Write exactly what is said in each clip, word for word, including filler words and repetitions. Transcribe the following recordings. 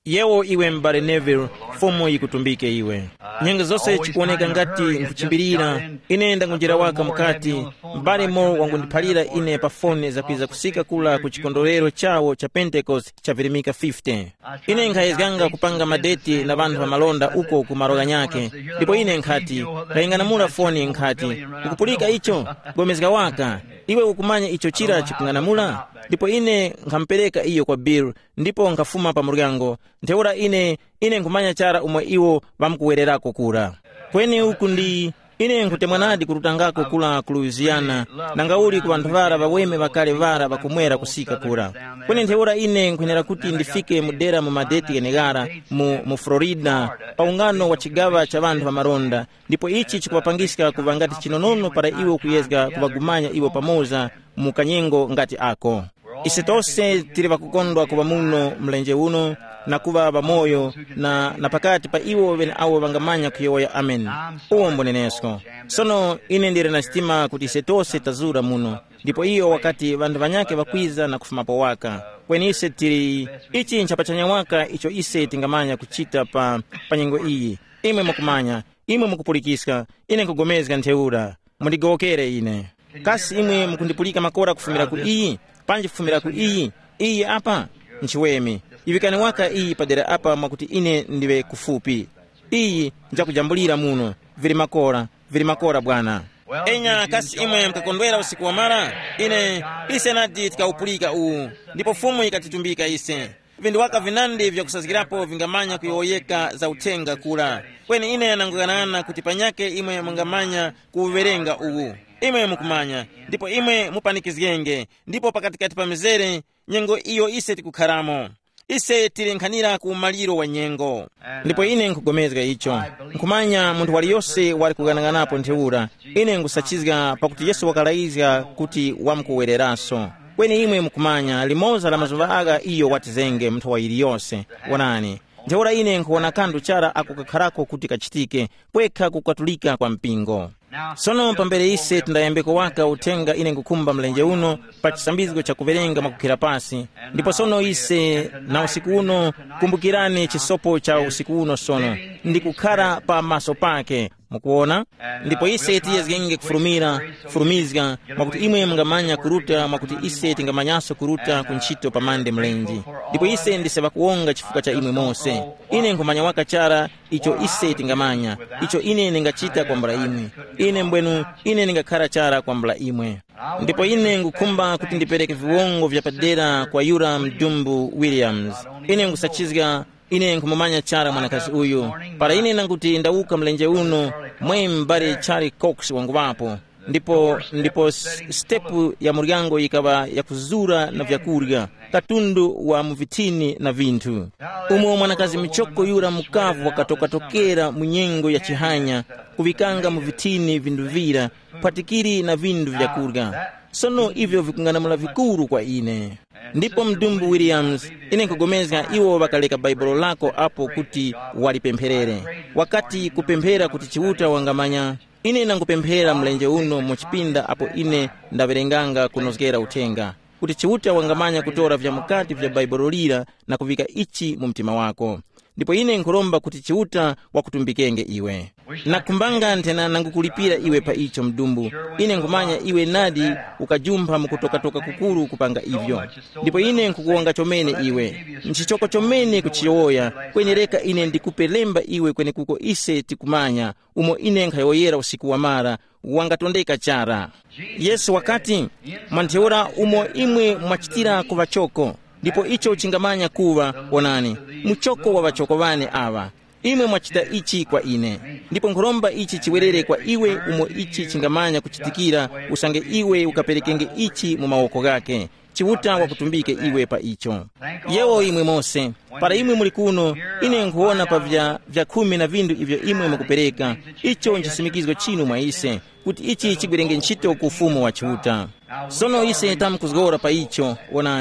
yewo iwe mbale Neville fomo ikutumbike iwe nyengo zonse chikuoneka ngati nkuchimbirira ine ndangunjira waka mkati mbale mo wangundiphalira ine pa fone zakwiza kusika kula ku chikondolero chawo cha Pentecost cha Virimika fifty ine nkhayezganga kupanga madeti na vanthu pa malonda uko ku maroga nyake ndipo ine nkhati kayinganamula foni nkhati ukupulika icho gomezga waka iwe ukumanya icho chira chikunganamula ndipo ine nkampereka iyo kwa Bill ndipo nkafuma pa muryango ntheura ine ine nkumanya chara umwe iwo vamkuwererako kura kweni uku ndi ine nkutemwanadi kurutangako kula ku Louisiana nangauli ku vanthu vara vaweme vakale vara vakumwera kusika kura kweni ntheura ine nkwenera kuti ndifike mudera mu madeti enegara mu, mu Florida pa ungano wa chigava cha vanthu vamaronda ndipo ichi chikuvapangisika kuva ngati chinonono para iwo kuyezga kuvagumanya iwo pamoza mu kanyengo ngati ako ise tonse tili vakukondwa kuva muno mlenje uno na kuva vamoyo na, na pakati pa iwo vene awo vangamanya kuyoya amen uwo mbonenesko sono ine ndiri na sitima kuti ise tonse tazura muno ndipo iyo wakati vanthu vanyake vakwiza na kufumapo waka kweni ise tili ichi nchapachanya waka icho ise tingamanya kuchita pa, pa nyengo iyi imwe mukumanya imwe mukupulikiska ine nkugomezga ntheura mundigowokere ine kasi imwe mukundipulika makora kufumira ku iyi panji kufumira ku iyi iyi apa nchiwemi ivikani waka iyi padera apa mwakuti ine ndiwe kufupi iyi njakujambulira muno vili makora vili makora bwana enya kasi imwe mkakondwera usiku wa mara ine ise nati tikaupulika uwu ndipo fumu ikatitumbika ise vindu waka vinandi vya kusazikirapo vingamanya kuyoyeka za utenga kula kweni ine nanguganana kuti panyake imwe mungamanya kuuverenga uwu imwe mukumanya ndipo imwe mupanikizgenge ndipo pakatikati pa mizere nyengo iyo ise tikukharamo ise tilenkhanira ku maliro wa nyengo ndipo ine nkugomezga icho nkumanya munthu waliyonse wali kugananganapo ntheura ine ngusachizga pakuti Yesu wakalaizga kuti wamkuwereranso kweni imwe mukumanya limoza la mazuva aga iyo watizenge mnthu wa iliyonse wonani ntheura ine nkuona kandu chara akukakharako kuti kachitike kwekha kukatulika kwa mpingo sono pambere ise tindayambeko waka utenga ine nkukhumba mlenje uno pa chisambizgo cha kuverenga mwakukhira pasi ndipo sono ise na usiku uno kumbukirani chisopo cha usiku uno sono ndikukhara pa maso pake mukuona ndipo ise tiyezgenge kufurumira kufurumizga mwakuti imwe mungamanya kuruta mwakuti ise tingamanyaso kuruta kunchito pamande mlenji ndipo ise ndiseva kuonga chifuka cha imwe mose ine nkumanya waka chara icho ise tingamanya icho ine ningachita kwa mbala imwe ine mbwenu ine ningakhara chara kwa mbala imwe ndipo ine ngukhumba kuti ndipereke viwongo vya padera kwa Yoram Dumbu Williams ine ngusachizga ine nkumumanya chara mwanakazi uyu para ine nanguti ndauka mlenje uno mwe mbari Charlie Cox wangu wapo ndipo ndipo stepu ya muryango ikaba ya kuzura na vyakurya katundu wa muvitini na vintu umo mwanakazi michoko yura mukavu wakatokatokera munyengo ya chihanya kuvikanga muvitini vindu vira patikiri na vindu vyakurya sono ivyo vikunganamula vikuru kwa ine ndipo Mdumbu Williams ine nkugomezga iwo wakaleka baibolo lako apo kuti walipempherere wakati kupemphera kuti chiuta wangamanya ine nangupemphera mlenje uno muchipinda apo ine ndaverenganga kunozgera utenga kuti chiuta wangamanya kutora vya mukati vya baibolo lira na kuvika ichi mu mtima wako ndipo ine nkulomba kuti chiuta wakutumbikenge iwe nakumbanga ntena nangukulipira iwe pa icho Mdumbu ine nkumanya iwe nadi ukajumpa mukutokatoka kukuru kupanga ivyo ndipo ine nkukuwanga chomene iwe nchichoko chomene kuchiyoya kwenyereka ine ndikupelemba iwe kwene kuko ise tikumanya umo ine nkhayoyera usiku wa mara wangatondeka chara Yesu wakati mantheura umo imwe mwachitira kuvachoko ndipo icho chingamanya kuva onani muchoko wa vachoko vane ava imwe mwachita ichi kwa ine ndipo nkulomba ichi chiwerere kwa iwe umo ichi chingamanya kuchitikira usange iwe ukaperekenge ichi mu mawoko gake chiuta wakutumbike iwe pa icho yewo imwe mose para imwe muli kuno ine nkuona pa vya, vya kumi na vindu ivyo imwe mukupereka icho nchisimikizgo chinu mwa ise kuti ichi chigwerenge nchito ku ufumu wa chiuta sono ise tamkuzgora pa icho onani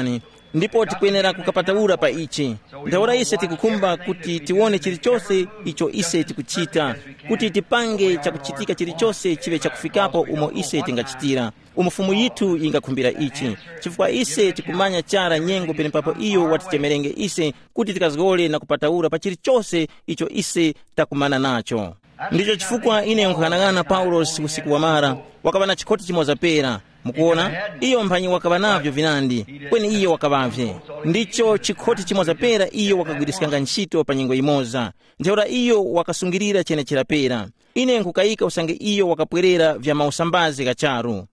ndipo tikuyenera kukapataula pa ichi. Nthawira ise tikukhumba kuti tione chilichonse icho ise tikuchita, kuti tipange chakuchitika chilichonse chive chakufikapo umo ise tingachitira. Umufumu yithu ingakhumbira ichi, chifukwa ise tikumanya chara nyengo penepapo iyo watichemerenge ise kuti tikazgole na kupataula pa chilichonse icho ise takumana nacho. Ndicho chifukwa ine nkukhanang'ana Paulos usiku wa mara wakava na chikoti chimoza pera. Mukuona, iyo mphanyi wakava navyo vinandi, kweni iyo wakavavye. Ndicho chikoti chimoza pera iyo wakagwirisikanga ntchito pa nyengo imoza. Nthawira iyo wakasungirira chene chirapera. Ine nkukayika usange iyo wakapwerera vya mausambazi kacharu.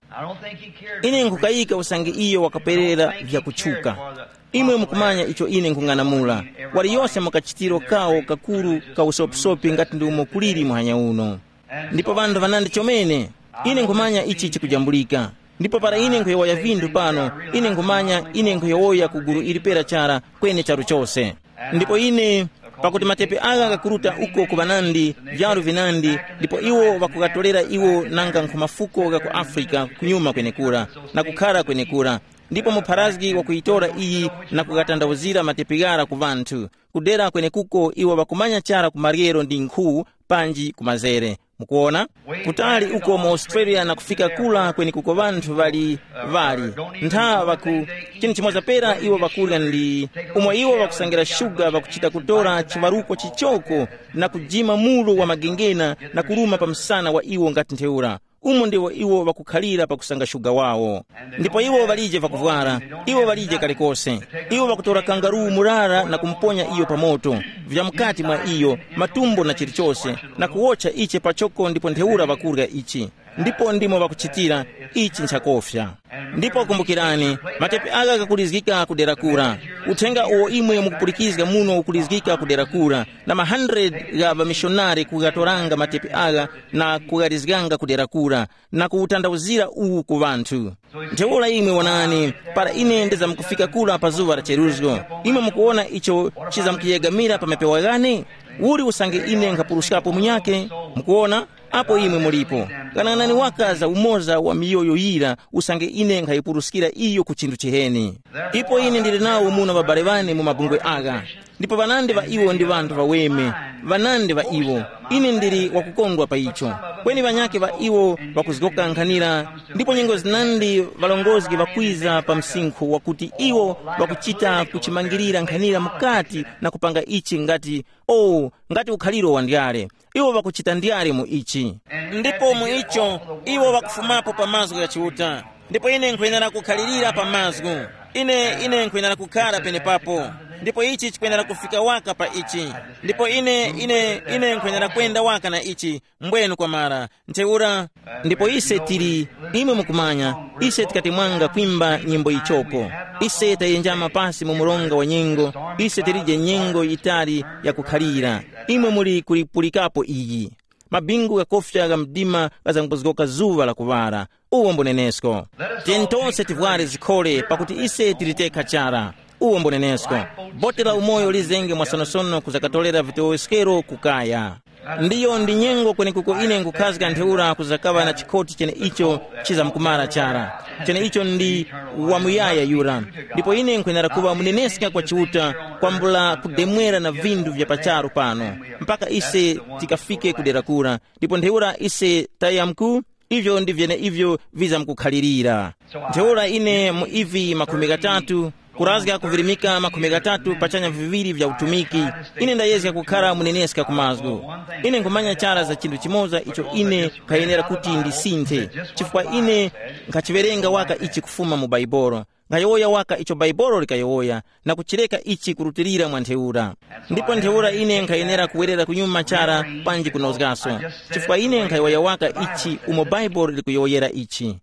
Ine nkukayika usange iyo wakapwerera vya kuchuka. Imwe mukumanya icho ine nkung'anamula. Wali yose mukachitiro kao kakuru kausopisopi ngati ndi umo kuliri muhanya uno. Ndipo vandu vanandi chomene, ine nkumanya ichi chikujambulika. Ndipo para ine nkuyowoya vindu pano, ine nkumanya ine nkuyowoya kuguru ilipera chara kwene charu chose. Ndipo ine pakuti matepe aga kakuruta uko kubanandi vyaru vinandi, ndipo iwo wakukatolera iwo nanga nkumafuko ga ku Afrika kunyuma kwene kura na kukhala kwene kura. Ndipo muparazgi wakuitora iyi na kukatandauzira matepigara ku vantu kudera kwene kuko iwo wakumanya chara kumariero ndi nkuu panji kumazere. Mukuona, kutali uko mu Australia na kufika kula kweni kuko vantu vali vali ntha vaku chini chimoza pera iwo vakula ndi umwe iwo vakusangira shuga vakuchita kutora chivaruko chichoko na kujima mulu wa magengena na kuruma pa msana wa iwo ngati nthewura. Umu ndiwo iwo vakukhalira pakusanga shuga wawo. Ndipo iwo valije vakuvwara, iwo valije kalikose. Iwo vakutora kangaruu murara na kumponya iyo pa moto, vya mkati mwa iyo, matumbo na chilichose, na kuocha iche pachoko ndipo nthewura vakurya ichi. Ndipo ndimo vakuchitira ichi nchakofya. Ndipo kumbukirani, matepe aga kakulizgika kudera kura. Uthenga uwo imwe mukupulikizga muno ukulizgika kudera kura. Na ma hundred ga vamishonari kugatoranga matepe aga na kugarizganga kudera kura. Na kuutandauzira uwu ku vantu. Nthewula imwe wanani, para ine ndeza mkufika kula pa zuva la cheruzgo. Imwe mukuona icho chiza mkiyegamira pa mepewa gani? Uri usange ine nkapurushkapo munyake. Mukuona? Apo imwe mulipo. Kananani wakaza umoza wa miyoyo yira usange ine nkaipuruskira iyo kuchindu chiheni. Ipo ine ndili nawo muna babale vane mu mabungwe aga. Ndipo vanande va iwo ndi vantu vaweme, vanande va iwo. Ine ndili wakukondwa pa icho. Kweni vanyake va iwo wakuzgoka nkhanira. Ndipo nyengo zinandi valongozgi vakwiza pa msinkhu wakuti iwo wakuchita kuchimangirira nkhanira mukati na kupanga ichi ngati, oh, ngati ukhaliro wa ndiale. Iwo wakuchita ndiale mu ichi. Ndipo mu icho, iwo wakufumapo pa mazgu ya chiuta. Ndipo ine nkwenera kukhalirira pa mazgu. Ine, ine nkwenera kukhala pene papo. Ndipo ichi chikwenera kufika waka pa ichi. Ndipo ine, ine, ine nkwenera kwenda waka na ichi, mbwenu kwa mara. Nthewura, ndipo ise tiri, imwe mukumanya, ise tikatimwanga kwimba nyimbo ichoko. Ise tayenjama pasi mu mulonga wa nyengo, ise tirije nyengo itali ya kukhalira. Imwe muli kulipulikapo iyi. Mabingu ya kofya ga mdima kazanguzgoka zuva la kuvara. Uwo mbonenesko. Tentonse tivware zikhole pakuti ise tiriteka chara. Uwo mbonenesko. Bote la umoyo lizenge mwasonosono kuzakatolera vitoeskero kukaya. Ndiyo ndi nyengo kweni kuko ine nkukazga nthewura kuzakava na chikoti chene icho chiza mkumara chara. Chene icho ndi wamuyaya yura. Ndipo ine nkwenera kuva muneneska kwa chiuta kwambula kudemwera na vindu vya pacharu pano. Mpaka ise tikafike kudera kura. Ndipo nthewura ise tayamku, ivyo ndi vyene ivyo viza mkukhalirira. Nthewura ine mu ivi makumi gatatu. Kurazga kuvirimika makumi gatatu pachanya viviri vya utumiki. Ine ndayezga kukhala muneneska kumazgu. Ine nkumanya chara za chindu chimoza icho ine kayenera kuti ndisinthe. Chifukwa ine nkachiverenga waka ichi kufuma mu Baibolo. Ngayowoya waka icho Baibolo likayowoya na kuchileka ichi kurutirira mwa nthewura. Ndipo nthewura ine nkayenera kuwerera kunyuma chara panji kunozgaso. Chifukwa ine nkayowoya waka ichi umo Baibolo likuyowoyera ichi.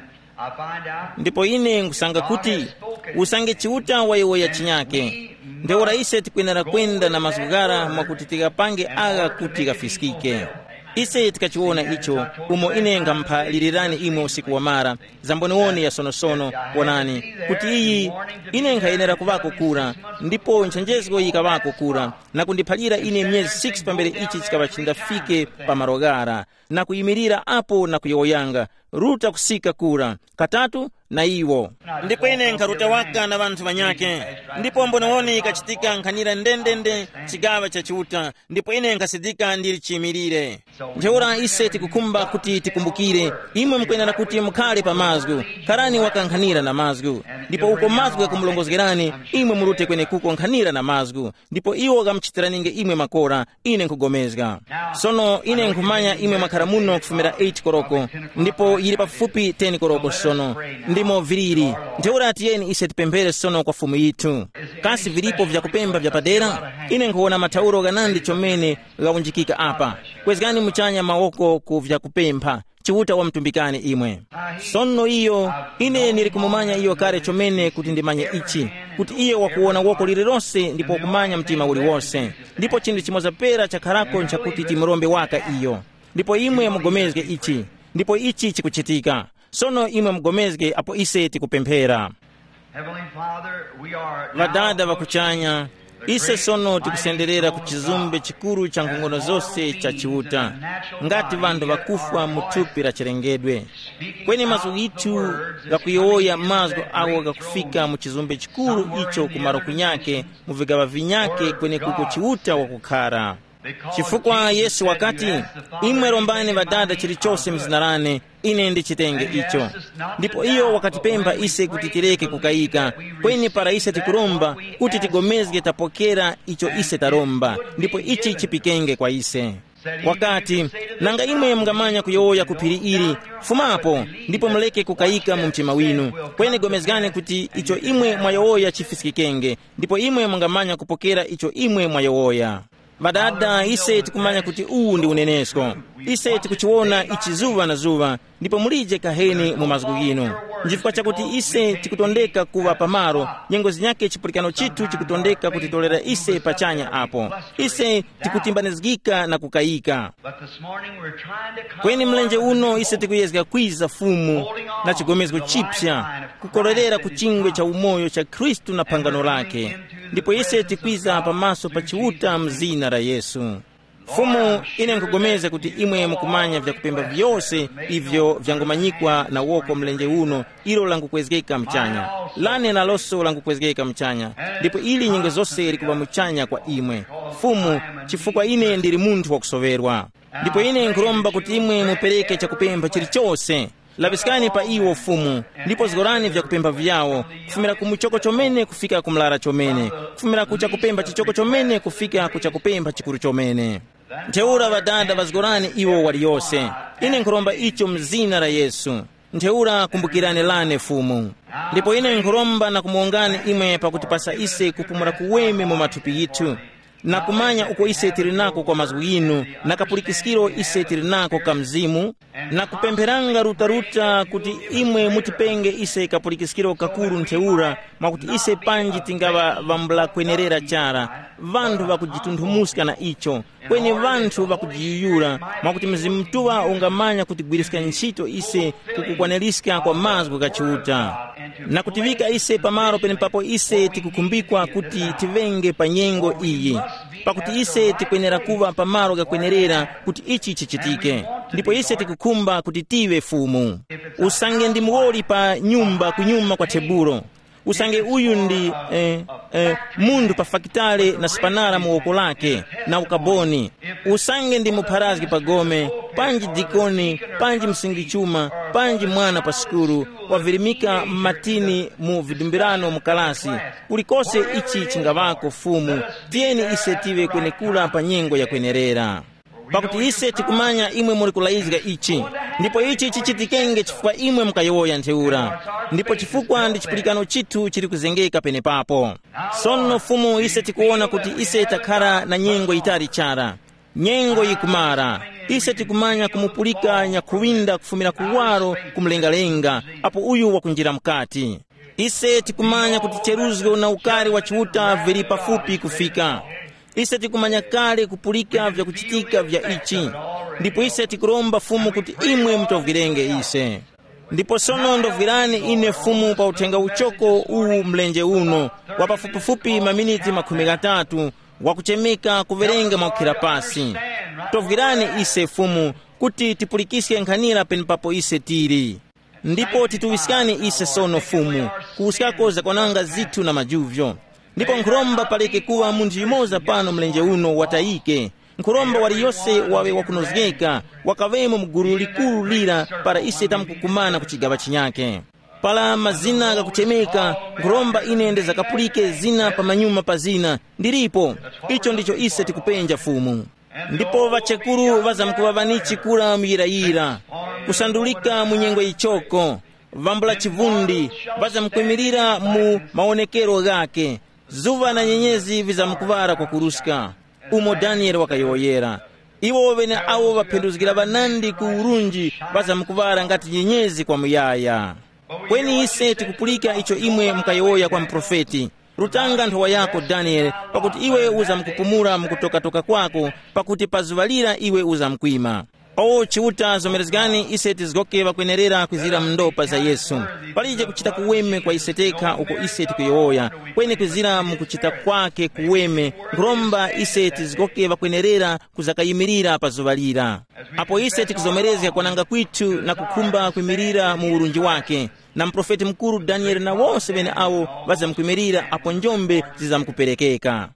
Ndipo ine nkusanga kuti usange chiuta wayowoya chinyake. Nthewura ise tikwenera kwenda na mazugara mwakuti tikapange aga kuti kafiskike. Ise tikachiona icho umo ine ngamphalilirani imwe usiku wa mara zamboniwoni ya sonosono wonani kuti iyi ine nkayenera kuvako kura. Ndipo nchenjezgo yikavako kura na kundiphalira ine myezi six pambere ichi chikava chindafike pa marogara na kuyimirira apo na kuyowoyanga ruta kusika kura katatu na iwo ndipo ine nkaruta waka na vanthu vanyake ndipo mbonewoni ikachitika nkhanira ndendende chigawa chachiuta ndipo ine nkasidika ndili chiyimirire. Ntheura ise tikukhumba kuti tikumbukire imwe mkuyenera kuti mukhale pa mazgu khalani wakankhanira na mazgu ndipo uko mazgu yakumulongozgerani imwe murute kwene kuko nkhanira na mazgu ndipo iwo kamchitiraninge imwe makora ine nkugomezga. Sono ine nkumanya imwe makhala muno kufumira eight koroko ndipo yili pafupi ten koroko sono ndimo viriri. Ntheura atiyeni ise tipemphere sono kwa fumu yithu. Kasi vilipo vyakupemba vyapadera ine nkuona mathauro ganandi chomene gaunjikika apa kwezgani muchanya mawoko ku vyakupempha chiuta wa mtumbikani imwe. Sono iyo ine nili kumumanya iyo kare chomene kuti ndimanye ichi kuti iyo wakuona woko lililonse ndipo kumanya mtima uli wonse ndipo chinthu chimoza pera chakhalako nchakuti timurombe waka iyo ndipo imwe mugomezge ichi ndipo ichi chikuchitika. Sono imwe mugomezge apo ise tikupemphera. Vadada vakuchanya ise sono tikusenderera ku chizumbe chikuru cha nkhongono zonse cha chiuta ngati vandu vakufa muthupi la chilengedwe kweni mazgu ithu gakuyowoya mazgu awo gakufika mu chizumbe chikuru icho kumaro kunyake muvigawa vinyake kweni kuko chiuta wakukhala. Chifukwa Yesu wakati imwe rombani vadada chilichonse mzinarane ine ndichitenge icho ndipo iyo wakatipemba ise kuti tireke kukayika kweni para ise tikuromba kuti tigomezge tapokera icho ise taromba ndipo ichi chipikenge kwa ise. Wakati nanga imwe mngamanya kuyowoya kuphiri ili fumapo ndipo muleke kukayika mu mtima winu kweni gomezgane kuti icho imwe mwayowoya chifisikikenge ndipo imwe mngamanya kupokera icho imwe mwayowoya. Vadada ise tikumanya kuti uwu ndi unenesko ise tikuchiona ichi zuva na zuva ndipo mulije kaheni mu mazgu gino njifukwa chakuti ise tikutondeka kuva pamaro nyengo zinyake chipulikano chithu chikutondeka kutitolera ise pachanya apo ise tikutimbanizgika na kukayika. Kweni mlenje uno ise tikuyezga kwiza fumu na chigomezgo chipsya kukololera kuchingwe cha umoyo cha Kristu na pangano lake ndipo ise tikwiza pamaso pa chiuta mzina la Yesu. Fumu ine nkugomeza kuti imwe mukumanya vyakupemba vyose ivyo vyangomanyikwa na woko mlenje uno ilo langukwezgeka mchanya lane na loso langukwezgeka mchanya ndipo ili nyingo zose likuva mchanya kwa imwe fumu chifukwa ine ndili munthu wakusoverwa ndipo ine nkuromba kuti imwe mupereke chakupemba chilichonse labisikani pa iwo fumu ndipo zigorani vyakupemba vyawo kufumira kumuchoko chomene kufika kumlara chomene kufumira kucha kupemba chichoko chomene kufika kucha kupemba chikuru chomene. Ntheura vadada vazigorani iwo waliyose ine nkuromba icho mzina la Yesu. Ntheura kumbukirane lane fumu ndipo ine nkuromba na kumuongani imwe pakutipasa ise kupumula kuweme mu mathupi yithu na kumanya uko ise tirinako kwa mazgu yinu na kapulikisikiro ise tirinako ka mzimu na kupempheranga rutaruta kuti imwe mutipenge ise kapulikisikiro kakuru ntheura mwakuti ise panji tingava vambula kwenerera chara vandu vakujitunthumuska na icho kweni vanthu vakujiyuyula mwakuti mzimu mtuwa ungamanya kutigwirisika ntchito ise kukukwaniriska kwa mazgu kachiuta na kutivika ise pamaro pene papo ise tikukumbikwa kuti tivenge pa nyengo iyi pakuti ise tikwenera kuva pamaro gakwenerera kuti ichi chichitike ndipo ise tikukumba kuti tive fumu. Usange ndi muwoli pa nyumba kunyuma kwa tebulo usange uyu ndi eh, eh, mundu pa fakitale na sipanala muwoko lake na ukaboni usange ndi mupharazgi pa gome panji dikoni panji msingichuma panji mwana pa sikuru wavirimika matini mu vidumbirano mukalasi ulikose ichi chingavako fumu tiyeni ise tive kwenekula pa nyengo ya kwenerera pakuti ise tikumanya imwe muli kulaizga ichi ndipo ichi chichitikenge chifukwa imwe mkayowoya ntheura ndipo chifukwa ndi chipulikano chithu chili kuzengeka pene papo. Sono fumu ise tikuona kuti ise takhala na nyengo itali chara nyengo ikumara ise tikumanya kumupulika nyakuwinda kufumira kuwaro kumlengalenga apo uyu wakunjira mkati ise tikumanya kuti cheruzgo na ukari wa chiuta vili pafupi kufika ise tikumanya kale kupulika vya kuchitika vya ichi ndipo ise tikuromba fumu kuti imwe mtovgirenge ise ndipo sono ndovgirani ine fumu pa uthenga uchoko uu mlenje uno wapafupifupi maminiti makhumi gatatu wakuchemeka kuverenga mwakukhira pasi tovgirani ise fumu kuti tipulikisike nkhanira penepapo ise tili. Ndipo tituwisikani ise sono fumu kuwusikako zakwananga zithu na majuvyo. Ndipo nkhulomba paleke kuwa munthu yimoza pano mlenje uno watayike. Nkhulomba waliyonse wawe wakunozgeka wakavemo mgulu likulu lira para ise tamkukumana kuchigawa chinyake. Pala mazina akakuchemeka, nkhulomba inende zakapulike zina pa manyuma pa zina. Ndiripo, icho ndicho ise tikupenja fumu. Ndipo vachekuru vazamkuvavanichi kula muyirayira, kusandulika munyengo ichoko, vambula chivundi, vazamkwimirira mu maonekero gake, zuva na nyenyezi vizamkuvara kwa kuruska. Umo Daniel wakayoyera. Iwo wene awo vaphenduzgira vanandi ku urunji vazamkuvara ngati nyenyezi kwa muyaya. Kweni ise tikupulika icho imwe mkayoya kwa mprofeti. Rutanga nthowa yako Daniel, pakuti iwe uzamkupumula mkutoka-toka kwako, pakuti pazuvalira iwe uzamkwima. O chiuta zomerezgani ise tizgoke vakwenerera kwizira mndopa za Yesu. Palije kuchita kuweme kwa ise teka uko ise tikuyoya. Kweni kwizira mkuchita kwake kuweme, nkhulomba ise tizgoke vakwenerera kuzakayimirira pazuvalira. Apo ise tikuzomerezga kwananga kwitu na kukumba kwimirira mu urunji wake. Na mprofeti mkuru Daniel na wonse bene awo vazamkwimirira apo njombe zizamkuperekeka.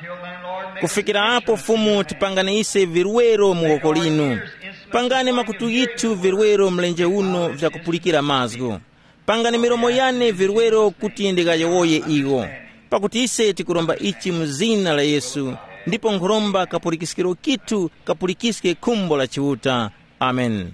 Kufikira apo fumu tipangane ise viruwero muoko linu. Pangane makutu yitu viruwero mlenje uno vya kupulikira mazgo. Pangane miromo yane viruwero kuti ndikayowoye iwo. Pakuti ise tikuromba ichi mzina la Yesu. Ndipo nkhulomba kapulikisikiro kitu kapulikiske kumbo la chiuta. Amen.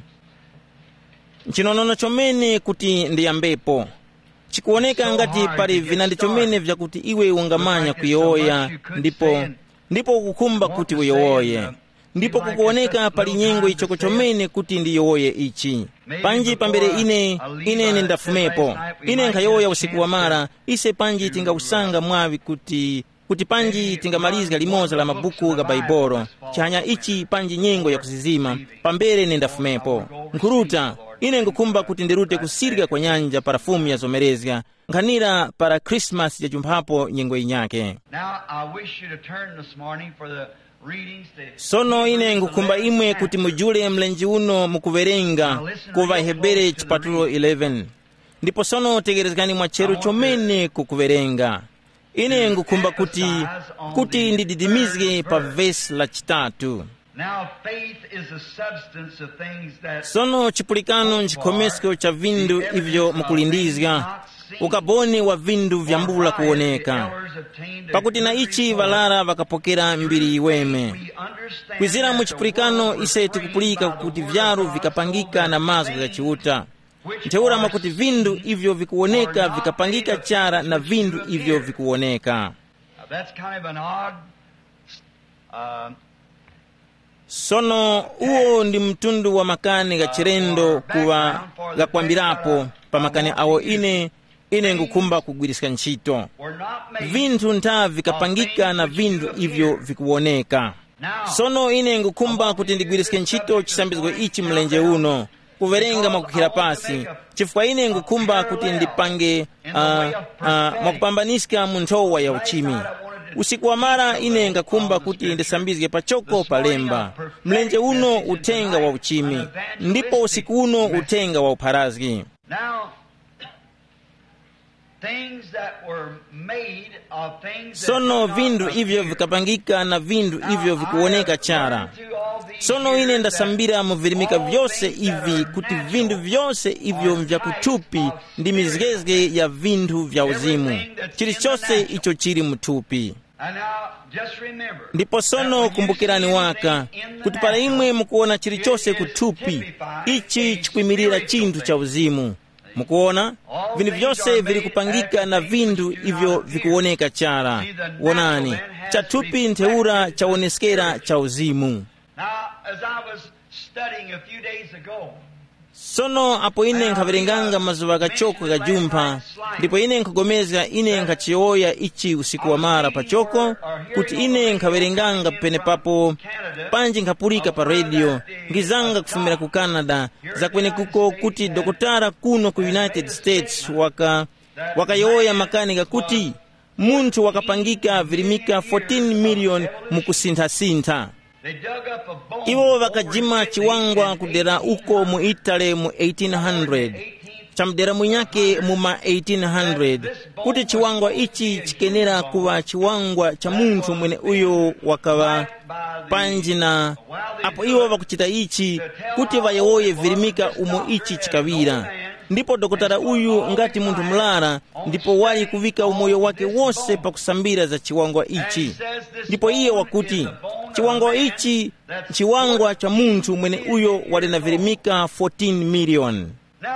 Nchinonono chomene kuti ndiyambepo. Chikuoneka ngati pali vinandi chomene vyakuti iwe ungamanya kuyoya, ndipo ndipo kukumba kuti uyowoye. Ndipo kukuoneka pali nyengo ichoko chomene kuti ndiyowoye ichi. Panji pambere ine, ine nendafumepo. Ine nkayoya usiku wa mara, ise panji tingausanga mwavi kuti kuti panji tingamalizga limoza la mabuku ga Baibolo. Chanya ichi panji nyengo ya kusizima, pambere nendafumepo. Nkuruta, ine ngukumba kuti ndirute kusirga kwa nyanja para fumu ya zomerezga, nkhanira para Christmas ya jumphapo nyengo inyake. Sono ine ngukumba imwe kuti mujule mlenji uno mukuverenga kuva Hebere chipatulo eleven. Ndipo sono tegerezgani mwacheru chomene kukuverenga. Ine ngukumba kuti kuti ndididimizge pa verse la chitatu. Sono chipulikano nchikomesko cha vindu ivyo mukulindizga, ukaboni wa vindu vya mbula kuoneka. Pakuti na ichi valara vakapokera mbiri iweme. Kwizira mu chipulikano ise tikupulika kuti vyaru vikapangika na mazgo ya chiuta. Nteura makuti vindu ivyo vikuoneka vikapangika chara na vindu ivyo vikuoneka. Sono uo ndi mtundu wa makani ga chirendo kuwa ga kwambirapo pa makani awo ine ine ngukumba kugwirisika nchito. Vindu nta vikapangika na vindu ivyo vikuoneka. Sono ine ngukumba kuti ndigwirisike nchito chisambizgo ichi mlenje uno kuverenga mwakukira pasi. Chifukwa ine ngukumba kuti ndipange uh, uh, mwakupambaniska munthowa ya uchimi. Usiku wa mara ine ngakumba kuti ndisambizge pachoko palemba. Mlenje uno utenga wa uchimi. Ndipo usiku uno utenga wa uparazgi. Sono vindu ivyo vikapangika na vindu ivyo vikuoneka chara. Sono ine ndasambira muvirimika vyose ivi kuti vindu vyose ivyo vya kutupi ndi mizgezge ya vindu vya uzimu. Chiri chose icho chiri mutupi. Ndipo sono kumbukirani waka kuti para imwe mukuona chiri chose kutupi, ichi chikwimirira chintu cha uzimu. Mukuona vindu vyose vili kupangika na vindu ivyo vikuoneka chara. Wonani chatupi nteura chaoneskera cha uzimu. Sono apo ine nkhaverenganga mazuva gachoko gajumpa, ndipo ine nkagomeza ine nkachiyoya ichi usiku wa mara pachoko, kuti ine nkhaverenganga pene papo panji nkhapulika pa radio, ngizanga kufumira ku Canada, zakwene kuko kuti dokotara kuno ku United States waka wakayoya makanika kuti munthu wakapangika virimika fourteen million mukusintha-sintha. iwo vakajima chiwangwa kudera uko mu Italy mu eighteen hundred chamdera munyake mu ma eighteen hundred kuti chiwangwa ichi chikenera kuwa chiwangwa cha munthu mwene uyo wakava panji na apo iwo vakuchita ichi kuti vayewoye virimika umo ichi chikavira. Ndipo dokotala uyu ngati munthu mlara ndipo wali kuvika umoyo wake wose pakusambira za chiwangwa ichi. Ndipo iye wakuti chiwangwa ichi chiwangwa cha munthu mwene uyo wali na virimika fourteen million.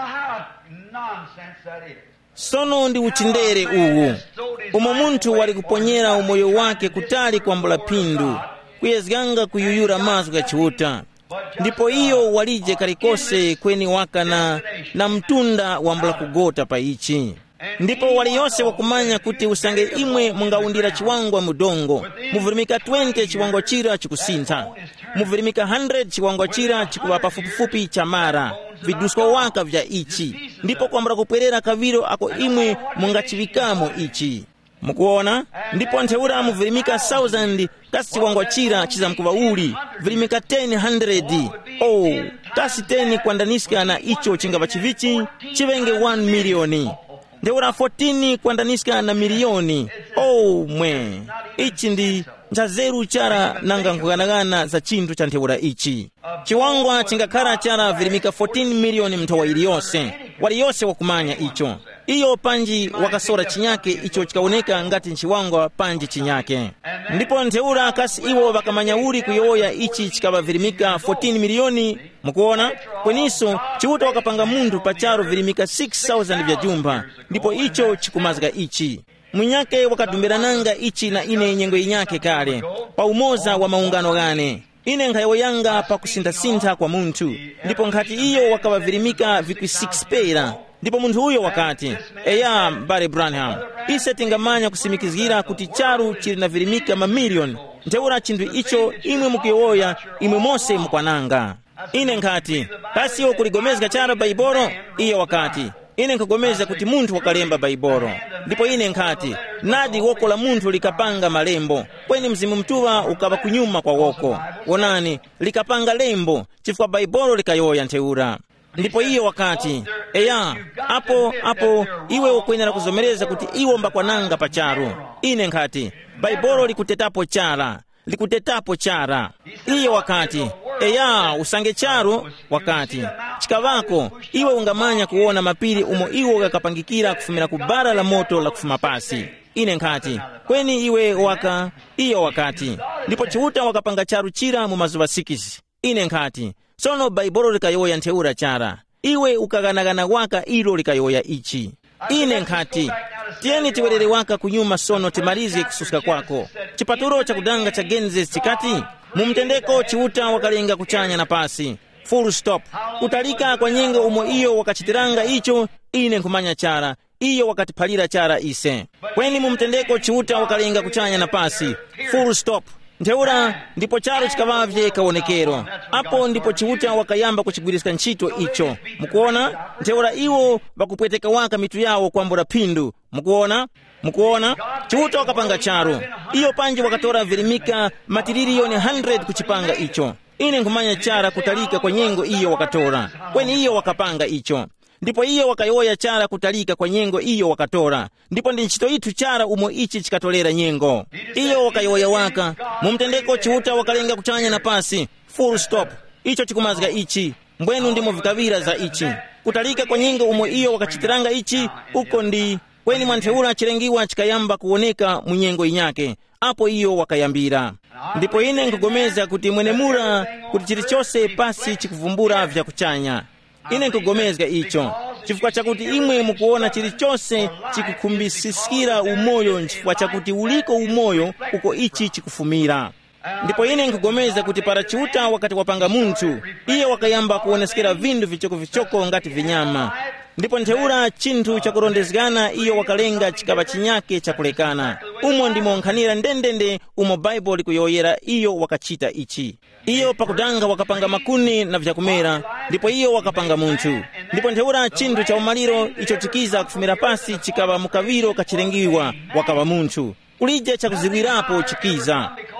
Sono ndi uchindere uwu umo munthu wali kuponyera umoyo wake kutali kwambula pindu kuyezganga kuyuyura mazu gachiuta. Ndipo iyo walije kalikose kweni wakana na mtunda wambula kugota pa ichi. Ndipo wali yose wakumanya kuti usange imwe mungaundira chiwangwa mudongo muvirimika twenty chiwangwa chira chikusintha, muvirimika one hundred chiwangwa chira chikuwa pafupifupi chamara vidusko waka vya ichi, ndipo kwambula kupwerera kaviro ako imwe mungachivikamo ichi. Mukuona? Ndipo ntheura muvirimika thousand kasi chiwangwa chira chizamkuva uli virimika ten hundred. Oh, kasi ten kwandaniska na icho chingava chivichi chivenge one million. Ntheura fourteen kwandaniska na milioni. Oh mwe, ichi ndi nchazeru chara nanga nkuganagana za chintu cha ntheura ichi. Chiwangwa chingakara chara virimika fourteen million mtowa ili yose wali yose wakumanya icho. Iyo panji wakasora chinyake icho chikaoneka ngati nchiwangwa panji chinyake. Ndipo ntheura kasi iwo wakamanya uli kuyoya ichi chikava virimika fourteen milioni. Mukuona? Kweniso chiuta wakapanga mundu pacharo virimika six thousand vya jumba. Ndipo icho chikumazga ichi mwinyake wakadumbira nanga ichi na ine nyengo inyake kale pa umoza wa maungano gane ine nkhayo yanga pa kusinthasintha kwa munthu. Ndipo nkhati iyo wakava virimika vikwi six pera. Ndipo munthu uyo wakati eya Mbale Branham ise tingamanya kusimikizgira kuti charu chili na virimika mamilion. Ntheura chinthu icho imwe mukuyoya imwe mose mukwananga. Ine nkhati kasi iyo kuligomezga chara baiboro. Iyo wakati ine nkagomeza kuti munthu wakalemba baiboro. Ndipo ine nkhati nadi woko la munthu likapanga malembo kweni mzimu mtuwa ukava kunyuma kwa woko wonani likapanga lembo chifukwa baiboro likayoya ntheura. Ndipo iyo wakati eya apo apo iwe ukwenera kuzomereza kuti iwo mbakwananga pacharu. Ine nkhati baiboro likutetapo chara likutetapo chara. Iyo wakati eya usange charu wakati chikavako iwe ungamanya kuona mapiri umo iwo kakapangikira kufumira kubara la moto la kufuma pasi. Ine nkhati kweni iwe waka iyo wakati ndipo chiuta wakapanga charu chira mu mazuva six. Ine nkhati sono baibolo likayoya ntheura chara iwe ukaganagana waka ilo likayoya ichi. Ine nkhati tiyeni tiwerere waka kunyuma sono timalize kususka kwako. Chipaturo cha kudanga cha Genesis chikati mumtendeko chiuta wakalenga kuchanya na pasi full stop kutalika kwa nyengo umo iyo wakachitiranga icho. Ine nkumanya chara iyo wakatiphalira chara ise kweni mumtendeko chiuta wakalenga kuchanya na pasi full stop ntheura. Ndipo charo chikavavye kaonekero apo ndipo chiuta wakayamba kuchigwirisika ntchito icho. Mukuona? Ntheura iwo vakupweteka waka mitu yawo kwambura phindu. Mukuona? Mukuona? Chiuta wakapanga charo iyo panji wakatora virimika matirilioni one hundred kuchipanga icho. Ine nkumanya chara kutalika kwa nyengo iyo wakatora kweni iyo wakapanga icho. Ndipo iyo wakayoya chara kutalika kwa nyengo iyo wakatora. Ndipo ndi nchito itu chara umo ichi chikatolera nyengo iyo wakayoya waka mumtendeko chiuta wakalenga kuchanya na pasi full stop. Icho chikumazga ichi mbwenu ndimo vikavira za ichi kutalika kwa nyengo umo iyo wakachitiranga ichi uko ndi kweni mwantheura chilengiwa chikayamba kuoneka munyengo inyake apo iyo wakayambira. Ndipo ine nkugomeza kuti mwenemura kuti chilichose pasi chikuvumbura vya kuchanya. Ine nkugomezga icho chifukwa chakuti imwe mukuona chilichose chikukumbisisikira umoyo nchifukwa chakuti uliko umoyo uko ichi chikufumira. Ndipo ine nkugomeza kuti para chiuta wakati wapanga munthu iye wakayamba kuonesekera vindu vichoko vichoko ngati vinyama. Ndipo ntheura chinthu chakurondezgana iyo wakalenga chikava chinyake chakulekana. Umo ndimo nkhanira ndendende umo Bible likuyoyera iyo wakachita ichi. Iyo pakudanga wakapanga makuni na vyakumera ndipo iyo wakapanga munthu. Ndipo ntheura chinthu cha umaliro icho chikiza kufumira pasi chikava mukaviro kachilengiwa wakava munthu. Ulije chakuziwirapo chikiza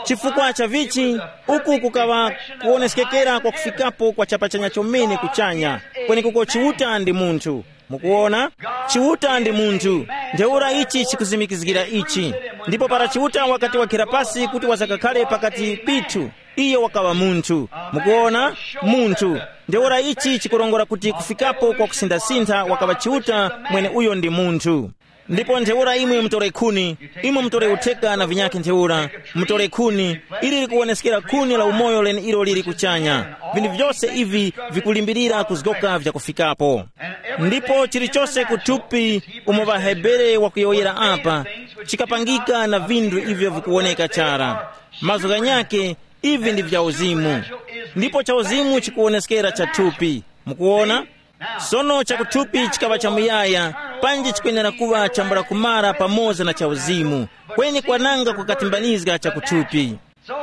chifukwa cha vichi uku kukawa kuonesekera kwa kufikapo kwa chapachanya chomene kuchanya kweni kuko chiuta ndi munthu. Mukuona, chiuta ndi munthu, ntheura ichi chikuzimikizgira ichi, ndipo para chiuta wakati wakhira pasi kuti wazakakhale pakati pithu iyo wakawa munthu. Mukuona, munthu ntheura ichi chikulongora kuti kufikapo kwa kusintha-sintha wakawa chiuta mwene uyo ndi munthu. Ndipo ntheura imwe mtore khuni, imwe mtore utheka na vinyake ntheura mtore khuni ili likuonesekera khuni la umoyo lene ilo lili kuchanya. Vinthu vyose ivi vikulimbirira kuzigoka vyakufikapo. Ndipo chilichonse kuthupi umo Vahebere wakuyoyera apa chikapangika na vinthu ivyo vikuoneka chara. Mazoka nyake ivi ndi vya uzimu, ndipo cha uzimu chikuonesekera cha thupi. Mukuona, sono cha kuthupi chikava cha muyaya panje chikwenera kuva chambula kumara pamoza na cha uzimu kwenye kwananga kukatimbanizga cha kuthupi.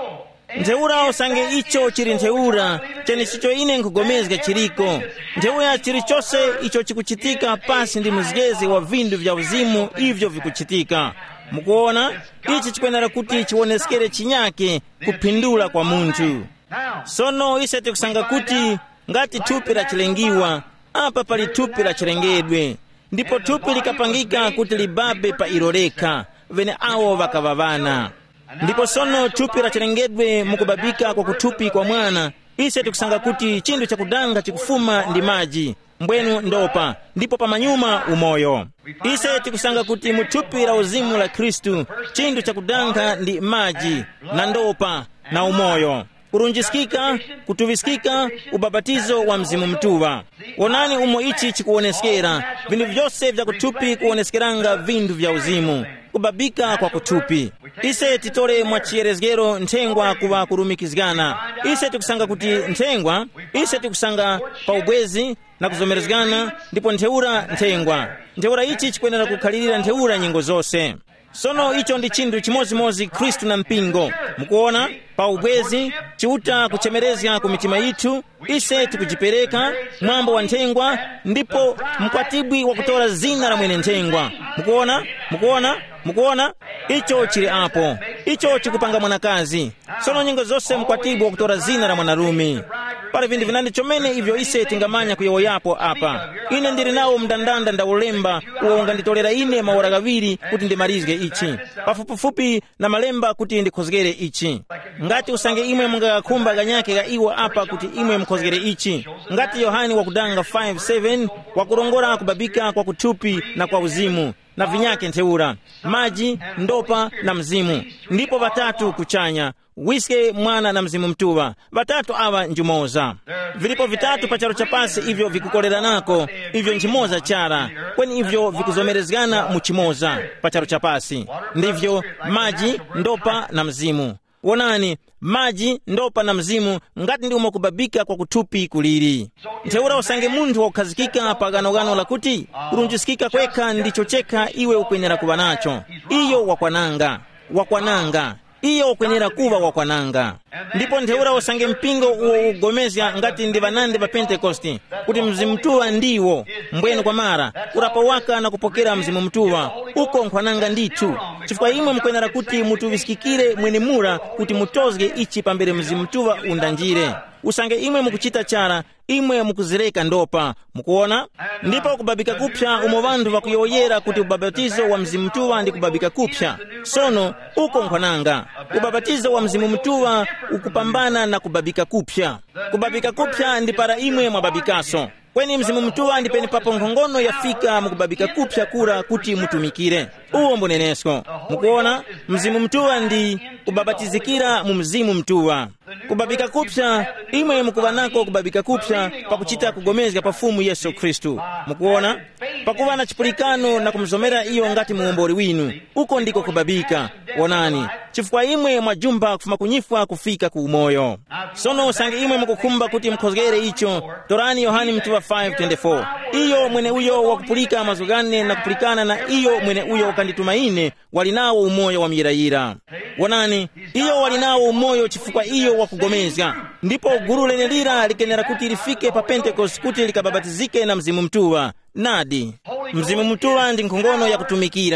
Ntheura usange icho chiri ntheura chene chicho ine nkugomezga chiriko. Ntheura chilichonse icho chikuchitika pasi ndi muzigezi wa vinthu vya uzimu ivyo vikuchitika. Mukuona, ichi chikwenera kuti chionesekere chinyake kupindula kwa munthu. Sono ise tikusanga kuti ngati thupi lachilengiwa apa pali thupi lachilengedwe, ndipo thupi likapangika kuti libabe pa ilo lekha vene awo vakavavana. Ndipo sono thupi lachilengedwe mukubabika kwa kuthupi kwa mwana, ise tikusanga kuti chinthu chakudanga chikufuma ndi maji mbwenu ndopa, ndipo pamanyuma umoyo. Ise tikusanga kuti muthupi la uzimu la Khristu chinthu chakudanga ndi maji na ndopa na umoyo, kurunjisikika, kutuvisikika, ubabatizo wa mzimu mtuva. Onani umo ichi chikuonesekera vinthu vyose vya kuthupi kuonesekeranga vinthu vya uzimu, kubabika kwa kuthupi. Ise titole mwa chiyerezgero nthengwa kuva kurumikizgana. Ise tikusanga kuti nthengwa, ise tikusanga pa ubwezi na kuzomerezgana, ndipo ntheura nthengwa. Ntheura ichi chikwenera kukhalirira ntheura nyengo zonse. Sono icho ndi chinthu chimozimozi Khristu na mpingo. Mukuona, pa ubwezi chiuta kuchemerezga ku mitima yithu, ise tikujipereka mwambo wa nthengwa, ndipo mkwatibwi wa kutola zina la mwene nthengwa. Mukuona, mukuona, mukuona, icho chili apo, icho chikupanga mwanakazi. Sono nyengo zonse mkwatibwi wa kutola zina la mwanarumi. Pali vinthu vinandi chomene ivyo ise tingamanya kuyoyapo apa. Ine ndili nawo mndandanda ndaulemba uwonga nditolera ine maora gaviri kuti ndimalizge ichi, pafupifupi na malemba kuti ndikhozgere ichi. Ngati usange imwe mungakakhumba ganyake ga iwo apa kuti imwe mkhozgere ichi, ngati Yohani wakudanga five seven wakulongora kubabika kwa kuthupi na kwa uzimu na vinyake ntheura, maji, ndopa na mzimu, ndipo vatatu kuchanya, wiske, mwana na mzimu mtuva. Vatatu awa njumoza. Vilipo vitatu pacharo chapasi ivyo vikukolera nako, ivyo njimoza chara, kweni ivyo vikuzomerezgana muchimoza pacharo chapasi. Ndivyo maji, ndopa na mzimu. Wonani, maji, ndopa na mzimu ngati ndi umo kubabika kwa kuthupi kuliri. Ntheura usange munthu wakukhazikika pa ganogano lakuti kurunjisikika kwekha ndicho chekha iwe ukwenera kuva nacho. Iyo wakwananga, wakwananga, iyo ukwenera kuva wakwananga. Ndipo ntheura usange mpingo uwo ugomezya ngati ndi vanande pa Pentekosti kuti mzimu mtuva ndiwo mbwenu kwa mara urapo waka na kupokera mzimu mtuva uko nkwananga ndithu, chifukwa imwe mkwenera kuti mutuvisikikire mwene mura kuti mutozge ichi pambere mzimu mtuva undanjire. Usange imwe mukuchita chara, imwe mukuzireka ndopa. Mukuona, ndipo kubabika kupya umo vandu vakuyoyera kuti ubabatizo wa mzimu mtuva ndi kubabika kupya. Sono uko nkwananga ubabatizo wa mzimu mtuva ukupambana na kubabika kupya. Kubabika kupya ndi para imwe mwababikaso, kweni mzimu mtuva ndipeni papo nkhongono yafika mukubabika kupya kura kuti mutumikire. Uwo mbunenesko. Mukuona, mzimu mtuva ndi kubabatizikira mu mzimu mtuva. Kubabika kupya imwe mukuva nako kubabika kupya pakuchita kugomezga pafumu Yesu Khristu. Mukuona, pakuva na chipulikano na kumzomera iyo ngati muombori winu, uko ndiko kubabika. Wonani, chifukwa imwe mwajumba kufuma kunyifwa kufika ku umoyo. Sono usange imwe mukukhumba kuti mkhozgere icho, torani Yohani mtuva five twenty-four. Iyo mwene uyo wakupulika mazogane na kupulikana na iyo mwene uyo wakanditumaine walinawo umoyo wa mirayira. Wonani, iyo walinawo umoyo chifukwa iyo wakugomezga. Ndipo guru lene lira likenera kuti lifike pa Pentekost kuti likababatizike na mzimu mtuva. Nadi, mzimu mtuva ndi nkhongono ya kutumikira.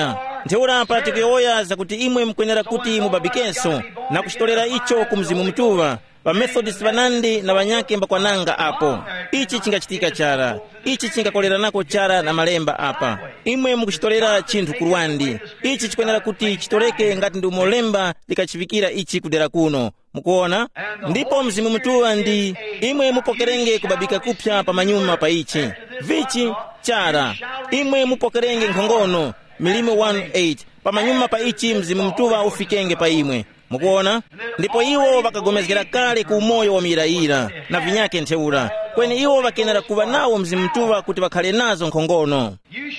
ntheura apa tikuyowoya zakuti imwe mukwenera kuti mubabikenso na kuchitolera icho ku mzimu mtuwa pa Methodist panandi na wanyake mbakwananga apo. Ichi chingachitika chara, ichi chingakolera nako chara na malemba apa. Imwe mukuchitolera chinthu kurwandi, ichi chikwenera kuti chitoleke ngati ndi umolemba likachivikira ichi kudera kuno. Mukuona? Ndipo mzimu mtuwa ndi imwe mupokerenge kubabika kupya pa manyuma pa ichi. Vichi chara, imwe mupokerenge nkhongono milime mia eight pa manyuma pa ichi mzimu mtuwa ufikenge pa imwe. Mukuona? Ndipo iwo bakagomezgera kale ku umoyo wa mirayira na vinyake ntheura. Kweni iwo bakenera kuba nawo mzimu mtuwa kuti bakhale nazo nkhongono.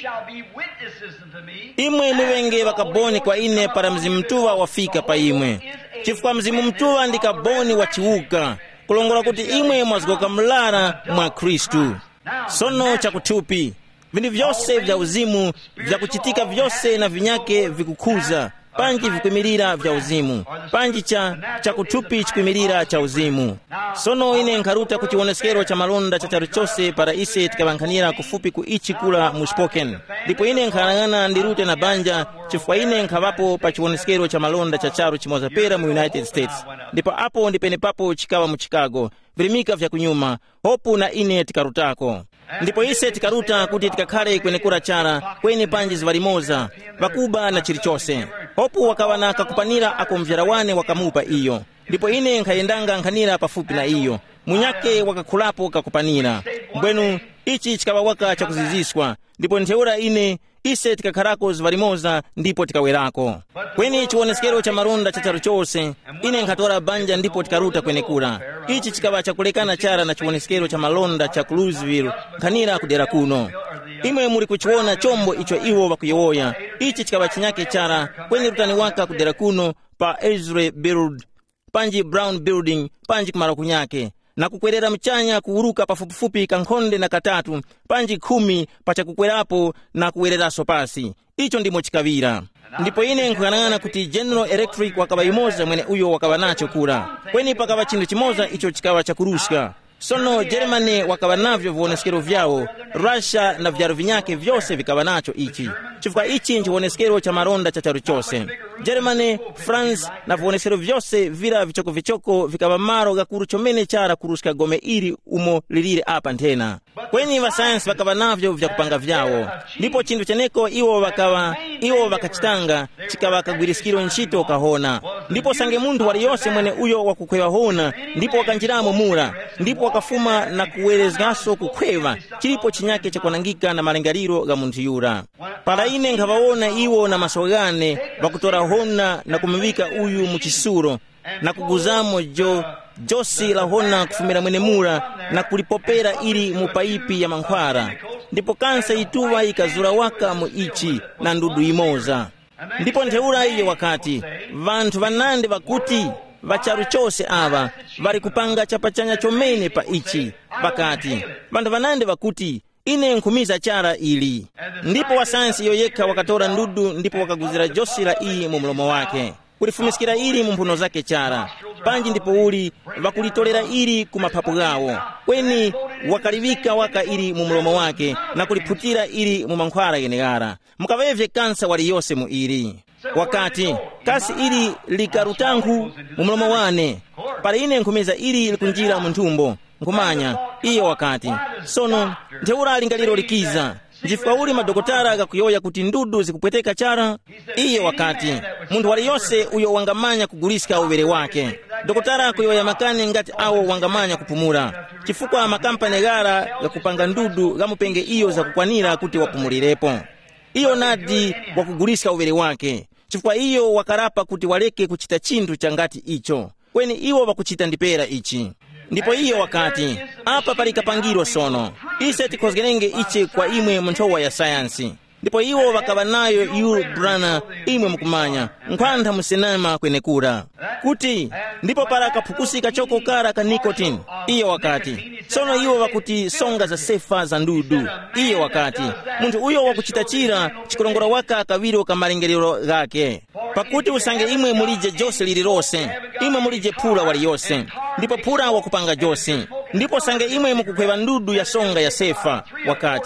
Imwe muwenge bakaboni kwa ine para mzimu mtuwa wafika pa imwe. Chifukwa mzimu mtuwa ndi kaboni wa chiuka, kulongola kuti imwe mwazgoka mlara mwa Kristu. Sono chakuthupi, vinthu vyose vya uzimu vya kuchitika vyose na vinyake vikukhuza. Panji vikuimirira vya uzimu, panji cha chakuthupi chikuimirira cha uzimu. Sono ine nkharuta kuti chionekero cha malonda cha charu chose para ise tikabankhanira kufupi ku ichi kula mu Spokane. Ndipo ine nkhalangana ndirute na banja chifukwa ine nkhawapo pa chionekero cha malonda cha charu chimoza pera mu United States. Ndipo apo ndipene papo chikawa mu Chicago, vilimika vya kunyuma, hopu na ine tikarutako. Ndipo ise tikaruta kuti tikakhale kwenekura chara kweni panji zivalimoza vakuba na chilichose. Hopu wakawana kakupanira ako mvyarawane wakamupa iyo. Ndipo ine nkhayendanga nkhanira pafupi na iyo. Munyake wakakhulapo kakupanira. Mbwenu ichi chikawa waka chakuziziswa. Ndipo ntheura ine ise tikakharako zivalimoza ndipo tikawerako. Kweni chionekero cha malonda cha charu chose ine nkhatora banja ndipo tikaruta kwenekura. Ichi chikawa chakulekana chara na chionekero cha malonda cha Louisville nkhanira kudera kuno. Imwe muri kuchiona chombo icho iwo wakuyowoya. Ichi chikawa chinyake chara kweni rutani waka kudera kuno pa Ezra Build, panji Brown Building, panji kumara kunyake. Na kukwerera mchanya kuuruka pafupifupi kankhonde na katatu, panji khumi pachakukwerapo na kuwereraso pasi. Icho ndimo chikavira. Ndipo ine nkuyang'ana kuti General Electric wakaba imoza mwene uyo wakaba nacho kula. Kweni pakaba chinthu chimoza icho chikawa chakuruska. Sono Germany wakaba navyo vionekero vyao, Russia na vyaro vinyake vyose vikaba nacho ichi. Chifukwa ichi nchiwonekero cha maronda cha charu chose. Germany, France na vionekero vyose vira vichoko vichoko vikaba maro gakuru chomene chara kuruska gome iri umo lilire apa ntena. Kweni wa science wakaba navyo vya kupanga vyao. Ndipo chindu cheneko iwo wakaba, iwo wakachitanga, chikawa kagwiriskiro nchito kahona. Ndipo sange mundu wali yose mwene uyo wakukwewa hona, ndipo wakanjiramo mura, ndipo wakafuma na kuwerezgaso kukweva, chilipo chinyake chakwanangika na malengariro ga muntu yura. Para ine nkavaona iwo na masogane, wakutora hona na kumivika uyu muchisuro, na kuguzamo jo, josi la hona kufumira mwene mura, na kulipopera ili mupaipi ya mankhwara. Ndipo kansa ituwa ikazura waka mu ichi na ndudu imoza. Ndipo ntheura iyo wakati, vantu vanande vakuti, vacharu chose ava, vari kupanga chapachanya chomene pa ichi, vakati. Vantu vanande vakuti, ine nkumiza chara ili. Ndipo wasayansi yoyeka wakatora ndudu, ndipo wakaguzira josi la ii mumulomo wake. Kulifumisikira ili mumpuno zake chara. Panji ndipo uli vakulitolera ili kumapapu gawo. Kweni wakalivika waka ili mumulomo wake na kuliputira ili mumankhwara genegara. Mukavevye kansa wali yose mu ili. Wakati kasi ili likarutanku mumulomo wane, para ine nkumiza ili likunjira muntumbo nkumanya iyo wakati. Sono ntheura lingaliro likiza. Njifukwa uli madokotara gakuyoya kuti ndudu zikupweteka chara. Iyo wakati mundu wali yose uyo wangamanya kuguliska ubere wake. Dokotara kuyoya makane ngati awo wangamanya kupumura. Chifukwa makampani gara gakupanga ndudu gamupenge iyo za kukwanira kuti wapumulirepo. Iyo nadi wakuguliska ubere wake. Chifukwa iyo wakarapa kuti waleke kuchita chintu changati icho. Kweni iwo wakuchita ndipera ichi. Ndipo iyo wakati, apa palikapangiro sono. Ise tikozgerenge ichi kwa imwe mntowa ya sayansi. Ndipo iwo wakaba nayo yu brana imwe mkumanya. Nkwantha musenama kwenekura. Kuti, ndipo para kapukusi kachoko kara ka nicotine. Iyo wakati. Sono iwo wakuti songa za sefa za ndudu. Iyo wakati. Muntu uyo wakuchitachira chikulongora waka kaviro kamalengerero gake. Pakuti usange imwe mulije jose lilirose. Imwe mulije pura wali yose. Ndipo pura wakupanga jose. Ndipo sange imwe mukukweva ndudu ya songa ya sefa wakati.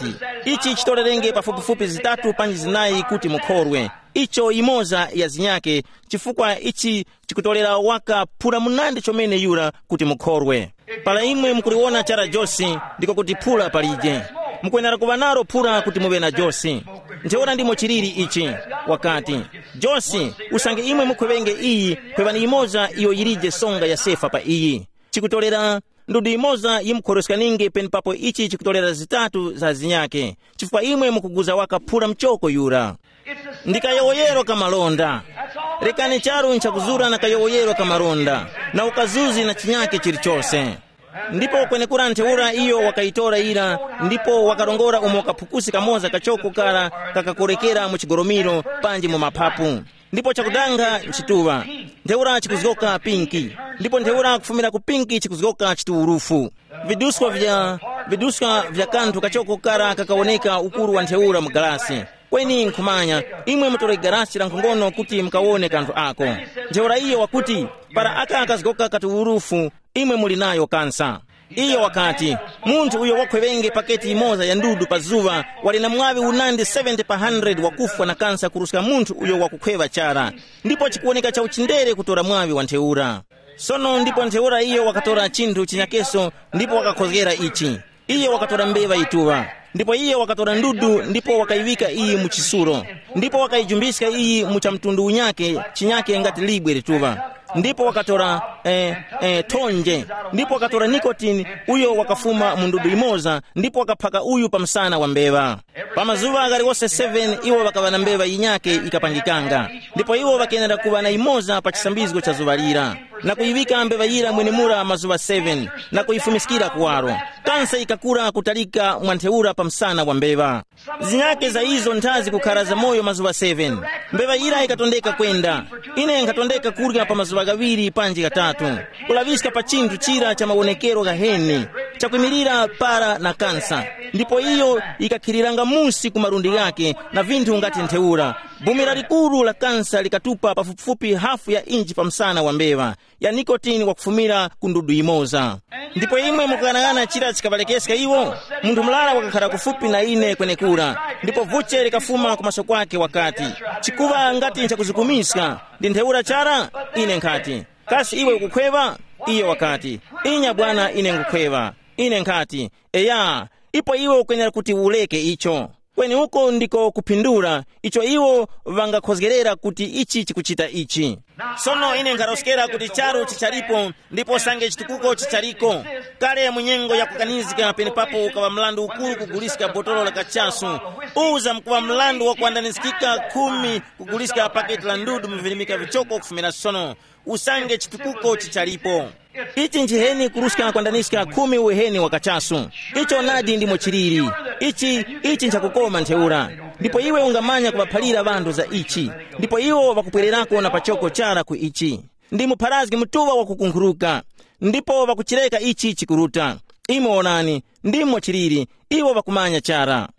ichi chitolerenge pafupifupi zitatu panji zinayi kuti mukhorwe. Icho imoza ya zinyake chifukwa ichi chikutolera waka phula munandi chomene yura kuti mukhorwe. Pala imwe mukuliona chara josi ndiko kuti phula palije. Mukwenera kuva nalo phula kuti muve na josi. Ntheura ndimo chilili ichi wakati josi usange imwe mukhwevenge iyi khwevani imoza iyo yilije songa ya sefa pa iyi. Chikutolera ndudu imoza yimukhoresikaninge peni papo ichi chikutolera zitatu za zinyake chifukwa imwe mukuguza waka phula mchoko yura. Ndikayowoyero kamalonda. Rekani charu nchakuzura na kayowoyero kamalonda na ukazuzi na chinyake chilichose. Ndipo kwenekura ntheura iyo wakaitora ila ndipo wakarongora umo kaphukusi kamoza kachoko kala kakakorekera mu chigoromiro panji mu mapapu. Ndipo chakudanga nchituva ntheura chikuzigoka pinki. Ndipo ntheura kufumira ku pinki chikuzigoka chituurufu. Viduskwa vya viduskwa vya kantu kachoko kala kakawoneka ukuru wa ntheura mu galasi. Kweni nkumanya imwe mutore garasi la nkongono kuti mkawone kantu ako. Ntheura iyo wakuti para aka akazigoka katuurufu imwe mulinayo kansa. Iyo wakati muntu uyo wakhwevenge paketi imoza ya ndudu pa zuva walina mwavi unandi seventy pa hundred wakufwa na kansa kurusika muntu uyo wakukhweva chara. Ndipo chikuoneka cha uchindere kutora mwavi wa ntheura. Sono ndipo ntheura iyo wakatora chintu chinyakeso ndipo wakakhozgera ichi. Iyo wakatora mbeva ituva. Ndipo iyo wakatora ndudu ndipo wakaiwika iyi muchisuro. Ndipo wakaijumbisika iyi muchamtundu unyake chinyake ngati libwe lituva. Ndipo wakatora eh, eh, tonje. Ndipo wakatora nikotini uyo wakafuma mundudu imoza. Ndipo wakaphaka uyu pa msana wa mbeva. Pamazuva agari wose seven iwo wakava na mbeva inyake ikapangikanga. Ndipo iwo wakenera kuva na imoza pa chisambizgo cha zuvalira na kuivika mbeva ira mwenemura mazuva seven na kuifumisikira kuwaro. Kansa ikakura kutalika mwantheura pa msana wa mbeva. Zinyake za izo ntazi kukaraza moyo mazuva seven. Mbeva ira ikatondeka kwenda. Ine nkatondeka kurga pa mazuva gaviri panji gatatu. Kulaviska pa chintu chira cha mawonekero gaheni cha kuimirira para na kansa. Ndipo iyo ikakiriranga musi kumarundi yake na vintu ngati ntheura. Bumira likuru la kansa likatupa pafupifupi hafu ya inchi pa msana wa mbeva ya nikotini wa kufumira kundudu imoza. Ndipo imwe mukanangana chira chikavalekesika iwo mundu mlala wakakhala kufupi na ine kwenekura. Ndipo vuche likafuma kumaso kwake wakati chikuva ngati nchakuzikumiska ndi ntheura chara ine nkati kasi iwe ukukhweva iyo wakati inya bwana ine ngukhweva ine nkati eya ipo iwe ukwenera kuti uleke icho. Kweni uko ndiko kupindura icho iwo vangakhozgerera kuti ichi chikuchita ichi. Sono ine nkharoskera kuti charu chicharipo ndipo sange chitukuko chichariko. Kale munyengo ya kukanizika pene papo ukava mlandu ukuru kugulisika botolo la kachasu. Uza mkuva mlandu wa kuandanisikika kumi kugulisika paketi la ndudu mvilimika vichoko kufumira sono. Usange chitukuko chicharipo. Ichi njiheni kurusika kuandanisikika kumi uweheni wakachasu. Icho nadi ndimo chiriri. Ichi, ichi nchakukoma ntheura. Ndipo iwe ungamanya kubaphalira bandu za ichi. Ndipo iwo wakupwererako na pachoko chara ku ichi. Ndimu parazgi mutuwa wakukunkuruka. Ndipo wakuchireka ichi chikuruta. Imo onani, ndimo chiriri. Iwo wakumanya chara.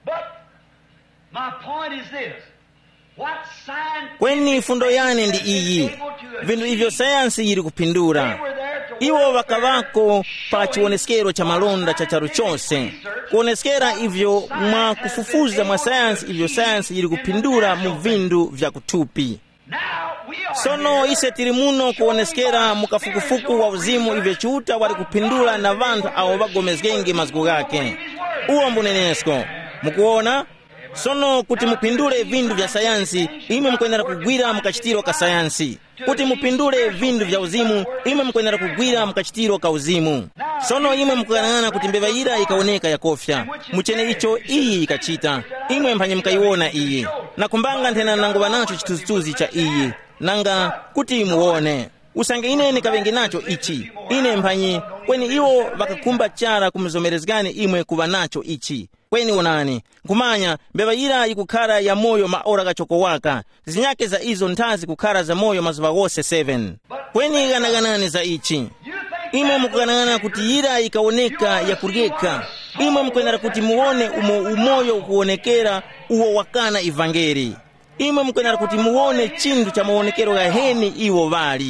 Kweni fundo yane ndi iyi. Vindu hivyo sayansi yiri kupindura. Iwo wakavako pa chioneskero cha malonda cha charu chose. Kuoneskera hivyo mwa kufufuza mwa sayansi hivyo sayansi yiri kupindura mu vindu vya kutupi. Sono ise tirimuno kuoneskera mukafukufuku wa uzimu hivyo chuta wali kupindura na vantu awo bagomezgenge mazgo gake. Uo mbunenesko. Mukuona? Sono kuti mupindule vindu vya sayansi ime mkwenera kugwira mukachitiro ka sayansi. Kuti mupindule vindu vya uzimu ime mkwenera kugwira mukachitiro ka uzimu. Sono ime mkukanangana kuti mbeva ira ikaoneka ya kofya. Muchene icho iyi ikachita. Ime mpanye mkaiwona iyi. Na kumbanga ntena nango banacho chituzutuzi cha iyi. Nanga kuti muone. Usange ine nikavengi nacho ichi. Ine mpanye kweni iwo wakakumba chara kumzomerezgani imwe kuva nacho ichi. Kweni unani, kumanya, mbeva ira ikukara ya moyo maora kachoko waka. Zinyake za izo ntazi kukara za moyo mazuva gose seven. Kweni ganaganani za ichi. Ime mkuganagana kuti ira ikaoneka ya kurgeka. Ime mkwenara kuti muone umo umoyo ukuonekera uo wakana ivangeri. Ime mkwenara kuti muone chindu cha muonekero ya heni iwo vali.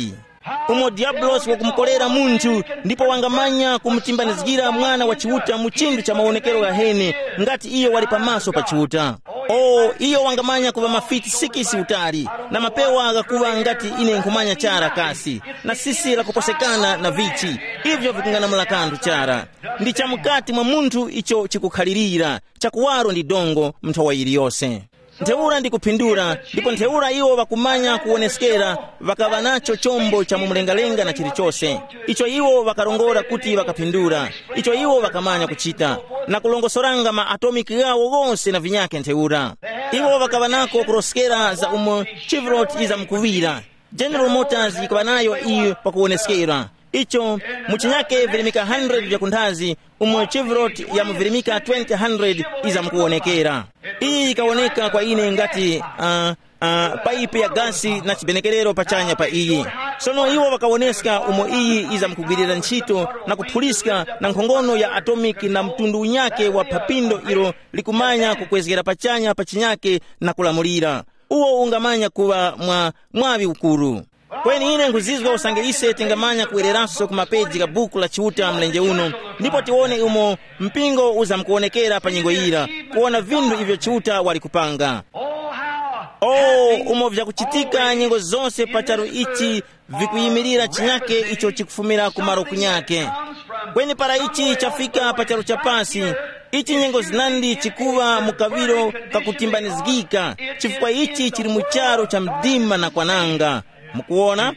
umo diablos wakumkolera munthu ndipo wangamanya kumtimbanizikira mwana wa chiuta mu chinthu cha maonekero ya hene ngati iyo wali pamaso pa chiuta. O iyo wangamanya kuva mafiti sikisi utali na mapewa agakuva ngati ine nkhumanya chara kasi na sisi la kuposekana na vichi ivyo vikungana mulakandu chara ndi chamukati mwa munthu icho chikukhalirira chakuwaro ndi dongo mnthawa iliyonse. Ntheura ndi kupindula ndipo ntheura iwo vakumanya kuoneskera vakava nacho chombo cha mumulengalenga na chilichonse icho iwo vakalongola kuti vakapindula icho iwo vakamanya kuchita na kulongosoranga ma atomiki yawo gonse na vinyake ntheura iwo vakava nako kuroskera za umo Chevrolet iza mkuvira General Motors ikava nayo iyo pakuoneskera icho muchinyake vilimika one hundred vya kundazi umwe Chevrolet ya muvilimika twenty hundred iza mkuonekera. Iyi ikaoneka kwa ine ngati uh, uh, paipe ya gasi na chibenekerero pachanya pa iyi. Sono iwo wakaoneska umo iyi iza mkugwirira ntchito na kuphuliska na nkhongono ya atomic na mtundu unyake wa papindo ilo likumanya kukwezekera pachanya pachinyake na kulamulira. Uwo ungamanya kuwa mwa mwavi ukuru. Kweni ine nkuzizwa usange ise tingamanya kuwereraso kumapeji ka buku la chiuta mlenje uno ndipo tione umo mpingo uza mkuonekera pa nyingo ira kuona vindu ivyo chiuta wali kupanga. Oh, umo vya kuchitika nyingo zonse pacharo ichi vikuyimirira chinyake icho chikufumira kumaro kunyake. Kweni para ichi chafika pacharo chapasi ichi nyingo zinandi chikuwa mukaviro kakutimbanizgika chifukwa ichi chiri mucharo cha mdima na kwananga. Mukuona?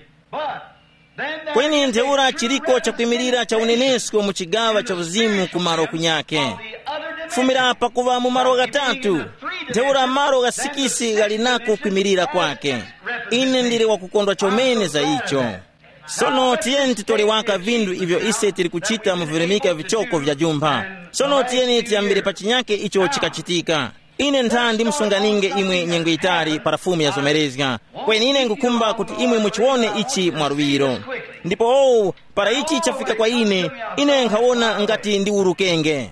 Kweni ntheura chiriko cha kuimirira cha unenesko muchigawa cha uzimu kumaro kunyake. Fumira pakuva mu maro gatatu. Ntheura maro gasikisi galinako kuimirira kwake. Ine ndiri wakukondwa chomene za icho. Sono tieni titoliwaka vindu ivyo ise tiri kuchita muvirimika vichoko vya jumba. Sono tieni tiambire pachinyake icho chikachitika. Ine ntha ndi msunganinge imwe nyengo itali parafumu ya zomerezga. Kweni ine ngukumba kuti imwe muchione ichi mwaruwiro. Ndipo oh, para ichi chafika kwa ine, ine nkhaona ngati ndi urukenge.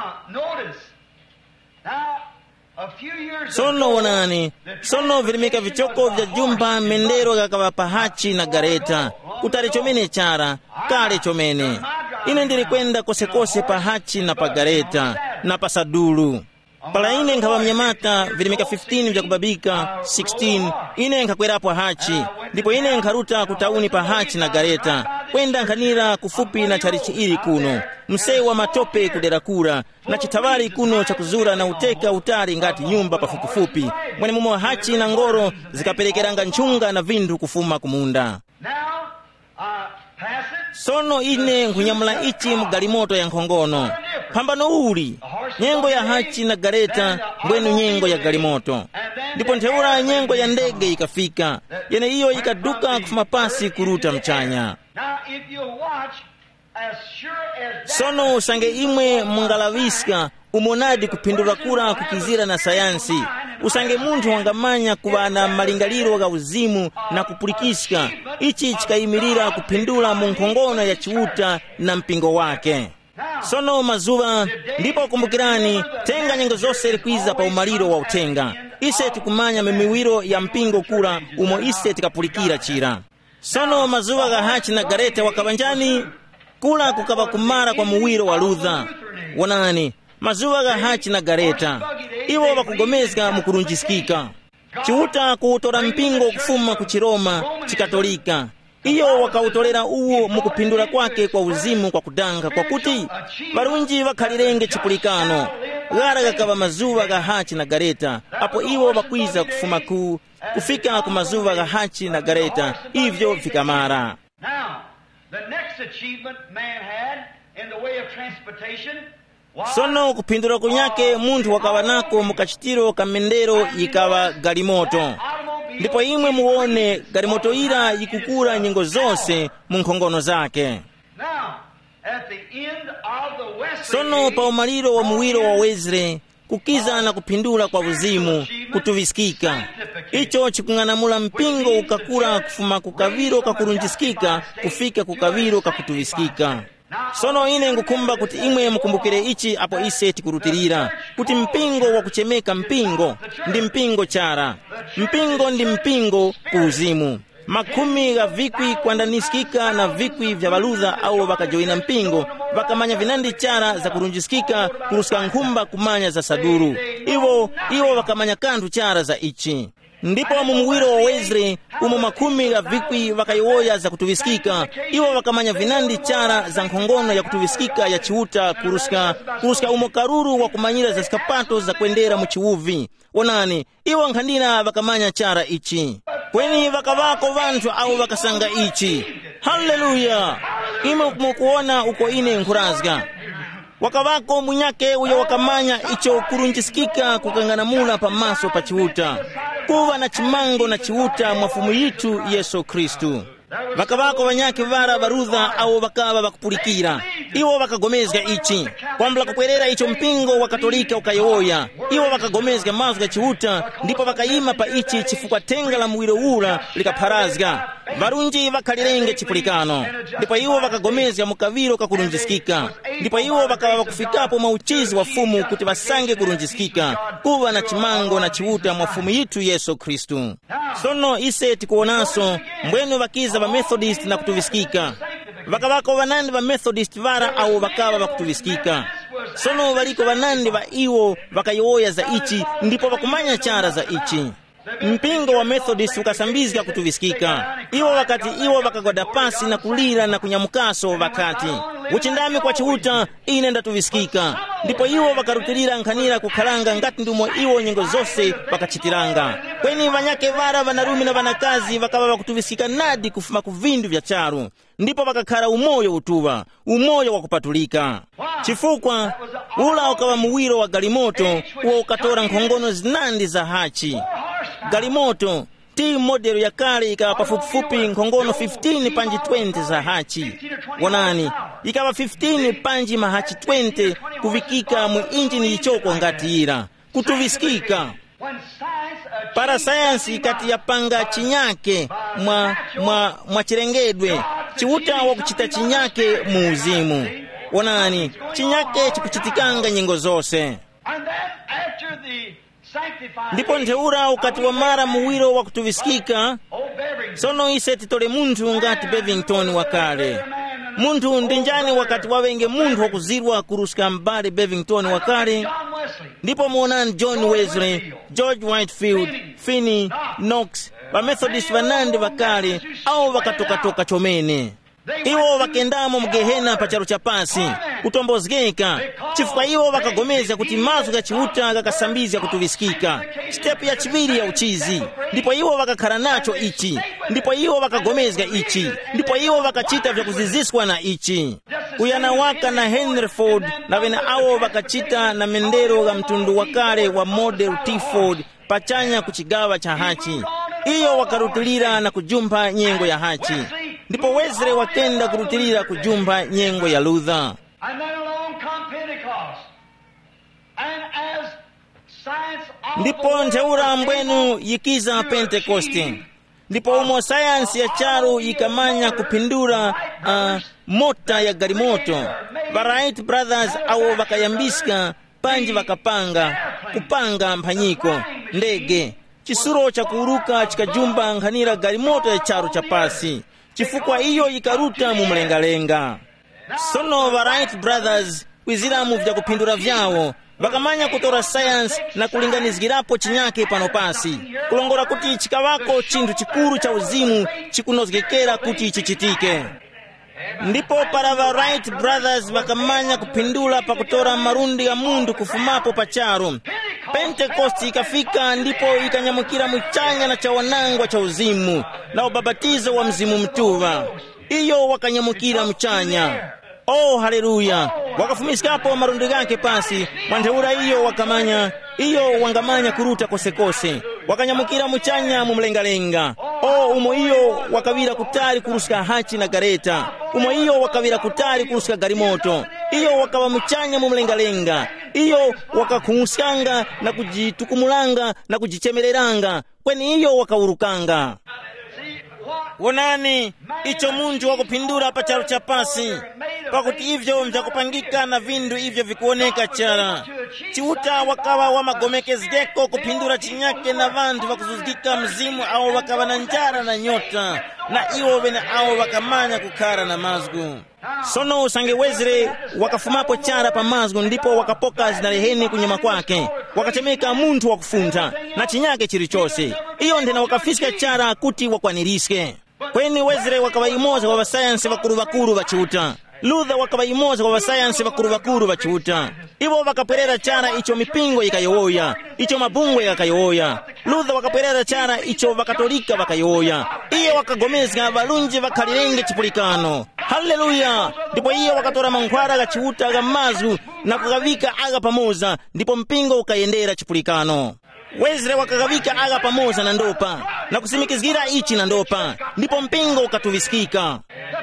Sono wonani, sono virimika vichoko vya jumba mendero gakava pahachi na gareta. Kutari chomene chara, kale chomene. Ine ndiri kwenda kose kose pahachi na pagareta, na pasadulu. Pala ine nkhawa mnyamata vilimika fifteen vya kubabika sixteen ine nkhakwerapo hachi ndipo ine nkharuta kutauni pa hachi na gareta kwenda nkhanira kufupi na charichi ili kuno msei wa matope kudera kura na chitawali kuno cha kuzura na uteka utali ngati nyumba pafupifupi mwene mumo hachi na ngoro zikapelekeranga nchunga na vindu kufuma kumunda. Sono ine nkunyamula ichi mgalimoto ya nkhongono. Pambano uli, nyengo ya hachi na gareta, mbwenu nyengo ya galimoto. Ndipo ntheura nyengo ya ndege ikafika, yene iyo ikaduka kufuma pasi kuruta mchanya. Sono usange imwe mungalaviska, umonadi kupindula kura kukizira na sayansi. Usange muntu wangamanya kuwa na malingaliro ga uzimu na kupulikiska. Ichi chikayimirira kupindula munkhongono ya chiuta na mpingo wake. Sono mazuva, ndipo kumbukirani, tenga nyengo zose likwiza pa umaliro wa utenga. Ise tikumanya mimiwiro ya mpingo kura umo ise tikapulikira chira. Sono mazuva ga hachi na gareta wakabanjani, kula kukava kumara kwa muwiro wa Luther. Wanani, mazuva ga hachi na gareta. Iwo wakugomezga mukurunjisikika. Chiuta kuutora mpingo kufuma kuchiroma chikatolika. Iyo wakautolera uwo mukupindula kwake kwa uzimu kwa kudanga kwa kuti barunji wakhalirenge chipulikano. Gara gakava mazuva ga hachi na gareta. Apo iwo wakwiza kufuma ku kufika ku mazuva ga hachi na gareta. Ivyo vikamara. Now, the next achievement man had in the way of transportation. Sono kupindula kunyake muntu wakawa nako mukachitiro kamendero ikawa galimoto. Ndipo imwe muone galimoto ira ikukura nyingo zonse munkhongono zake. Sono pa umaliro wa muwiro wa Wesley kukiza na kupindula kwa uzimu kutuvisikika. Icho chikung'anamula mpingo ukakura kufuma kukaviro kakurunjisikika kufika kukaviro kakutuvisikika. Sono ine ngukumba kuti imwe mukumbukire ichi apo ise tikurutirira kuti mpingo wa kuchemeka mpingo ndi mpingo chara. Mpingo ndi mpingo kuuzimu. makumi ga vikwi kwandanisikika na vikwi vya baludha au vakajoina mpingo vakamanya vinandi chara za kurunjisikika kuruska nkhumba kumanya za saduru iwo iwo vakamanya kandu chara za ichi. Ndipo mumuwiro wa Wesley umo makumi ga vikwi vakayowoya za kutuvisikika iwo vakamanya vinandi chara za nkhongono ya kutuvisikika ya chiuta kuruska kuruska umo karuru wa kumanyira za skapato za kwendera mu chiuvi. Onani iwo nkhandina vakamanya chara ichi kweni vakavako vantu au vakasanga ichi. Haleluya! Ime mukuona uko ine nkurazga wakavako munyake uyo wakamanya icho kurunjisikika kukanganamula pamaso pa chiuta kuva na chimango na chiuta mwafumu yitu Yesu Kristu. Vakavako vanyake vara barudha au vakava vakupulikira iwo vakagomezga ichi kwambula kupwerera icho mpingo wa Katolika ukayowoya iwo vakagomezga mazu ga chiuta ndipo vakayima pa ichi chifukwa tenga la muwiro ula likapharazga varunji vakhalirenge chipulikano ndipo iwo vakagomezga mukaviro kakurunjisikika ndipo iwo vakava vakufikapo mauchizi wa fumu kuti vasange kurunjisikika kuva na chimango na chiuta mwa fumu yitu Yesu Kristu. Sono ise tikuonaso mbwenu vakiza va Methodist na kutuvisikika vakavako vanandi va Methodist vara au vakava vakutuvisikika sono valiko vanandi va iwo vakayowoya za ichi ndipo vakumanya chara za ichi. Mpingo wa Methodist ukasambizika kutuvisikika iwo wakati iwo vakagoda pasi na kulira na kunyamukaso vakati uchindami kwa chiuta ine ndatuvisikika ndipo iwo vakarutirira nkhanira kukhalanga ngati ndumo iwo nyengo zose vakachitiranga kweni vanyake vara vanarumi na vanakazi vakava vakutuvisikika nadi kufuma kuvindu vya charu ndipo vakakhala umoyo utuva umoyo wa kupatulika chifukwa ula ukava muwiro wa galimoto uwo ukatora nkhongono zinandi za hachi. Galimoto ti modelo ya kale ikawa pafupifupi nkhongono fifteen panji twenty za hachi. Wanani ikawa fifteen panji mahachi twenty kuvikika mu injini ichoko ngati ira kutuvisikika para sayansi ikati yapanga chinyake mwa mwa mwa chirengedwe chiuta wa kuchita chinyake muuzimu. Wanani chinyake chikuchitikanga nyengo zose ndipo nteura ukati wa mara muwiro wa kutuvisikika sono ise titole muntu ngati Bevington wakale. Muntu ndinjani wakati wawenge muntu wakuzirwa kuruska mbali Bevington wakale ndipo muonani John Wesley, George Whitefield, Finney, Knox va Methodist vanandi vakale au vakatoka-toka chomene iwo vakendamo mgehena pacharo cha pasi kutombozgeka chifukwa iwo vakagomeza kuti mazu ga chiuta kakasambizya kutuvisikika step ya chiviri ya uchizi ndipo iwo vakakhala nacho ichi ndipo iwo vakagomezga ichi ndipo iwo vakachita vya kuziziswa na ichi kuyana waka na Henry Ford na vena awo vakachita na mendero ga mtundu wakale wa Model T Ford pachanya kuchigawa cha hachi iyo wakarutilira na kujumba nyengo ya hachi ndipo Wesley wakenda kurutilira kujumba nyengo ya Luther. Ndipo nteura mbwenu yikiza Pentekoste ndipo umo sayansi ya charu ikamanya kupindura uh, mota ya garimoto va Wright Brothers au vakayambisika panji vakapanga kupanga mphanyiko ndege chisuro cha kuruka chikajumba nkhanira garimoto ya charu cha pasi chifukwa iyo ikaruta mu mlengalenga. Sono va Wright Brothers kwiziramu vya kupindura vyawo vakamanya kutora science na kulinganizgirapo chinyake pano pasi kulongora kuti chikavako chinthu chikuru cha uzimu chikunozgekera kuti chichitike. Ndipo para va Wright Brothers vakamanya kupindula pa kutora marundi ya mundu kufumapo pacharo Pentecost ikafika ndipo ikanyamukira muchanya na cha wanangwa cha uzimu na ubabatizo wa mzimu mtuva iyo wakanyamukira mchanya. Oh haleluya wakafumiskapo marundi gake pasi mwanteura iyo wakamanya iyo wangamanya kuruta kosekose wakanyamukira muchanya mumlengalenga. Oh umo iyo wakavira kutari kuruska hachi na gareta umo iyo wakavira kutari kuruska garimoto iyo wakava muchanya mumlengalenga iyo wakakuhuskanga na kujitukumulanga na kujichemereranga kweni iyo wakawurukanga. Wonani icho munju wakupindura pacharo cha pasi pakuti ivyo mjakupangika na vindu ivyo vikuoneka chara chiuta wakava wamagomekezgeko kupindura chinyake na vantu vakuzuzgika mzimu awo vakava na njara na nyota na iwo vene awo vakamanya kukhala na mazgu. Sono usange Wesley wakafumapo chara pa mazgu ndipo wakapoka zinaleheni kunyuma kwake wakachemeka muntu wakufunta na chinyake chilichose iyo ndena wakafisika chara kuti wakwaniriske. Kweni Wesley wakava imoza kwa vasayansi vakuru vakuru vachiuta. Luther wakava imoza kwa vasayansi vakuru vakuru vachiuta. Iwo wakapwerera chara icho mipingo ikayowoya, icho mabungwe yakayowoya. Luther wakapwerera chara icho vakatolika vakayowoya. Iye wakagomezga valunji vakhalirenge chipulikano. Haleluya! Ndipo iye wakatora mankhwala gachiuta aga mazgu na kukavika aga pamoza ndipo mpingo ukayendera chipulikano. Wesley wakakavika aga pamoza na ndopa na kusimikizgira ichi na ndopa ndipo mpingo ukatuvisikika.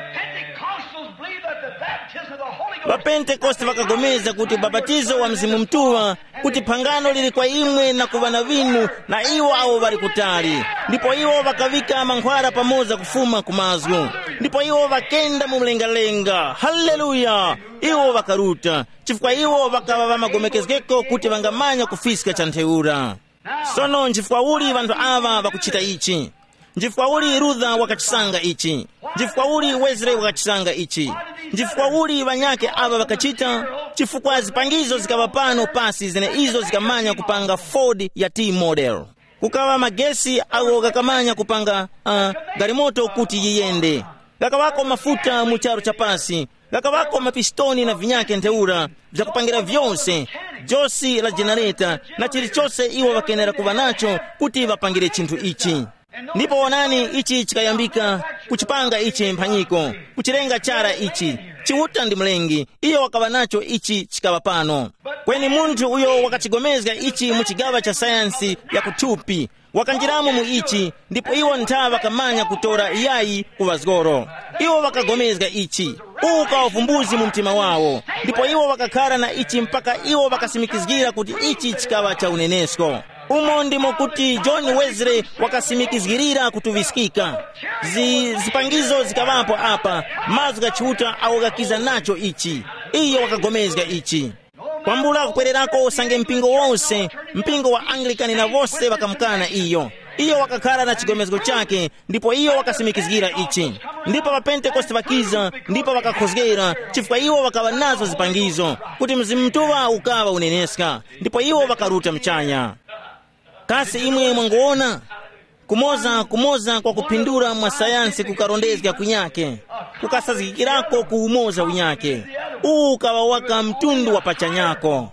Vapentekoste vakagomeza kuti babatizo wa mzimu mtuwa kuti pangano lili kwa imwe na kuvana vinu na iwo awo vari kutali. Ndipo iwo vakavika mankhwala pamoza kufuma kumazgu. Ndipo iwo vakenda mumlengalenga. Haleluya! Iwo vakaruta chifukwa iwo vakava vamagomekezgeko kuti vangamanya kufisika cha ntheura. Sono njifukwa uli vantu ava vakuchita ichi. Njifukwa uli Luther wakachisanga ichi. Njifukwa uli Wesley wakachisanga ichi. Njifukwa uli vanyake ava vakachita chifukwa zipangizo zikava pano pasi zine izo zikamanya kupanga Ford ya T-model. Kukawa magesi au kakamanya kupanga uh, garimoto kuti yiyende. Kakawako mafuta mucharo chapasi. Kakawako mapistoni na vinyake nteura vya kupangira vyonse josi la generator na chilichose iwo vakenera kuva nacho kuti vapangire chintu ichi. Ndipo wanani ichi chikayambika kuchipanga ichi mphanyiko kuchilenga chara ichi chiuta ndi mlengi iyo wakava nacho ichi chikava pano. Kweni muntu uyo wakachigomezga ichi muchigawa cha sayansi ya kuthupi wakanjiramu mu ichi ndipo iwo ntha vakamanya kutora iyayi kuvazgoro. Iwo wakagomezga ichi uwu kawavumbuzi mu mtima wawo ndipo iwo wakakhala na ichi mpaka iwo wakasimikizgira kuti ichi chikava cha unenesko. Umo ndimo kuti John Wesley wakasimikizgirira kutuvisikika. Zi, zipangizo zikavapo apa mazu gachiuta au gakiza nacho ichi. Iyo wakagomezga ichi. Kwambula kupwererako usange mpingo wonse, mpingo wa Anglikani na vose wakamkana iyo. Iyo wakakhala na chigomezgo chake, ndipo iyo wakasimikizgira ichi. Ndipo wa Pentekoste vakiza, ndipo wakakhozgera, chifukwa iyo wakava nazo zipangizo, kuti mzimu mtuwa ukava uneneska, ndipo iyo wakaruta mchanya. Kasi imwe mwangoona kumoza kumoza kwa kupindura mwa sayansi kukarondezga kunyake kukasazikirako kuumoza unyake uu ukawawaka mtundu wa pachanyako.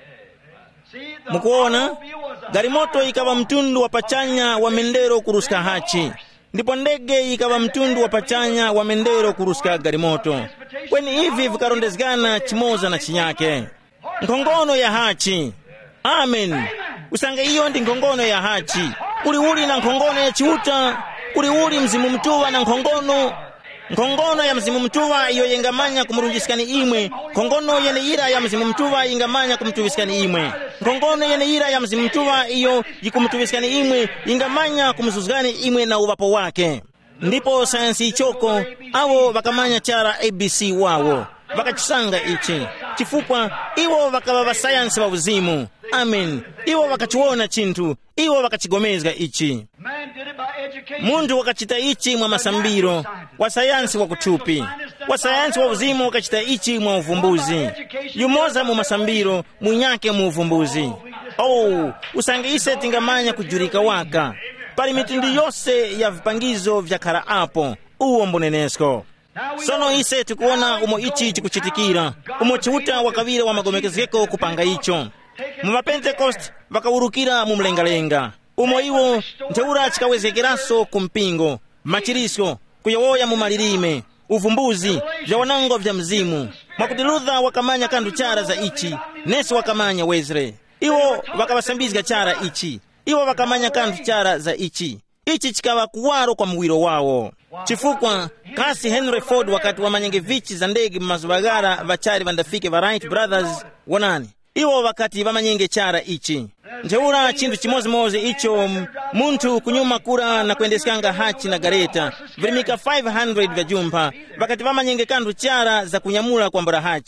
Mukuona garimoto ikawa mtundu wa pachanya wa mendero kuruska hachi ndipo ndege ikawa mtundu wa pachanya wa mendero kuruska garimoto. Kweni hivi vikarondezgana chimoza na chinyake nkongono ya hachi. Amen. Usange iyo ndi nkongono ya hachi. Kuli uli na nkongono ya chiuta, kuli uli mzimu mtuwa na nkongono. Nkongono ya mzimu mtuwa iyo yengamanya kumurunjisikani imwe. Nkongono yene ira ya mzimu mtuwa yengamanya kumtuvisikani imwe. Nkongono yene ira ya mzimu mtuwa iyo yikumtuvisikani imwe yengamanya kumzuzgani imwe na uvapo wake. Ndipo sayansi ichoko awo vakamanya chara A B C wawo vakachisanga ichi chifukwa iwo vakava vasayansi wa uzimu. Amen. Iwo wakachiona chintu, iwo wakachigomezga ichi. Mundu wakachita ichi mwa masambiro wa sayansi wa kuthupi. Wa sayansi wa uzimu wakachita ichi mwa uvumbuzi. Yumoza mu masambiro, munyake mu uvumbuzi. Oh, usange ise tingamanya kujurika waka. Pali mitundu yose ya vipangizo vya kara apo, uwo mbunenesko. Sono ise tukuona umo ichi chikuchitikira. Umo chiuta wakavira wa magomekezgeko kupanga icho. Mwa Pentecost vakawurukira mu mlengalenga. Umo iwo nteura chikawezekeraso kumpingo, machirisko, kuyowoya mu malirime, uvumbuzi, vya wanango vya mzimu. Mwakuti Luther wakamanya kandu chara za ichi, Nesi wakamanya Wesley. Iwo wakawasambizga chara ichi. Iwo wakamanya kandu chara za ichi. Ichi chikawa kuwaro kwa mwiro wawo. Chifukwa kasi Henry Ford wakati wa manyengevichi za ndege mmazubagara vachari vandafike va Wright Brothers wanani. Iwo wakati vamanyenge chara ichi. Nteura chintu chimozimozi icho muntu kunyuma kura na kuendeskanga hachi na gareta. Virimika five hundred vya jumpa. Wakati vamanyenge kandu chara za kunyamula kwa mbora hachi.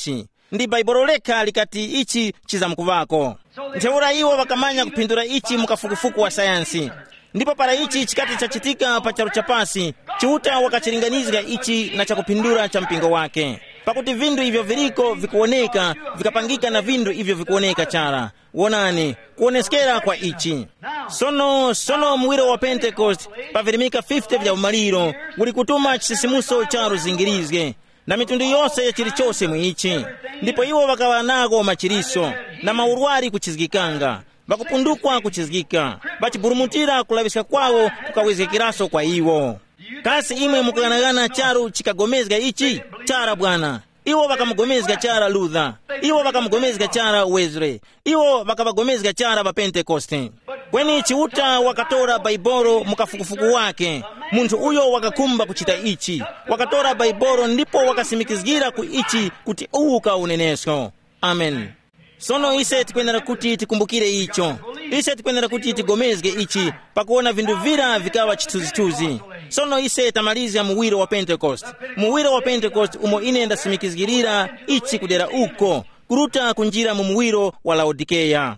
ndi baibulo lekha likati ichi chizamkuvako. Ntheura iwo wakamanya kuphindura ichi mukafukufuku wa sayansi. Ndipo para ichi chikati chachitika pa charo chapasi, chiuta wakachilinganizira ichi na chakuphindura cha mpingo wake. Pakuti vindu ivyo viliko vikuoneka vikapangika na vindu ivyo vikuoneka chara. Wonani, kuoneskera kwa ichi. Sono, sono mwiro wa Pentecost, pavirimika fifty vya umaliro, uli kutuma chisisimuso charo zingirizge, na mitundu yose ya chilichose mwichi. Ndipo iwo wakawanago machiriso, na maurwari kuchizgikanga, bakupundukwa kuchizgika, bachiburumutira kulavisika kwawo kukawezekiraso kwa iwo. Kasi imwe mukanagana charu chikagomezga ichi, chara bwana. Iwo wakamugomezga chara Luther. Iwo wakamugomezga chara Wesley. Iwo wakabagomezga chara ba Pentecoste. Kweni chiuta wakatora baiboro mukafukufuku wake. Muntu uyo wakakumba kuchita ichi. Wakatora baiboro ndipo wakasimikizgira ku ichi kuti uka unenesko. Amen. Sono ise tikwenera kuti tikumbukire icho. Ise tikwenera kuti tigomezge ichi pakuona vindu vira vikawa chituzi-tuzi. Sono ise tamalizia muwiro wa Pentecost. Muwiro wa Pentecost umo inenda simikizgirira ichi kudera uko, kuruta kunjira mu muwiro wa Laodikeya.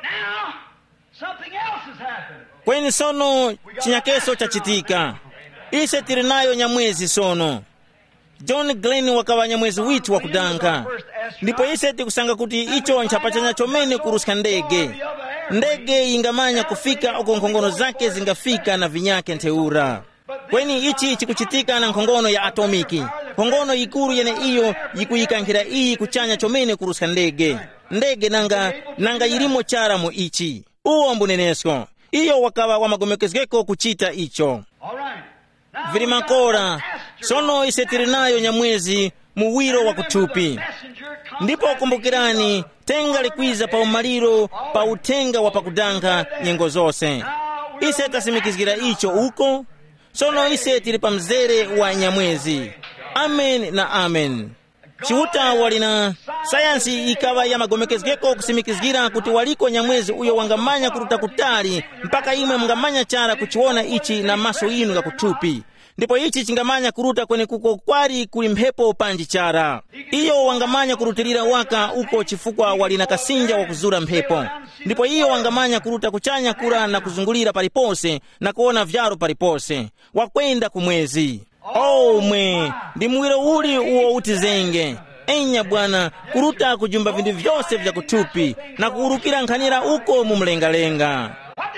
Kweni sono chinyakeso chachitika. Ise tirinayo nyamwezi sono. John Glenn wakawa nyamwezi witu wa kudanka. Ndipo ise tikusanga kuti icho nchapachanya chomene kurusika ndege. Ndege ingamanya kufika uko nkongono zake zingafika na vinyake nteura. Kweni ichi chikuchitika na nkongono ya atomiki. Nkongono ikuru yene iyo yikuyikankira iyi kuchanya chomene kurusika ndege. Ndege nanga, nanga yirimo chara mu ichi. Uwo mbunenesko. Iyo wakawa wamagomekezgeko kuchita icho. Vilimakora, sono ise tirinayo nyamwezi muwiro wa kutupi. Ndipo kumbukirani, tenga likwiza pa umaliro pa utenga wa pakudanka nyengo zose. Ise tasimikizgira icho uko, sono ise tilipa mzere wa nyamwezi. Amen na amen. Chiuta walina sayansi ikawa ya magomekezgeko kusimikizgira kuti waliko nyamwezi uyo wangamanya kuruta kutali mpaka imwe mngamanya chara kuchiona ichi na maso inu ga kutupi. Ndipo ichi chingamanya kuruta kwenye kuko kwari kulimhepo panji chara. Iyo wangamanya kurutilira waka uko chifukwa walina kasinja wa kuzura mhepo. Ndipo iyo wangamanya kuruta kuchanya kura na kuzungulira palipose na kuona vyaro palipose. Wakwenda kumwezi. Oh mwe, ndi mwiro uli uo utizenge. Enya bwana, kuruta kujumba vindu vyose vya kutupi na kuurukira nkhanira uko mumlengalenga.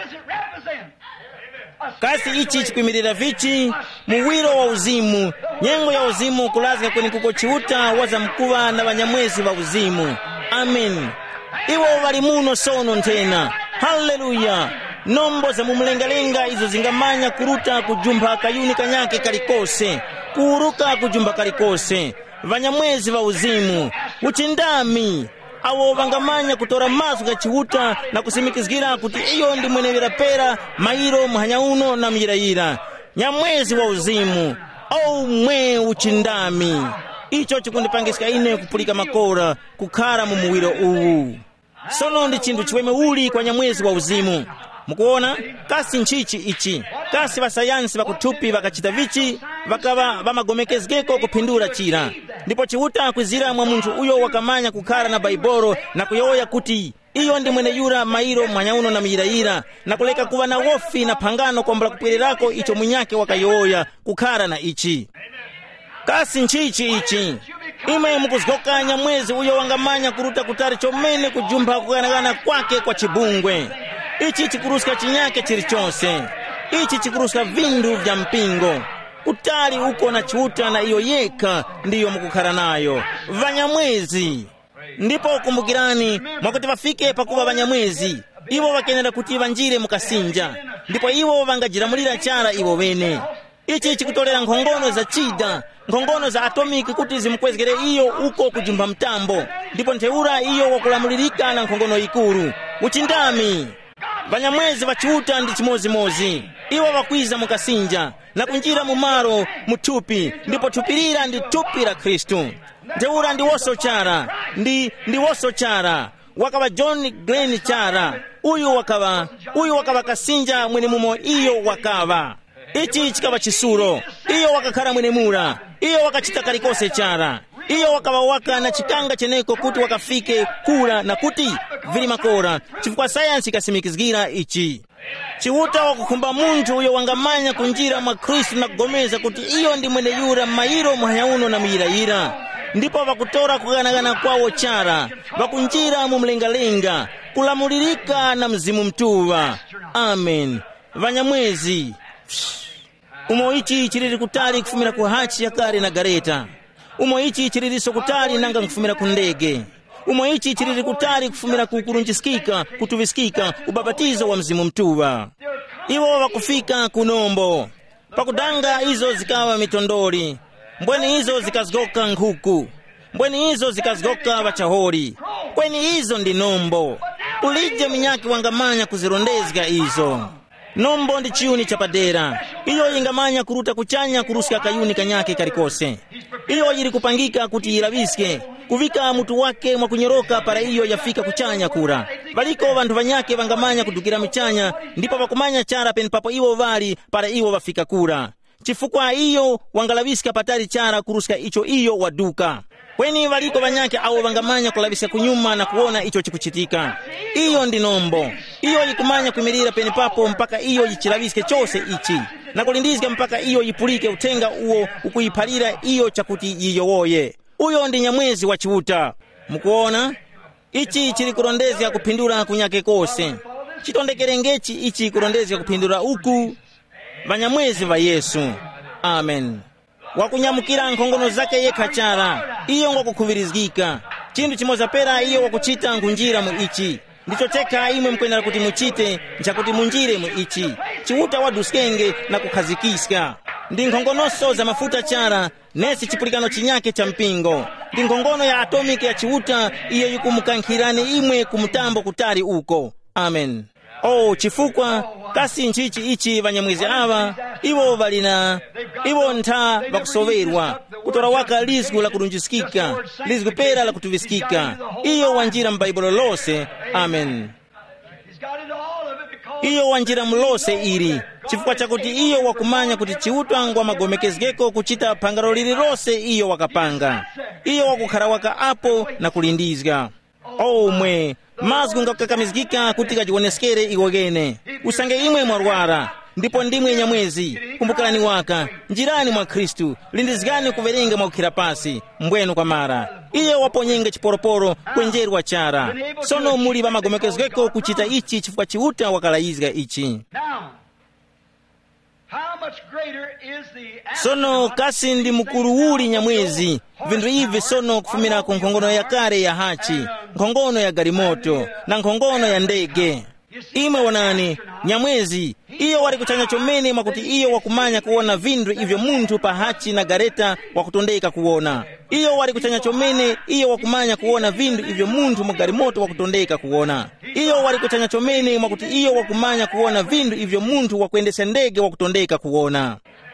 Kasi ichi chikuimirira vichi, muwiro wa uzimu, nyengo ya uzimu kulazika kwenye kuko chiuta waza mkuwa na wanyamwezi wa uzimu. Amen. Iwo walimuno sono ntena. Hallelujah. Nombo za mumlengalenga izo zingamanya kuruta kujumba kayuni kanyake kalikose, kuuruka kujumba kalikose. Vanyamwezi wa uzimu, uchindami, awo vangamanya kutora mazu ga chiuta na kusimikizgira kuti iyo ndi mwenevera pera, mairo, mhanyauno na mjirayira. Nyamwezi wa uzimu, au mwe uchindami. Icho chikundipangisika ine kupulika makora, kukara mumuwiro uwu. Sono ndi chindu chiweme uli kwa nyamwezi wa uzimu. Mukuona, kasi nchichi ichi. Kasi wa sayansi wa kutupi wakachita vichi, wakawa wamagomekezgeko kupindura chira. Ndipo chiuta kwizira mwa muntu uyo wakamanya kukara na baiboro na kuyoya kuti iyo ndi mwene yura mairo mwanyauno na mjirayira na kuleka kuwa na wofi na pangano kwa mbala kupirerako icho mwinyake wakayoya kukara na ichi. Kasi nchichi ichi. Ime mukuzgoka nyamwezi uyo wangamanya kuruta kutari chomene kujumba kuganagana kwake kwa chibungwe. Ichi chikuruska chinyake chirichonse. Ichi chikuruska vindu vya mpingo. Kutali uko na chiuta na iyo yeka ndiyo mukukara nayo. Vanyamwezi. Ndipo kumbukirani mwakuti wafike pakuwa vanyamwezi. Iwo wakenera kuti vanjire mukasinja. Ndipo iwo vangajiramulira chara iwo wene. Ichi chikutolera nkhongono za chida, nkhongono za atomiki kuti zimkwezgere iyo uko kujumba mtambo. Ndipo nteura iyo wakulamulirika na nkhongono ikuru. Uchindami. Vanyamwezi vachiuta ndi chimozi-mozi. Iwo wakwiza mukasinja na kunjira mumaro mutupi. Ndipo tupirira ndi tupi la Kristu. Nteura ndi woso chara. Ndi, ndi woso chara. Wakawa John Glenn chara. Uyu wakawa, uyu wakawa kasinja mwene mumo iyo wakawa. Ichi chikawa chisuro. Iyo wakakara mwene mura. Iyo wakachita kalikose chara. iyo wakawawaka na chikanga cheneko kuti wakafike kula na kuti vili makora chifukwa sayansi ikasimikizgira ichi. Chiuta wakukhumba munthu uyo wangamanya kunjira mwa Khristu na kugomeza kuti iyo ndi mwene yura m'mayiro mwanyauno na miyirayira. Ndipo vakutora kuganagana kwawo chara, vakunjira mu mlengalenga, kulamulirika na mzimu mtuwa. Amen. Vanyamwezi. Umo ichi chiriri kutali kufumira ku hachi ya kare na gareta. Umo ichi chiriri sokutali nanga kufumira ku ndege. Umo ichi chiriri kutali kufumira ku kurunjisikika, kutuvisikika, ubabatizo wa mzimu mtuwa. Iwo wakufika kunombo. Pakudanga izo zikawa mitondori. Mbweni hizo zikazigoka nkhuku. Mbweni hizo zikazigoka vachahori. Mbweni hizo ndi nombo. Ulije minyaki wangamanya kuzirondezga izo. Nombo ndi chiuni chapadera. Iyo ingamanya kuruta kuchanya kurusika kayuni kanyake karikose. Iyo yiri kupangika kuti iraviske. Kuvika mutu wake mwa kunyoroka para iyo yafika kuchanya kura. Valiko vantu vanyake wangamanya kudukira michanya. Ndipo wakumanya chara pen papo iwo vali para iwo wafika kura. Chifukwa iyo wangalaviska patari chara kurusika icho iyo waduka. Kweni valiko vanyake awo vangamanya kulavisa kunyuma na kuona icho chikuchitika. Iyo ndi nombo. Iyo yikumanya kumirira peni papo mpaka iyo yichilaviske chose ichi. Na kulindizika mpaka iyo yipulike utenga uo ukuyipalira iyo chakuti yiyowoye. Uyo ndi nyamwezi wa chiuta. Mukuona? Ichi chiri kurondezya kupindura kunyake kose. Chitondekerengechi ichi kurondezya kupindura uku. Vanyamwezi va Yesu. Amen. Wakunyamukira nkhongono zake yekha chara. Iyo ngokukhuvirizgika. Chindu chimoza pera iyo wakuchita nkunjira mu ichi. Ndicho cheka imwe mkwenera kuti muchite nchakuti munjire mu ichi. Chiuta waduskenge na kukhazikiska. Ndi nkhongonoso za mafuta chara nesi chipulikano chinyake cha mpingo. Ndi nkhongono ya atomiki ya chiuta iyo yikumukankhirani imwe kumutambo kutari uko. Amen. Oh, chifukwa kasi nchichi ichi vanyamwezi ava iwo valina iwo ntha vakusoverwa kutora waka lizgu la kurunjisikika, lizgu pera la kutuvisikika. Iyo wanjira mbaibulo lose. Amen. Iyo wanjira mlose iri chifukwa chakuti iyo wakumanya kuti chiuta ngwa magomekezgeko kuchita pangaro lili lose iyo wakapanga. Iyo wakukharawaka apo na kulindizga. Oh mwe mazgu ngakakamizgika kuti kachioneskere iwogene. Usange imwe mwarwara ndipo ndimwe nyamwezi kumbukirani waka njirani mwa Khristu lindizgani kuverenga mwaukira pasi mbwenu kwa mara. Iyo waponyenge chiporoporo kwenjerwa chara. Sono muli va magomekezgeko kuchita ichi chifukwa chiuta wakalaizga ichi. Sono kasi ndi mukuru uli nyamwezi. Vindu hivi sono kufumira ku nkhongono ya kare ya hachi, nkhongono ya garimoto na nkhongono ya ndege. Imwe wanani nyamwezi iyo wali kuchanya chomene mwakuti iyo wakumanya kuona vindu ivyo muntu pa hachi na gareta wakutondeka kuona. Iyo wali kuchanya chomene iyo wakumanya kuona vindu ivyo muntu mwagarimoto wakutondeka kuona. Iyo wali kuchanya chomene mwakuti iyo wakumanya kuona vindu ivyo muntu wakuendesha ndege wakutondeka kuona.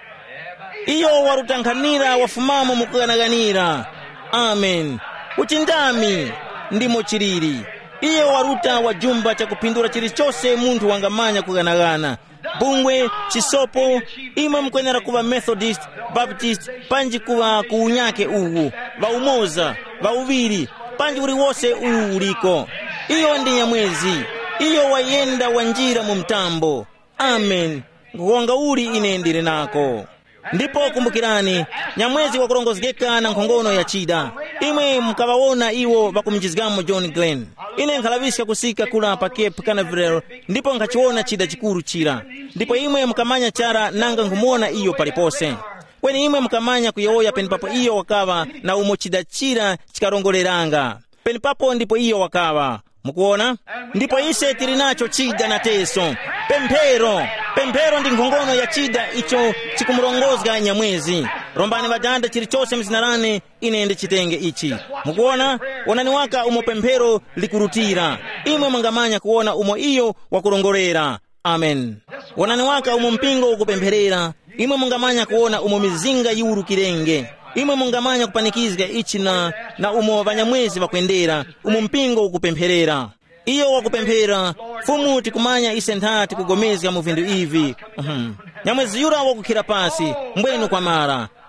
Iyo warutankhanira wafumamo mukuganaganira. Amen. Uchindami ndimo chiriri. Iyo waruta wajumba cha kupindura chilichose muntu wangamanya kuganagana. Bungwe, chisopo, imwe mkwenera kuwa Methodist, Baptist, panji kuwa kuunyake uwu, va umoza, va uviri, panji uri wose uwu uliko. Iyo ndi nyamwezi. Iyo wayenda wanjira mumtambo. Amen. Nguwanga uri inendire nako. Ndipo kumbukirani nyamwezi wakurongozgeka na nkhongono ya chida. Imwe mkawawona iwo vakumjizgamo John Glenn. Ine nkalavisika kusika kula pa Cape Canaveral ndipo nkachiona chida chikuru chira. Ndipo imwe mkamanya chara nanga nkumuona iyo palipose. Kweni imwe mkamanya kuyeoya penipapo iyo wakawa na umo chida chira chikarongoleranga. Penipapo ndipo iyo wakawa. Mukuona? Ndipo ise tirinacho chida na teso. Pempero. Pempero ndi nkhongono ya chida icho chikumurongozga nyamwezi. Rombani vajanda chilichose mzinarane inende chitenge ichi. Mukuona? Onani waka umo pempero likurutira. Imwe mwangamanya kuona umo iyo wakurongorera. Amen. Onani waka umo mpingo ukupemperera. Imwe mwangamanya kuona umo mizinga yuru kirenge. Imwe mungamanya kupanikizga ichi na na umo vanyamwezi vakwendera. Umo mpingo ukupemperera. Iyo wakupempera fumu tikumanya ise nthati kugomezga mu vindu ivi. Uhum. Nyamwezi yura wakukhira pasi mbwenu kwa mara.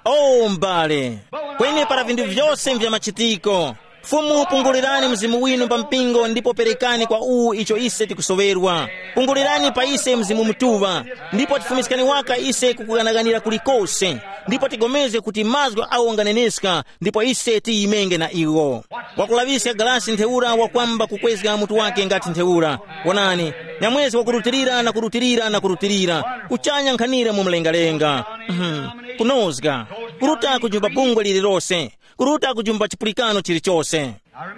Oh mbale, kweni para vindu vyose vya machitiko. Fumu pungulirani mzimu winu pa mpingo ndipo perekani kwa uu icho ise tikusowerwa. Pungulirani pa ise mzimu mtuva ndipo tifumisikani waka ise kukuganaganira kulikose. Ndipo tigomeze kuti mazgo au anganeneska ndipo ise tiyimenge na iwo. Wakulavisa galasi ntheura wakwamba kukwezga mutu wake ngati ntheura. Wonani, nyamwezi wakurutirira na kurutirira na kurutirira. Kuchanya nkhanira mu mlengalenga. Mhm. Kunozga. Kuruta kujumba bungwe lililose. Kuruta kujumba chipulikano chilichose.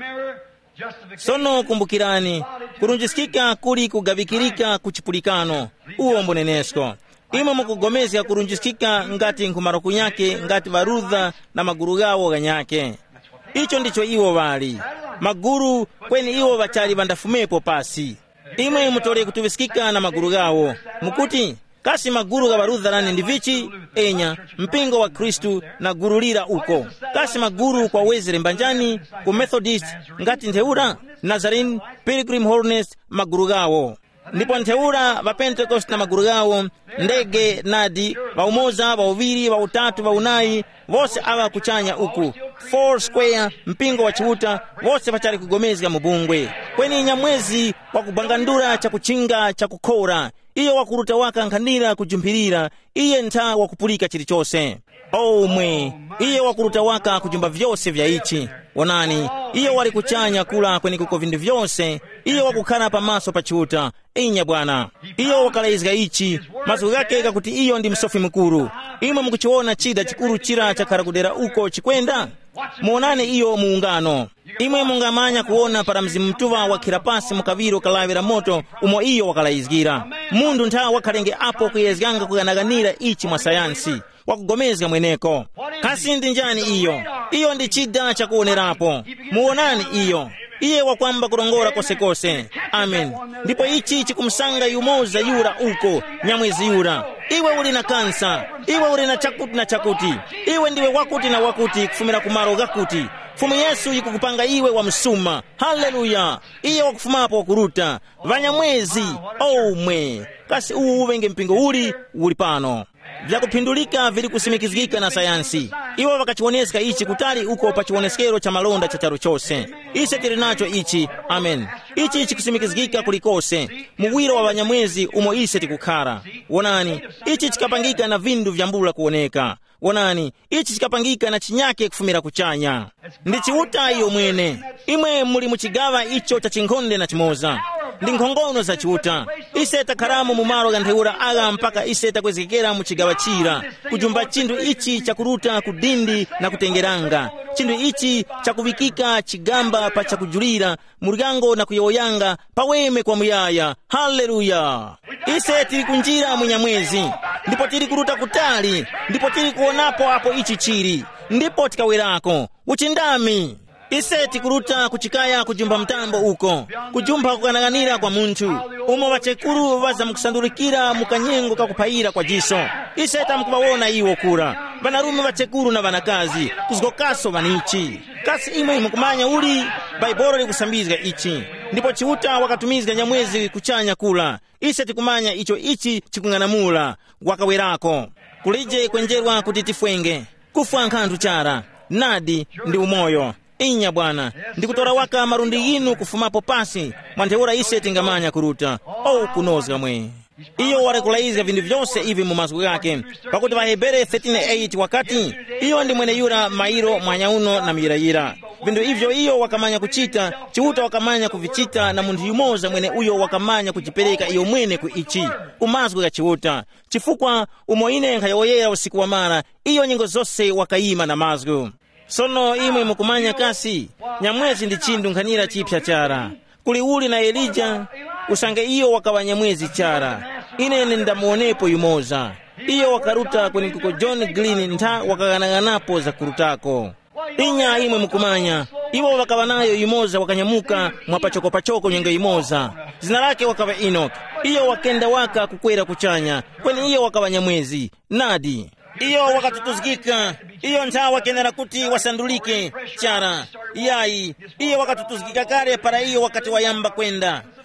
Sono kumbukirani, kurunjisikika kuli kugavikirika kuchipulikano. Uo mbonenesko. Ima mukugomezya kurunjisikika ngati nkumaro kunyake, ngati varudha na maguru gawo ganyake. Icho ndicho iwo vali. Maguru kweni iwo vachali vandafumepo pasi. Imwe mutole kutuvisikika na maguru gawo. Mukuti, kasi maguru ga varudha nani ndivichi, enya, mpingo wa Kristu na gurulira uko. Kasi maguru kwa Wesley Mbanjani, ku Methodist, ngati ntheura, Nazarene, Pilgrim Holiness, maguru gawo. Ndipo ntheura va Pentecost na maguru gawo, ndege, nadi, va umoza, va uviri, va utatu, va unai, vose ava kuchanya uku. Four Square, mpingo wa chiuta, vose vachali kugomezga mubungwe. Kweni nyamwezi wakubangandura cha kuchinga cha kukora. Iyo wakuruta waka nkhanira kujumpirira, iye ntha wakupulika chilichose. Oh mwe, iye wakuruta waka kujumba vyose vya ichi. Wonani, iye wali kuchanya kula kweni kuko vindu vyose, iye wakukana pa maso pa chiuta. Inya bwana, iye wakalaizga ichi, maso gake kakuti iyo ndi msofi mkuru. Imwe mukuchiona chida chikuru chira chakarakudera uko chikwenda. Muonane iyo muungano. Imwe mungamanya kuona para mzimu mtuva wakira pasi mukaviro kalavira moto umo iyo wakalaizgira. Mundu ntha wakalenge apo kuyezganga kuganaganira ichi mwa sayansi. Wakugomezga mweneko. Kasi ndi njani iyo? Iyo ndi chida cha kuonerapo. Muonani iyo. Iye wakwamba kurongora kose kose. Amen. Ndipo ichi chikumsanga yumoza yura uko, nyamwezi yura. Iwe uli na kansa, iwe uli na chakuti na chakuti. Iwe ndiwe wakuti na wakuti kufumira kumaro gakuti. Fumu Yesu yikukupanga iwe wa msuma. Haleluya. Iye wakufumapo wakuruta. Vanyamwezi, oh mwe. Kasi uu uvenge mpingo uli, uli pano. Vya kupindulika vili kusimikizgika na sayansi. Iwa wakachiwoneska ichi kutali uko pa chiwoneskero cha malonda cha charo chose. Ise tilinacho ichi, amen. Ichi ichi kusimikizgika kulikose. Muwiro wa wanyamwezi umo ise tikukara. Wonani, ichi chikapangika na vindu vyambula kuoneka. Wonani, ichi chikapangika na chinyake kufumira kuchanya. Ndi chiuta iyo mwene. Imwe muli muchigava icho cha chinkonde na chimoza. Ndi nkhongono za chiuta. Iseta karamu mumaro gantheura aga mpaka iseta kwezekera muchigawa chira. Kujumba chindu ichi cha kuruta kudindi na kutengeranga. Chindu ichi cha kuvikika chigamba pa cha kujulira. Murigango na kuyoyanga paweme kwa muyaya. Haleluya. Ise tili kunjira munyamwezi. Ndipo tili kuruta kutali. Ndipo tili kuonapo hapo ichi chiri. Ndipo tikawerako. Uchindami. Ise tikuruta kuchikaya kujumba mtambo uko. Kujumba kukanaganira kwa muntu. Umo wachekuru waza mkusandurikira mukanyengo kakupahira kwa jiso. Ise tamkubawona iwo kura. Vanarume wachekuru na vanakazi. Kuzgokaso vanichi. Kasi imwe mukumanya uli. Baiboro li kusambizga ichi. Ndipo chiuta wakatumizga nyamwezi kuchanya kula. Ise tikumanya icho ichi chikunganamula. Wakawerako. Kulije kwenjerwa kutitifwenge. Kufwa nkantu chara. Nadi ndi umoyo. Inya bwana, ndikutora waka marundi yinu kufumapo pasi, mwantheura ise tingamanya kuruta. Oh kunozga mwe. Iyo warekulaiza vindu vyose hivi mumazuku yake. Pakuti Vahebere thirteen eight wakati, iyo ndi mwene yura mairo mwanyauno na miyirayira. Vindu hivyo iyo wakamanya kuchita, chiuta wakamanya kuvichita na mundu yumoza mwene uyo wakamanya kujipereka iyo mwene kuichi. Umazuku ya chiuta. Chifukwa umoine nkayoyera usiku wa mara, iyo nyingo zose wakaima na mazuku. Sono imwe mukumanya kasi, nyamwezi ndi chindu nkhanira chipya chara. Kuli uli na Elija, usange iyo wakawanyamwezi chara. Inene ndamuonepo yumoza. Iyo wakaruta kwenye kuko John Glenn nta wakaganaganapo za kurutako. Inya imwe mukumanya, iwo wakawanayo yumoza wakanyamuka mwapachoko pachoko nyenge yumoza. Zina lake wakawa Enoch. Iyo wakenda waka kukwera kuchanya, kwenye iyo wakawanyamwezi. Nadi. Iyo wakatutuzgika, iyo nta wakenera kuti wasandulike chara. Yai, iyo wakatutuzgika kare para iyo wakati wayamba kwenda.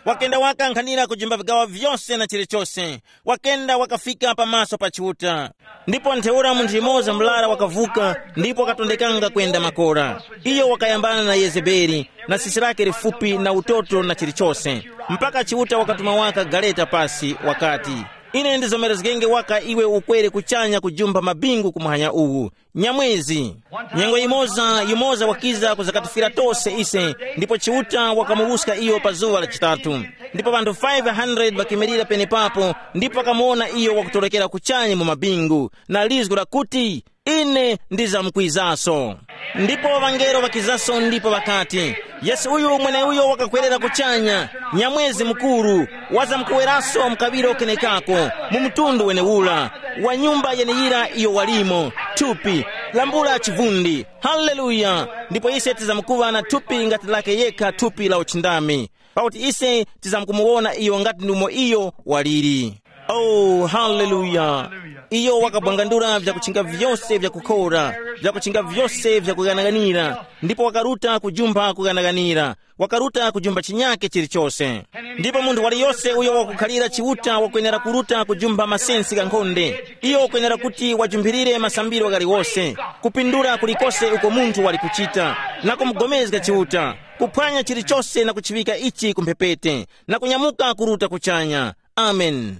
wakenda wakankhanira kujimba vigawo vyonse na chilichonse, wakenda wakafika pamaso pa chiuta. Ndipo ntheura munthu imodzi mlara wakavuka, ndipo akatondekanga kwenda makora. Iyo wakayambana na Yezebeli na sisi lake lifupi na utoto na chilichonse, mpaka chiuta wakatuma waka galeta pasi wakati ine ndizomera zigenge waka iwe ukwere kuchanya kujumba mabingu kumuhanya uwu nyamwezi. Nyengo imoza yumoza wakiza kuzakatifira tose ise, ndipo chiuta wakamubuska iyo pa zuwa la chitatu. Ndipo bantu five hundred bakimirira pene papo, ndipo akamuona iyo wakutolekera kuchanya mu mabingu na lizgu la kuti ine ndiza mkwizaso. Ndipo wangero wakizaso ndipo wakati Yesu uyu mwene uyo wakakwerera kuchanya nyamwezi mkuru waza mkuweraso mkabiro kenekako mumutundu wene ula wa nyumba yeneyira iyo walimo tupi lambula chivundi. Haleluya! Ndipo ise tizamkuwa na tupi ngati lake yeka tupi la uchindami, pauti ise tizamkumuona iyo ngati ndumo iyo waliri. Oh, haleluya! Iyo wakabwangandura vya kuchinga vyose vya kukora, vya kuchinga vyose vya kuganaganira, ndipo wakaruta kujumba kuganaganira, wakaruta kujumba chinyake chilichose. Ndipo mundu wali yose uyo wakukhalira chiuta wakwenera kuruta kujumba masensi gankhonde, iyo wakwenera kuti wajumbirire masambiro gali wose, kupindura kulikose uko muntu wali kuchita, na kumgomezga chiuta, kuphwanya chilichose na kuchivika ichi kumpepete, na kunyamuka kuruta kuchanya. Amen.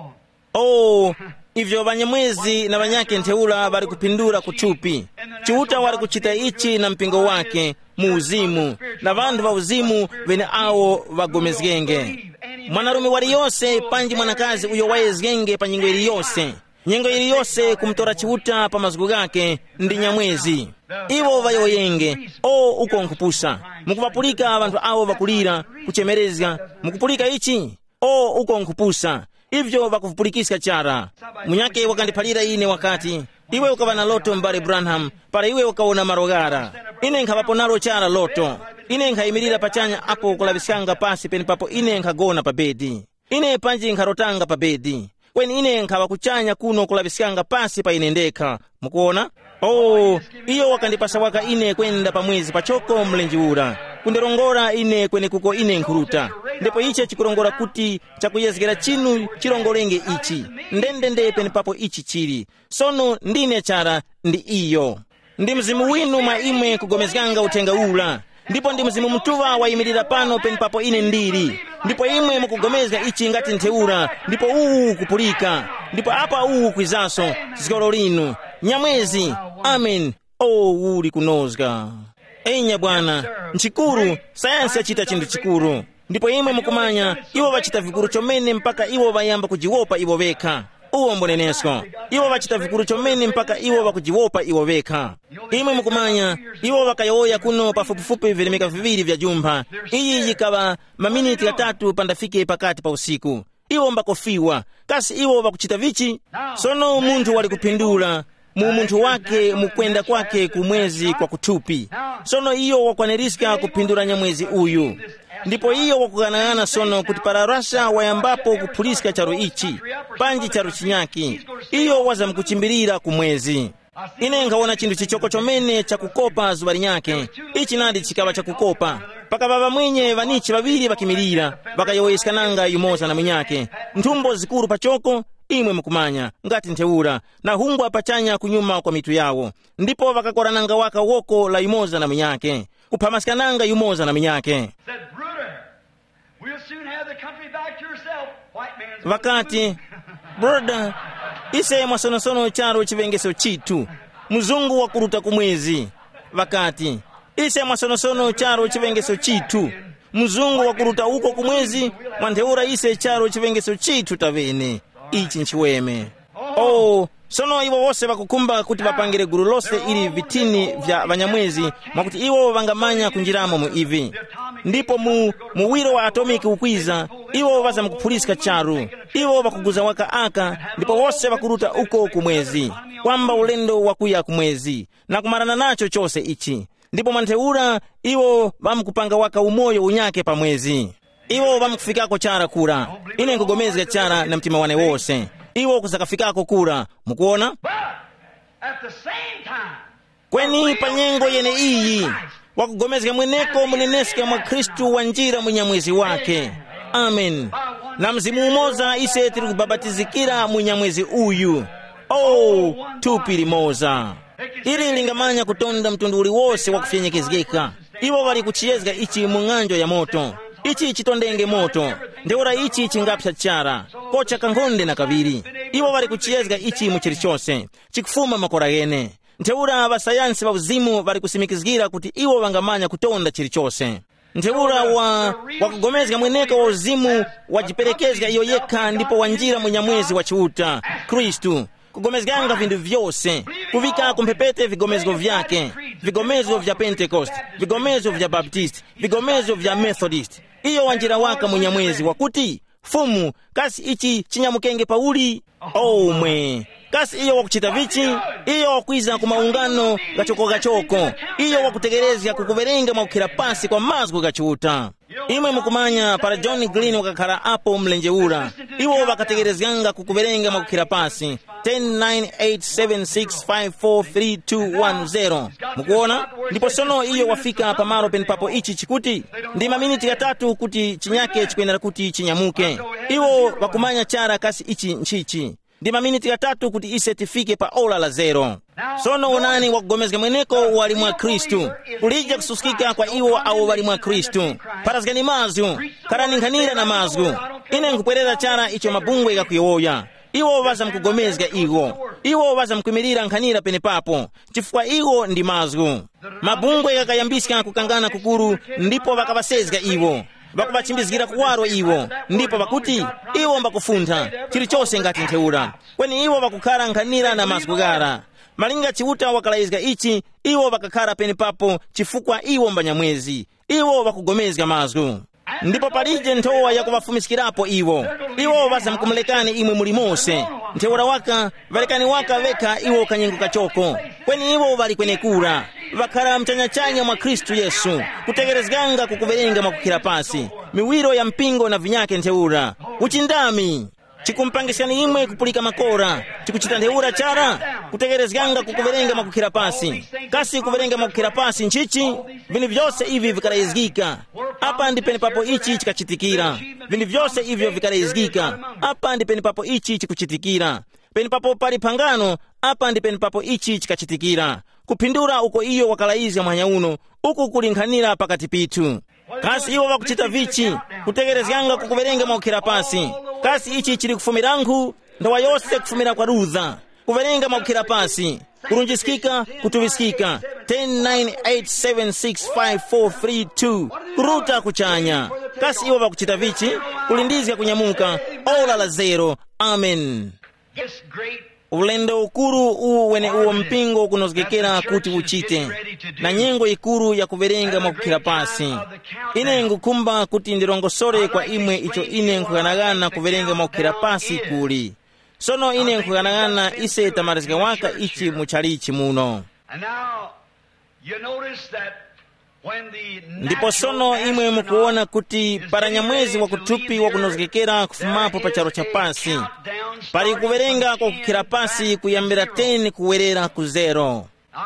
Oh, ivyo banyamwezi na banyake nteula bali kupindura kuchupi. Chiuta wali kuchita ichi na mpingo wake muuzimu, na bandu ba uzimu vene awo bagomezgenge. Mwanarume wali yose panji mwanakazi uyo waezgenge pa nyingo ili yose. Nyingo ili yose kumtora chiuta pa mazgu gake ndi nyamwezi. Iwo vayoyenge, o uko nkupusa. Mukupapulika abantu awo bakulira, kuchemerezga. Mukupulika ichi, o uko nkupusa. Ivyo bakufupulikisika chara. Munyake wakandipalira ine wakati iwe ukaba na loto mbale Branham, para iwe ukaona marogara. Ine nkhabaponalo chara loto. Ine nkhayimirira pachanya apo kulabisikanga pasi peni papo ine nkhagona pa bedi. Ine panji nkharotanga pa bedi. Kweni ine nkhabakuchanya kuno kulabisikanga pasi pa ine ndekha. Mukuona? Oh, iyo wakandipasa waka ine kwenda pa mwezi pachoko mlenjiura. Kundirongora ine kwene kuko ine nkhuruta. Ndipo ichi chikurongora kuti chakuyezgera chinu chirongolenge ichi. Ndendende peni papo ichi chiri. Sono ndine chara ndi iyo. Ndi mzimu winu mwa imwe kugomezganga utenga ula. Ndipo ndi mzimu mtuwa wayimirira pano peni papo ine ndiri. Ndipo imwe mukugomezga ichi ngati nteura. Ndipo uu kupulika. Ndipo apa uu kwizaso zikolo linu. Nyamwezi. Amen. Oh, uli kunozga. Enya bwana, nchikuru, sayansi yachita chindu chikuru. Ndipo imwe mukumanya, iwo wachita vikuru chomene mpaka iwo vayamba kujiwopa iwo veka. Uwo mbonenesko. Iwo wachita vikuru chomene mpaka iwo wakujiwopa iwo veka. Imwe mukumanya, iwo wakayoya kuno pafupifupi vilimika viviri vya jumba. Iyi yikaba maminiti ya tatu pandafike pakati pa usiku. Iwo mbakofiwa, kasi iwo wakuchita vichi. Sono muntu wali kupindula mu muntu wake mukwenda kwake kumwezi kwa kutupi. Sono iyo wakwaneriska kupindura nyamwezi uyu. Ndipo iyo wakuganagana sono kuti pararasha wayambapo kupuliska charo ichi panji charo chinyaki. Iyo waza mkuchimbirira kumwezi. Ine nkawona chindu chichoko chomene cha kukopa zubali nyake. Ichi nadi chikaba cha kukopa. Paka baba mwenye vanichi babiri bakimirira bakayoyeskananga yumoza na mwenyake. Ntumbo zikuru pachoko imwe mukumanya ngati nteura na hungwa pachanya kunyuma kwa mitu yawo. Ndipo bakakorananga waka woko la yumoza na mwenyake, kupamaskananga yumoza na mwenyake. Wakati brother ise mwasonosono charo chivengeso chitu muzungu wakuruta kumwezi. Wakati ise mwasonosono charo chivengeso chitu muzungu wakuruta uko kumwezi, mwanteura ise charo chivengeso chitu tavene ichi nchiweme. Oh, sono iwo wose bakukumba kuti bapangire guru lose ili vitini vya banyamwezi mwakuti iwo vangamanya kunjiramo mu ivi. Ndipo mu muwiro wa atomiki ukwiza iwo baza mkupuliska charu. Iwo bakuguza waka aka, ndipo wose bakuruta uko kumwezi, kwamba ulendo wakuya kumwezi na kumarana nacho chose ichi. Ndipo manteura iwo bamkupanga waka umoyo unyake pa mwezi. Iwo bamkufikako chara kura. Ine nkugomezga chara na mtima wane wose. Iwo kusakafikako kura. Mukuona? Kweni panyengo yene iyi wakugomezga mweneko muneneske mwa Kristu wanjira mwenyamwezi wake. amen. Na mzimu umoza ise tiri kubabatizikira munyamwezi uyu. Oh, tupi limoza. Ili lingamanya kutonda mtundu uli wose wakufyenyekezgeka. Iwo wali kuchiyezga ichi mung'anjo ya moto. Ichi chitondenge moto. Ndeura ichi chingapsa chara. Kocha kangonde na kaviri. Iwo wali kuchiyezga ichi muchiri chose. Chikufuma makora gene. Nteura abasayansi ba uzimu bali kusimikizgira kuti iwo wangamanya kutonda chiri chose. Nteura wa wakugomezga mweneka wa uzimu wajiperekezga iyo yeka ndipo wanjira munyamwezi wa chiuta Kristu. Kugomezganga vindu vyose, kuvika kumpepete vigomezgo vyake, vigomezgo vya Pentecost, vigomezgo vya Baptist, vigomezgo vya Methodist. Iyo wanjira waka munyamwezi wakuti fumu kasi ichi chinyamukenge pauli. Oh mwe, kasi iyo wakuchita vichi, iyo wakwiza kumaungano gachoko gachoko, iyo wakutegerezga kukuverenga maukira pasi kwa mazgu gachuta. Imwe mukumanya para John Green wakakara apo mlenjeura. Iwo wakategerezganga kukuverenga maukira pasi. ten nine eight seven six five four three two one zero. Mukuona? Ndipo sono iyo wafika pamaro penipapo ichi chikuti. Ndi maminiti ya tatu kuti chinyake chikuendera kuti chinyamuke. Iwo wakumanya chara kasi ichi nchichi. Ndi maminiti ya tatu kuti ise tifike pa ola la zero. Sono unani wakugomezga mweneko wali mwa Kristu. Kulija kususkika kwa iwo au wali mwa Kristu. Parazgani mazu, karaninkanira na mazgu. Ine nkupwereza chara icho mabungwe ya kuyowoya. Iwo waza mkugomezga iwo. Iwo waza mkumirira nkanira pene papo. Chifukwa iwo ndi mazgu. Mabungwe yakayambisika kukangana kukuru ndipo wakabasezga iwo. Bakubachimbizgira kuwaro iwo. Ndipo bakuti iwo mbakufunta chiri chose ngati nteura. Kweni iwo bakukara nkanira na mazgu gara. Malinga chiuta wakalaizga ichi, iwo bakakara pene papo chifukwa iwo mbanyamwezi. Iwo bakugomezga mazgu. Ndipo palije ntowa ya kubafumisikirapo iwo. Iwo baza mkumulekani imwe mulimose. Nteura waka, valekani waka veka iwo kanyengu kachoko. Kweni iwo vali kwenye kura. Vakara mchanyachanya mwa Kristu Yesu. Kutegerezganga kukuverenga makukira pasi. Miwiro ya mpingo na vinyake nteura. Uchindami. Chikumpangishani imwe kupulika makora. Chikuchita nteura chara. Kutegerezganga kukuverenga makukira pasi. Kasi kuverenga makukira pasi nchichi. Vini vyose hivi vikaraizgika. Apa ndipeni papo ichi chikachitikira. Vini vyose hivyo vikaraizgika. Apa ndipeni papo ichi chikuchitikira. Peni papo pali pangano. Apa ndipeni papo ichi chikachitikira. Kupindura uko iyo wakalaiza mwanya uno. Uku kulinkhanira pakati pitu. Kasi iwo wakuchita vichi. Kutegerezganga kukuverenga makukira pasi. Kasi ichi chiri kufumirangu. Ndawa yose kufumira kwa rudha. Kuverenga makukira pasi. Kurunjisikika, kutuvisikika. ten nine eight seven six five four three two. Kuruta kuchanya. Kasi iwo wakuchita vichi. Kulindizia kunyamuka. Ola la zero. Amen. Ulendo ukuru uwu wene uwo mpingo kunozgekera kuti uchite. Na nyengo ikuru ya kuverenga makukira pasi. Ine ngukumba kuti ndirongosore kwa imwe icho ine nkuganagana kuverenga makukira pasi kuli. Sono ine nkuganagana ise tamarizga waka ichi muchalichi muno. Ndipo sono imwe mukuona kuti paranyamwezi wakutupi wakunozgekera kufumapo pacharo cha pasi. Pari kuverenga kwa kukira pasi kuyambira ten kuwerera ku zero.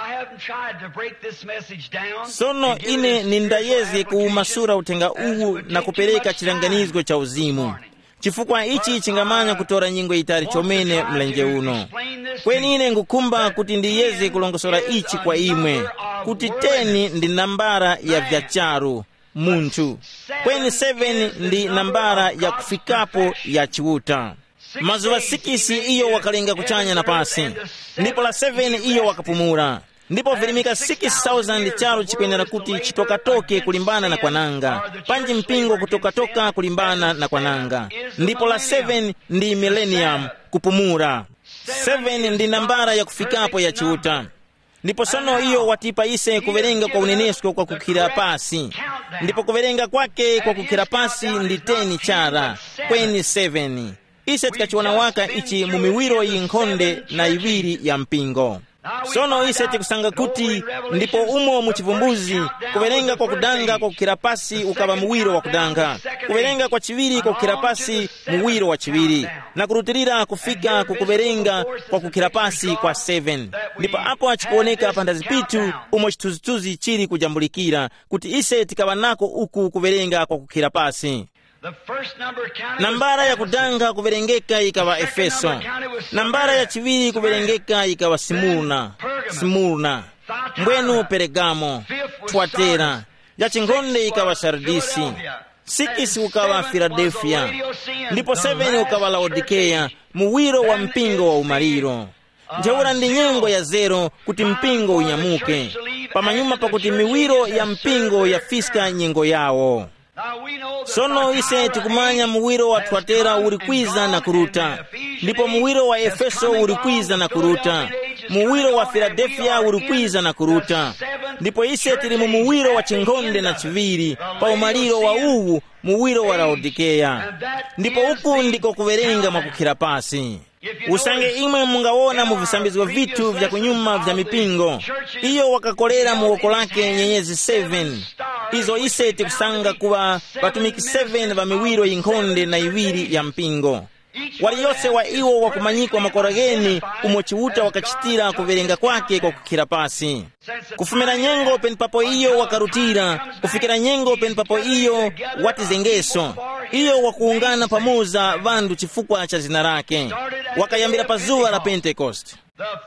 Sono ine nindayezi kuumasura utenga uwu na kupereka chilanganizgo cha uzimu. Chifukwa ichi chingamanya kutora nyingo itari chomene mlenje uno. Kweni ine ngukumba kuti ndiyezi kulongosora ichi kwa imwe. Kuti teni ndi nambara ya vyacharu, muntu. Kweni seven ndi nambara ya kufikapo ya chiuta. Mazuwa sikisi iyo wakalenga kuchanya na pasi. Ndipo la seven iyo wakapumura. Ndipo vilimika six thousand charo chikuenera kuti chitokatoke kulimbana na kwananga. Panji mpingo kutokatoka kulimbana na kwananga. Ndipo la seven ndi millennium kupumura. seven ndi nambara ya kufikapo ya chiuta. Ndipo sono iyo watipa ise kuverenga kwa unenesko kwa kukira pasi. Ndipo kuverenga kwake kwa kukira pasi ndi ten chara. Kweni seven. Ise tikachiwana waka ichi mumiwiro yinkonde na iwiri ya mpingo. Sono ise tikusanga kuti ndipo umo muchivumbuzi kuverenga kwa kudanga kwa kukira pasi ukaba muwiro wa kudanga. Kuverenga kwa chiviri kwa kukira pasi muwiro wa chiviri. Na kurutirira kufika kukuverenga kwa kukira pasi kwa seven. Ndipo hapo achikuoneka pandazipitu umo chituzituzi chiri kujambulikira kuti ise tikabanako uku kuverenga kwa kukira pasi. nambara ya kudanga kuverengeka ikawa Efeso, nambara ya chiviri kuverengeka ikawa Simurna, Simurna, mbwenu Pergamo, Tuatera, ya chingonde ikawa Sardisi, sikisi ukawa Philadelphia, ndipo seven ukawa Laodikea, muwiro wa mpingo wa umaliro. Njeura ndi nyengo ya zero kuti mpingo unyamuke, pamanyuma pakuti miwiro ya mpingo yafiska nyengo yawo. Sono ise tikumanya muwiro wa Tuatera ulikwiza na kuruta, ndipo muwiro wa Efeso ulikwiza na kuruta, muwiro wa Philadelphia ulikwiza na kuruta, ndipo ise tili mu muwiro wa chingonde na chiviri pa umaliro wa uwu muwiro wa Laodikea, ndipo uku ndiko kuverenga mwakukhira pasi. Usange imwe mungawona mu visambizwa vitu vya kunyuma vya mipingo, iyo wakakolera mu woko lake nyenyezi seven. Izo ise tikusanga kuwa batumiki seven va miwiro yinkhonde na iwiri ya mpingo. Waliyose wa iwo wakumanyikwa makorageni umochiuta wakachitira kuverenga kwake kwa kukhira pasi. Kufumira nyengo penipapo iyo wakarutira, kufikira nyengo penipapo iyo watizengeso, iyo wakuungana pamoza vandu chifukwa cha zina lake, wakayambira pazuwa la Pentecost.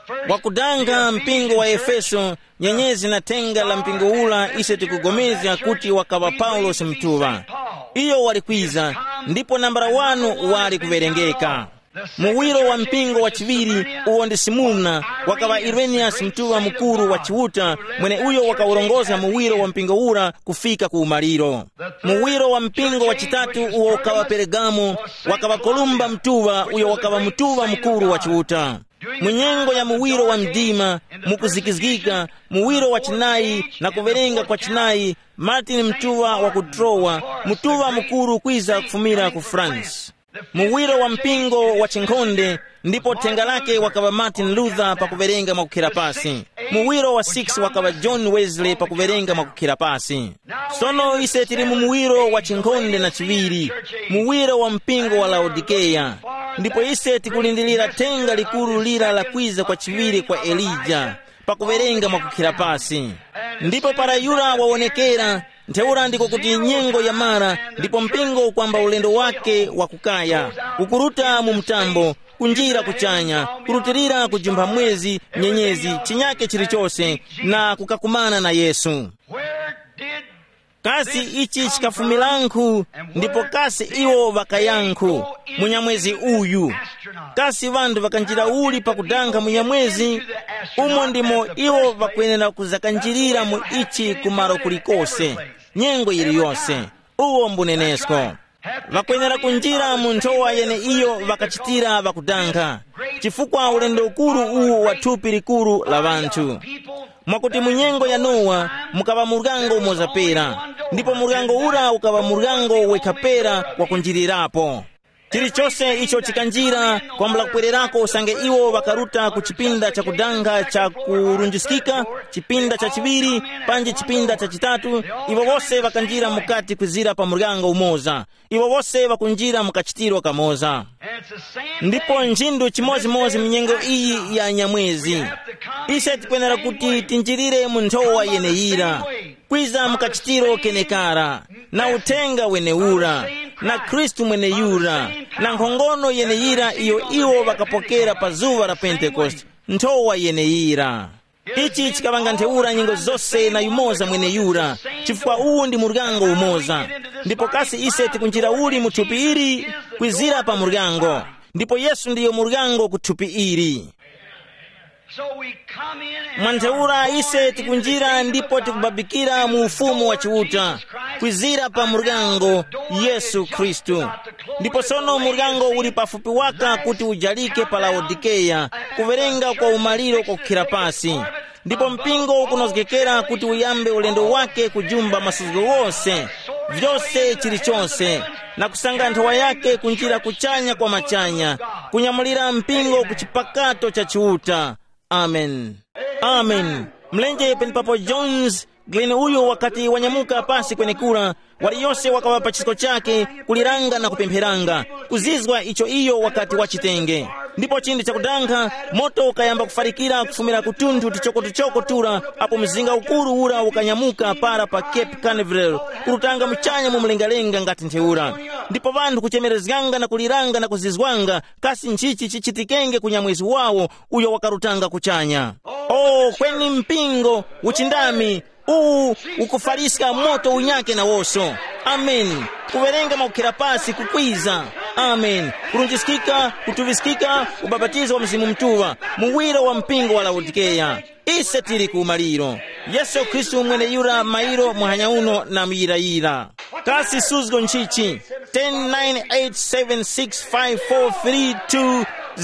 Wakudanga mpingo wa Efeso, nyenyezi na tenga la mpingo ula ise tikugomeza kuti wakawa Paulo simtuva. Iyo walikwiza, ndipo nambara wanu wali kuverengeka. Muwiro wa mpingo wa chiviri uwo ndi Simurna, wakawa Irenaeus mtuva mukuru wa chiuta, mwene uyo wakaurongoza muwiro wa mpingo ura kufika ku umaliro. Muwiro wa mpingo wa chitatu uwo wakawa Pergamo, wakawa Kolumba mtuva uyo wakawa mtuva mukuru wa chiuta. Munyengo ya muwiro wa mdima mukuzikizgika, muwiro wa chinayi na kuverenga kwa chinayi, Martin mtuva wa kutrowa, mtuva mukuru kwiza kufumira ku France. Muwiro wa mpingo wa chinkhonde, ndipo tenga lake wakawa Martin Luther pa kuverenga mwakukhira pasi. Muwiro wa six wakawa John Wesley pa kuverenga mwakukhira pasi. Sono ise tili mu muwiro wa chinkhonde na chiviri, muwiro wa mpingo wa Laodikea, ndipo ise tikulindilira tenga likulu lira la kwiza kwa chiviri kwa Elija pa kuverenga mwakukhira pasi. Ndipo para yura waonekera, ntheura ndiko kuti nyengo ya mara, ndipo mpingo kwamba ulendo wake wa kukaya, ukuruta mu mtambo, kunjira kuchanya, kurutirira kujumba mwezi, nyenyezi, chinyake chilichose, na kukakumana na Yesu. Kasi ichi chikafumilanku, ndipo kasi iwo vakayanku, munyamwezi uyu. Kasi vandu vakanjira uli pakudanga munyamwezi, umo ndimo iwo vakwenera kuzakanjirira mu ichi kumaro kulikose, nyengo iliyose, uwo mbunenesko. Vakwenera kunjira mu nthowa yene iyo vakachitira vakudanga, chifukwa ulendo ukuru uwo wa thupi likulu la vanthu. Mwakuti munyengo ya Nowa mukava murgango umozapera, ndipo murgango ura ukava murgango wekapera wakunjirirapo. Chilichose icho chikanjira kwambula kwererako usange iwo vakaruta ku chipinda cha kudanga cha kurunjisikika, chipinda cha chiviri, panje chipinda cha chitatu, iwo wose vakanjira mukati kwizira pa murgango umoza, iwo wose vakunjira mukachitiro kamoza. Ndipo njindu chimozi-mozi mnyengo iyi ya nyamwezi, ise tikwenera kuti tinjirire mu nthowa yeneyira, kwiza mukachitiro kenekara, na utenga weneura, na Kristu mwene yura, na nkhongono yeneyira iyo iwo vakapokera pa zuwa la Pentecost, nthowa yeneyira. Ichi chikavanga ntheura nyengo zose na yumoza mwene yura, chifukwa uwu ndi murgango umoza. Ndipo kasi ise tikunjira uli mu thupi ili kwizira pa murgango, ndipo Yesu ndiyo murgango ku thupi ili. Mwantheura ise tikunjira ndipo tikubabikira mu ufumu wa chiuta, kwizira pa murgango Yesu Kristu. Ndipo sono murgango uli pafupi waka kuti ujalike pa Laodikea, kuverenga kwa umaliro kwa kukhira pasi. Ndipo mpingo kunozekera kuti uyambe ulendo wake kujumba masuzo wose, vyose chilichonse, na kusanga nthowa yake kunjira kuchanya kwa machanya, kunyamulira mpingo kuchipakato cha chiuta. Amen. Amen. Mlenje penipapo Jones, Glen uyo wakati wanyamuka pasi kwenye kura, waliyose wakawapa chisiko chake, kuliranga na kupempheranga, kuzizwa icho iyo wakati wachitenge. ndipo chindi chakudankha moto ukayamba kufarikira kufumira kutunthu tichokotichoko tura apo mzinga ukulu ura ukanyamuka para pa Cape Canaveral kulutanga mchanya mumlengalenga ngati ntheura, ndipo vanthu kuchemerezganga na kuliranga na kuzizwanga kasi nchichi chichitikenge kunyamwezi wawo uyo wakarutanga kuchanya. Oh, kweni mpingo uchindami uu ukufariska moto unyake na woso. Amen. Kuverenga maukira pasi kukwiza. Amen. Kurunjisikika, kutuvisikika, ubabatizo wa mzimu mtuwa, muwiro wa mpingo wa Laodikeya. Ise tiri kumaliro. Yesu Kristu mwene yura mairo muhanyauno na miyirayira. Kasi suzgo nchichi. ten nine eight seven six five four three two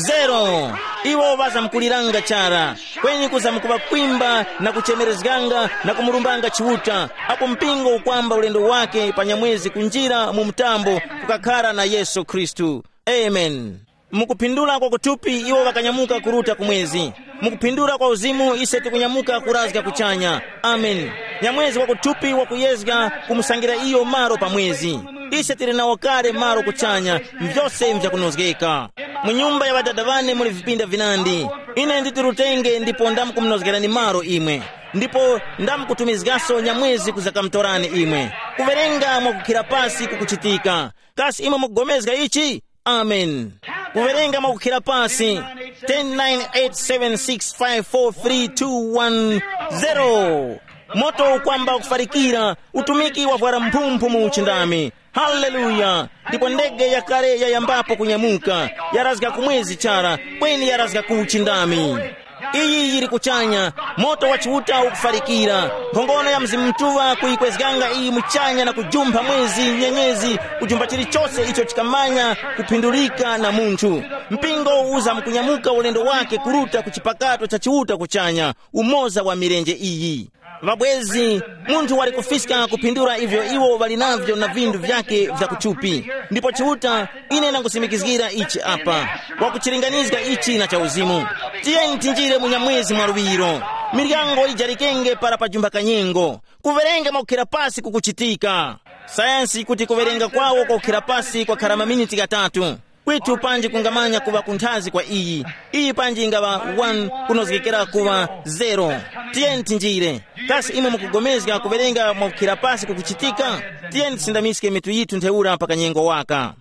zero. Iwo vaza mkuliranga chara kwenye kuza mkuba kwimba na kuchemerezganga na kumurumbanga chiuta apo mpingo ukwamba ulendo wake panyamwezi kunjira mumtambo kukakara na Yesu Kristu. Amen. Mukupindula kwa kutupi iwo wakanyamuka kuruta kumwezi, mukupindula kwa uzimu iseti kunyamuka kurazga kuchanya. Amen. Nyamwezi kwa kutupi wa kuyezga kumusangira iyo maro pa mwezi iseti linaokare maro kuchanya mvyose mvya kunozgeka. Munyumba ya wadadavane muli vipinda vinandi ine nditirutenge ndipo ndamu kumnozgerani maro imwe, ndipo ndamu kutumizgaso nyamwezi kuzaka mtorani imwe kuverenga mwa kukira pasi kukuchitika kasi imwe mukugomezga ichi. Amen. Kuverenga mwa kukira pasi ten nine eight seven six five four three two one zero. Moto ukwamba kufarikira utumiki wa vwara mpumpu muuchindami. Haleluya. Ndipo ndege ya kare ya yambapo kunyamuka yarazga kumwezi chara kweni yarazga kuuchindami. Iyi yiri kuchanya moto wa chiuta ukufarikira ngongono ya mzimu mtuwa kuikwezganga iyi mchanya na kujumba mwezi nyenyezi kujumba chiri chose icho chikamanya kupindulika na muntu. Mpingo uza mkunyamuka ulendo wake kuruta kuchipakato cha chiuta kuchanya umoza wa mirenje iyi. Vabwezi muntu wali kufisika kupindura ivyo iwo valinavyo na vindu vyake vya kuchupi, ndipo chiuta ine na kusimikizgira ichi apa wakuchiringanizga ichi na cha uzimu. Tiyeni tinjire munyamwezi mwaruwiro miryango ijarikenge para pajumba kanyengo kuverenga maukira pasi kukuchitika. Sayansi kuti kuverenga kwawo kwa ukira pasi kwa karama miniti gatatu kwitu panji kungamanya kuwa kuntazi kwa iyi iyi panji ingaba one kunozikera kuwa zero. Tiyeni tinjire kasi imwe mukugomezga kuverenga mwakira pasi kukuchitika. Tiyeni sindamiske mitu yitu nteura paka nyengo waka.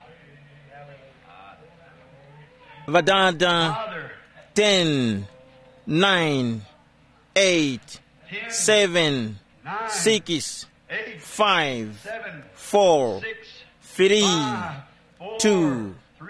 Vadada ten nine eight seven six five four three two.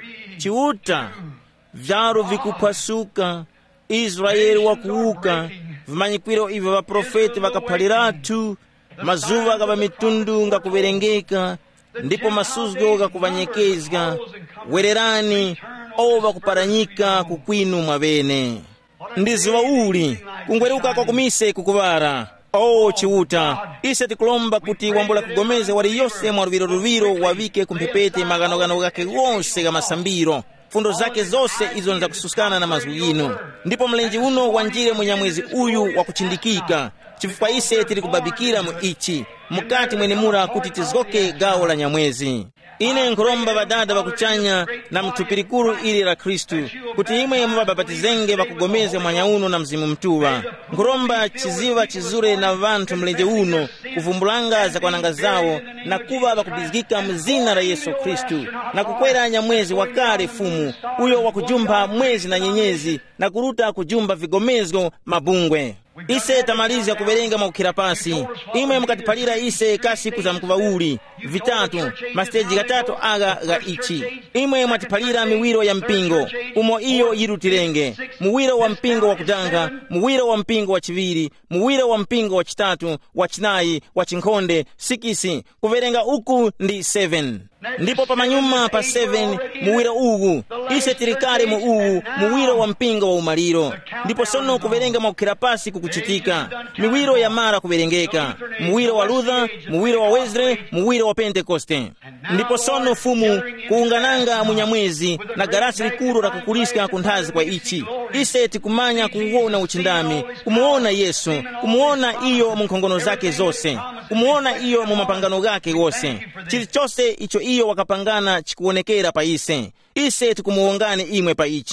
Chiuta vyaro vikupasuka, Israeli wakuuka, vimanyikwiro ivyo wa profeti wakapaliratu, mazuva kaba mitundu nga kuverengeka, ndipo masuzgo ga kuvanyekezga, wererani ova kuparanyika kukwinu mwabene. Ndiziwa uli, kungweruka kwa kumise kukuvara. Oh chiuta, ise tikulomba kuti wambula kugomeze wali yose mwaruviro ruviro wavike kumpepete maganogano gake wonse ga masambiro. Fundo zake zose izo nza kususkana na mazugino. Ndipo mlenji uno wanjire munyamwezi uyu wakuchindikika. Chifukwa ise tili kubabikira mu ichi mukati mwene mura kuti tizgoke gao la nyamwezi. Ine nkuromba badada bakuchanya na mtupirikuru ili la Kristu kuti imwe mubabatizenge bakugomeze mwanya uno na mzimu mtuwa. Nkuromba chiziva chizure na vantu mlenje uno kuvumbulanga za kwananga zao na kuba bakubizgika mzina la Yesu Kristu na kukwera nyamwezi wakale fumu uyo wakujumba mwezi na nyenyezi na kuruta kujumba vigomezgo mabungwe. Ise tamaliza kuverenga maukira pasi imwe mukatipalira ise kasi kuza mkuva uli vitatu masteji gatatu aga ga ichi imwe mwatipalira miwiro ya mpingo umo iyo yirutirenge muwiro wa mpingo wa kutanga, muwiro wa mpingo wa chiviri, muwiro wa mpingo wa chitatu, wa chinayi, wa chinkonde, sikisi kuverenga uku ndi seven. Ndipo pamanyuma pa seven muwiro ugu ise tirikari mu ugu muwiro wa mpingo wa umaliro. Ndipo sono kuverenga maukira pasi kukuchitika miwiro ya mara kuverengeka muwiro wa Luther, muwiro wa Wesley, muwiro wa Pentekoste. Ndipo sono fumu kuungananga munyamwezi na garasi likuru la kukuliska kuntazi kwa ichi ise tikumanya kuuona uchindami kumuona Yesu, kumuona iyo munkongono zake zose, kumuona iyo mu mapangano gake gose. Chili chose icho iyo wakapangana chikuonekera pa ise ise tikumuongane imwe pa ichi.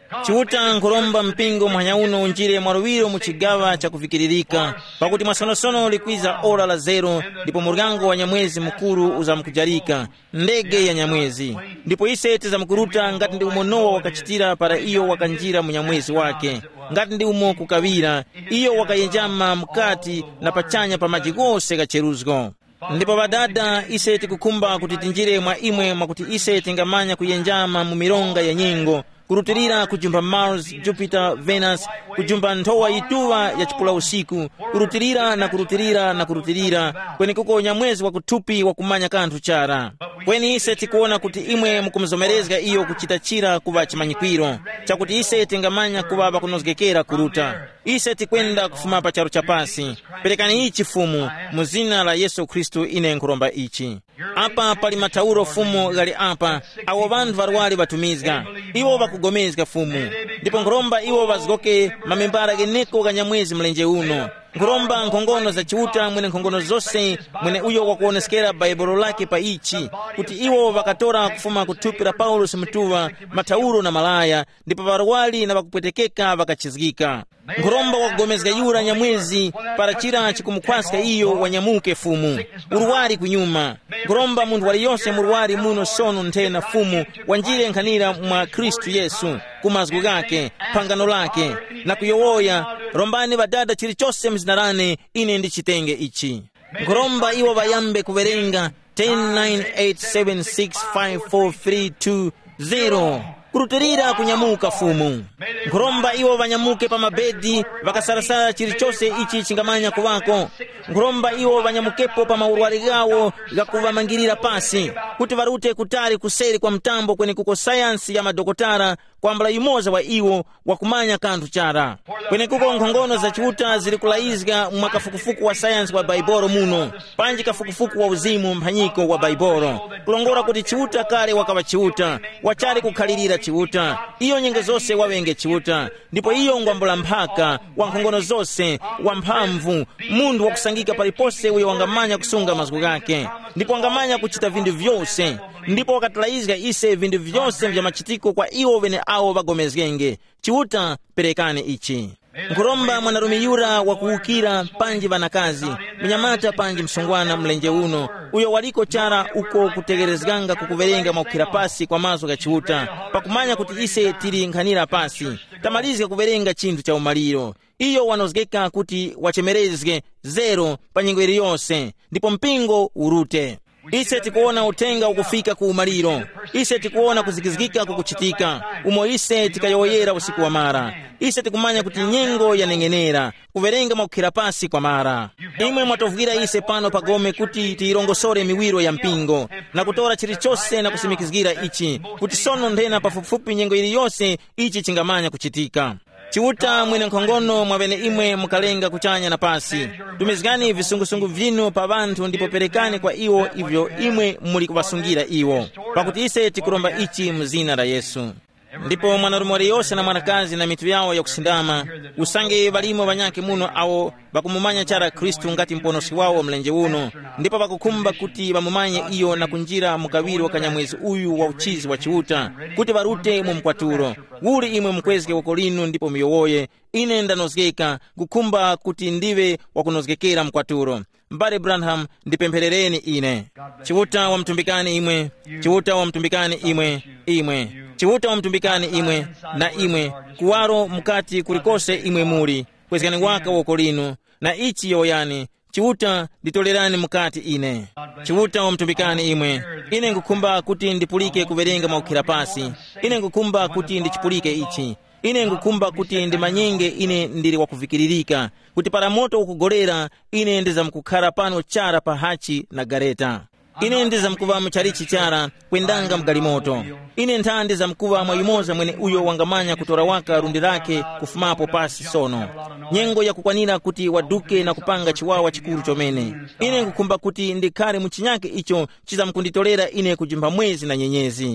chiuta nkulomba mpingo mphanya uno unjire mwaluwiro mu chigawa chakufikiririka, pakuti mwasonosono likwiza ora la zero, ndipo mulikango wa nyamwezi mukulu uzamkujarika ndege ya nyamwezi, ndipo ise tizamukuruta ngati ndi umo Nowa wakachitira para iyo wakanjira mu nyamwezi wake, ngati ndi umo kukawira iyo wakayenjama mkati na pachanya pa madzi gose kacheruzgo. Ndipo badada ise tikukumba kuti tinjire mwa imwe mwakuti ise tingamanya kuyenjama mu milonga ya nyengo, kurutirira kujumba Mars, Jupiter, Venus, kujumba nthowa ituwa ya chipula usiku, kurutirira na kurutirira na kurutirira kweni kuko nyamwezi wa kuthupi wa kumanya kanthu chara. Kweni ise tikuona kuti imwe mukumzomerezga iyo kuchitachira kuva chimanyikwiro chakuti ise tingamanya kuva bakunozgekera kuruta. Ise tikwenda kufuma pa charo chapasi. Perekani ichi fumu mu zina la Yesu Kristu ine nkulomba ichi. Apa pali matauro fumu gali apa awo vantu varwali batumizga iwo bakugomezga fumu, ndipo nkulomba iwo bazgoke mamembara geneko kanyamwezi mlenje uno. Nkulomba nkhongono za chiuta mwene nkhongono zose mwene uyo wakuoneskera baibulo lake pa ichi kuti iwo vakatora kufuma kutupira Paulo mtuwa matauro na malaya, ndipo varwali na bakupwetekeka vakachizgika. Nkulomba wakugomezga yura nyamwezi para chira chikumukwasika iyo wanyamuke fumu uruwari kunyuma. Nkulomba mundu wali yonse muruwari muno sono ntena fumu wanjire nkhanira mwa Kristu Yesu kumazgu gake pangano lake na kuyowoya. Rombani badada chiri chose mzinarane ine ndi chitenge ichi. Nkulomba iwo bayambe kuverenga ten nine eight seven six five four three two zero kurutirira kunyamuka fumu. Nkulomba iwo vanyamuke pa mabedi vakasarasara chiri chose ichi chingamanya kuvako. Nkulomba iwo vanyamukepo pa maurwari gawo gakuvamangirira pasi kuti varute kutari kuseri kwa mtambo kweni kuko sayansi ya madokotara kwambala yumoza wa iwo wakumanya kanthu chara kweni kuko nkhongono za chiuta zili kulaizga mwa kafukufuku wa sayansi wa baiboro muno panji kafukufuku wa uzimu mphanyiko wa baiboro kulongora kuti chiuta kale wakava chiuta wachari kukhalirira chiuta iyo nyenge zose wawenge chiuta ndipo iyo ngwambula mphaka wa nkhongono zose wa mphamvu mundu wakusangika palipose uyo wangamanya kusunga mazgu gake ndipo wangamanya kuchita vindu vyose ndipo wakatalaizga ise vindu vyose vya machitiko kwa iwo vene awo vagomezgenge chiuta perekane ichi. Nkulomba mwanarumi yura wakuukira panji vanakazi mnyamata panji msungwana mlenje uno uyo waliko chara uko kutegerezganga kukuverenga maukira pasi kwa mazo ga chiuta pakumanya kuti ise tiri nkhanira pasi tamalizga kuverenga chintu cha umaliro iyo wanozgeka kuti wachemerezge zero pa nyengo ili yonse ndipo mpingo urute. Ise tikuona utenga ukufika ku umaliro, ise tikuona kuzikizikika kukuchitika umo ise tikayoyera usiku wa mara, ise tikumanya kuti nyengo yanengenera kuverenga maukira pasi kwa mara. Imwe mwatovugira ise pano pagome kuti tiirongosore miwiro ya mpingo na kutora chiri chose na kusimikizgira ichi kuti sono ndena pafupifupi nyengo ili yose ichi chingamanya kuchitika. Chiuta mwene nkhongono mwavene imwe mukalenga kuchanya na pasi tumizgani visungusungu vinu pa vantu ndipo perekane kwa iwo ivyo imwe muli kuvasungira iwo pakuti ise tikuromba ichi mzina la Yesu. Ndipo mwanarumori yose na mwanakazi na mitu yao ya kusindama usange valimo vanyake muno awo vakumumanya chara Kristu ngati mponosi wawo mlenje uno ndipo vakukumba kuti vamumanye iyo na kunjira mukaviri wa kanyamwezi uyu wa uchizi wa chiuta kuti varute mu mkwaturo uli imwe mkwezge wakolinu ndipo miyowoye ine ndanozgeka kukumba kuti ndive wakunozgekera mkwaturo. Mbare Branham ndipempherereni ine chiuta wa mtumbikani imwe chiuta wa mtumbikani imwe imwe chiuta wa mtumbikani imwe na imwe kuwaro mukati kulikose imwe muli kwezgani waka wokolinu na ichi yoyani chiuta litolerani mukati ine chiuta wa mtumbikani imwe ine ngukumba kuti ndipulike kuverenga maukira pasi ine ngukumba kuti ndichipulike ichi ine ngukumba kuti ndi manyenge ine ndili wakuvikiririka kuti para moto ukugolera ine ndiza mkukhala pano chara pa hachi na gareta ine ndiza mkuva mcharichi chara kwendanga mgalimoto ine ntha ndiza mkuva mwayumoza mwene uyo wangamanya kutora waka rundi lake kufumapo pasi sono nyengo ya kukwanira kuti waduke na kupanga chiwawa chikuru chomene ine ngukumba kuti ndikhale muchinyake icho chiza mkunditolera ine kujimba mwezi na nyenyezi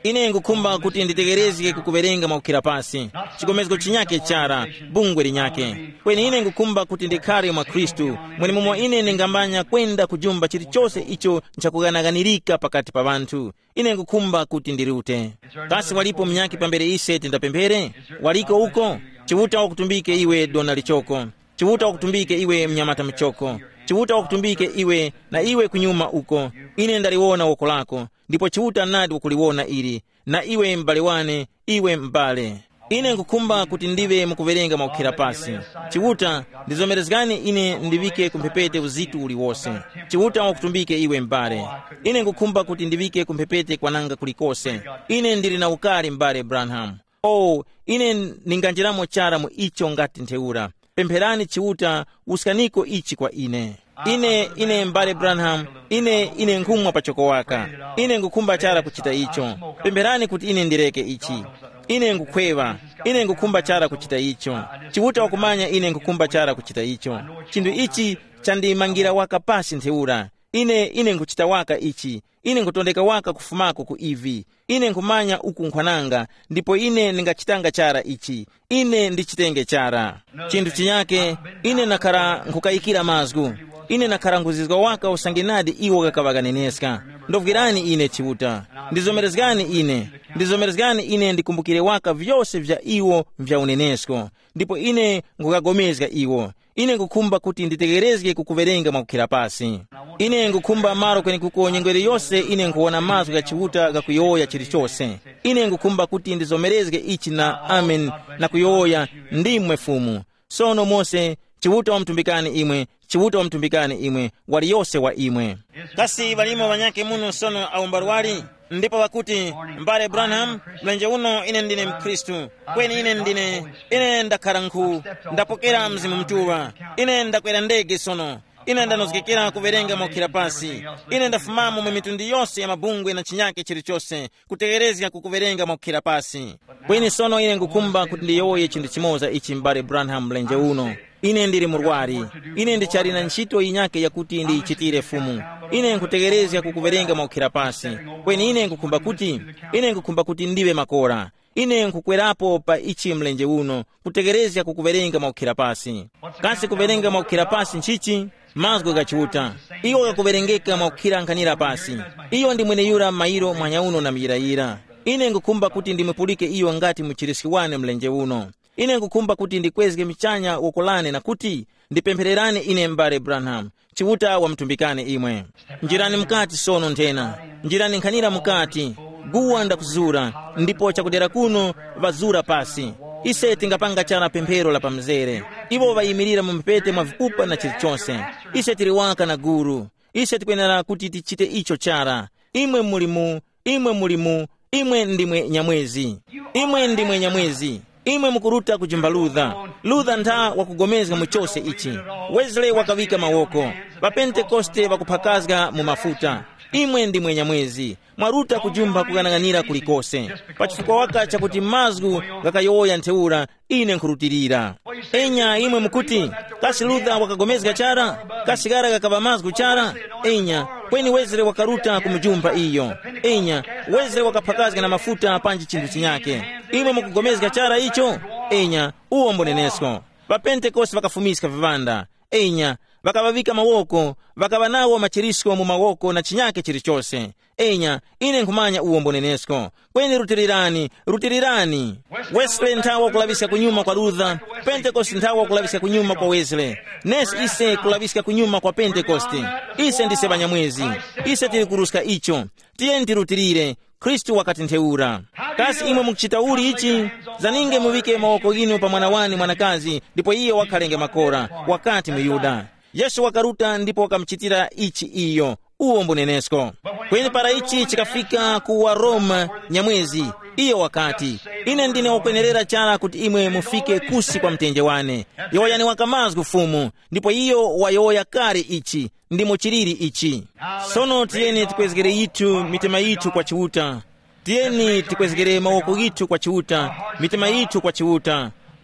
ine ngukhumba kuti nditegerezike kukuverenga mwakukhira pasi chikomezeko chinyake chara bungwe linyake kweni ine ngukhumba kuti ndikhale mwa Khristu mwene momwe ine ndingambanya kwenda kujumba chilichonse icho nchakuganaghanirika pakati pa banthu ine ngukhumba kuti ndirute kasi walipo mnyaki pambere ise tindapemphere waliko uko chivuta wakutumbike iwe dona lichoko chivuta wakutumbike iwe mnyamata mchoko chivuta wakutumbike iwe na iwe kunyuma uko ine ndaliwona woko lako ndipo chivuta nadi wakuliwona ili na iwe mbale wane iwe mbale ine ngukhumba kuti ndive mukuverenga mwakukhira pasi chivuta ndizomerezekani ine ndivike kumphepete uzitu uliwose chivuta wakutumbike iwe mbale ine ngukhumba kuti ndivike kumphepete kwananga kulikose ine ndili na ukali mbale Branham oh ine ninganjiramo chara mu icho ngati ntheura pempherani chivuta usikaniko ichi kwa ine ine ine mbale Branham ine ine nkhumwa pachoko waka ine ngukhumba chara kuchita icho pempherani kuti ine ndireke ichi ine ngukhweva ine ngukhumba chara kuchita icho chivuta wakumanya ine ngukhumba chara kuchita icho chinthu ichi chandimangira waka pasi ntheura ine ine nguchita waka ichi ine ngutondeka waka kufumako ku ivi ine nkumanya uku nkhwananga ndipo ine ningachitanga chara ichi ine ndichitenge chara chinthu chinyake ine nakhala nkukayikira mazgu ine nakhala nguzizwa waka usangenadi iwo kakavakaneneska ndovukirani ine chivuta ndizomerezekani ine ndizomerezekani ine ndikumbukire waka vyose vya iwo vya unenesko ndipo ine ngukagomezga iwo ine ngukhumba kuti nditegerezeke kukuverenga mwakukhira pasi ine ngukhumba maro kweni kuko nyengwere yose ine nkuona mazwi ya chivuta gakuyoya chilichonse ine ngukhumba kuti ndizomerezeke ichi na amen na kuyoya ndimwe fumu sono mose chivuta wamtumbikani imwe chivuta wamtumbikani imwe wali yose wa imwe kasi valimo vanyake muno sono aumbali wali ndipo wakuti mbale Branham mlenje uno ine ndine Mkristu kweni ine ndine ine ndakhala nkhu ndapokera mzimu mtuwa ine ndakwera ndege sono ine ndanozikekera kuverenga mwakukhira pasi ine ndafumamo mwe mitundu yonse ya mabungwe na chinyake chilichonse kutegerezeka kukuverenga mwakukhira pasi kweni sono ine ngukhumba kuti ndiyoye chinthu chimoza ichi mbale Branham mlenje uno ine ndili murwari ine ndichali na ntchito inyake yakuti ndiyichitire fumu ine nkutegerezeka kukuverenga mwakukhira pasi kweni ine ngukhumba kuti ine ngukhumba kuti ndive makora ine nkukwerapo pa ichi mlenje uno kutegerezeka kukuverenga mwakukhira pasi kasi kuverenga mwakukhira pasi nchichi mazgu gachivuta iwo gakuverengeka mwakukhira nkhanira pasi iyo ndi mwene yura mairo mwanya uno na miyirayira ine ngukhumba kuti ndimupulike iyo ngati muchirisiwane mlenje uno ine ngukhumba kuti ndikwezeke michanya wokolane na kuti ndipemphererane ine mbale Branham chivuta wamtumbikane imwe njirani mkati sono nthena njirani nkhanira mkati guwa ndakuzura ndipo chakudera kuno vazura pasi ise tingapanga chana pemphero la pamzere ivo vayimirira mu mpete mwa vikupa na chilichonse ise tiliwaka na guru ise tikwenera kuti tichite icho chara imwe mulimu imwe mulimu imwe ndimwe nyamwezi imwe ndimwe nyamwezi imwe mukuruta kujumba Luther Luther ntha wakugomezga muchose ichi Wesley wakavika mawoko Vapentekoste vakuphakazga mu mafuta imwe ndimwe nyamwezi mwaruta kujumba kuganaghanira kulikose pachifukwa waka chakuti mazgu gakayoya ntheura ine nkurutirira enya imwe mukuti kasi Luther wakagomezga chara kasi gara gakava mazgu chara enya kweni Wesley wakaruta kumujumba iyo enya Wesley wakaphakazga na mafuta panji chinthu chinyake imwe mukugomezga chara icho enya uwo mbonenesko Vapentekoste vakafumiska vivanda enya vakavavika mawoko vakava nawo machirisko mu mawoko na chinyake chilichonse enya ine nkumanya uwo mbonenesko kweni rutirirani rutirirani Wesley nthawa kulavisika kunyuma kwa Luther Pentecost nthawa kulavisika kunyuma kwa Wesley nes ise kulavisika kunyuma kwa Pentecoste ise ndise banyamwezi ise tili kuruska icho tiyeni tirutirire Kristu wakati ntheura kasi imwe mukuchita uli ichi zaninge muvike mawoko inu pa mwana wani mwanakazi ndipo iye wakhalenge makora wakati muyuda Yesu wakaruta ndipo wakamchitira ichi iyo uwo mbunenesko kweni para ichi chikafika kuwa Roma nyamwezi iyo wakati ine ndine wakwenerera chala kuti imwe mufike kusi kwa mtenje wane yoyani wakamazgu fumu ndipo iyo wayoya kari ichi ndimo chiriri ichi sono tiyeni tikwezgere yitu mitima yitu kwa chiuta tiyeni tikwezgere mawoko yitu kwa chiuta mitima yitu kwa chiuta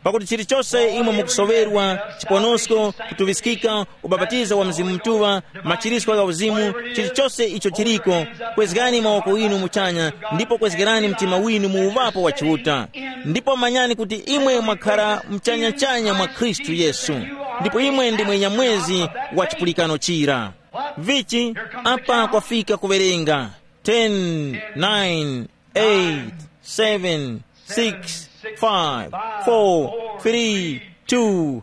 pakuti chilichonse imwe mukusowerwa chiponosko, kutuvisikika, ubabatizo wa mzimu mtuwa, machiriswa ya uzimu, chilichonse icho chiliko, kwezekani maoko inu muchanya, ndipo kwezekerani mtima winu muuvapo wa chiuta. Ndipo manyani kuti imwe mwakhala mchanya-chanya mwa Kristu Yesu, ndipo imwe ndi mwe nyamwezi wa chipulikano chira. Vichi apa kwafika kuverenga ten, nine, eight, seven, six, five, four, three, two.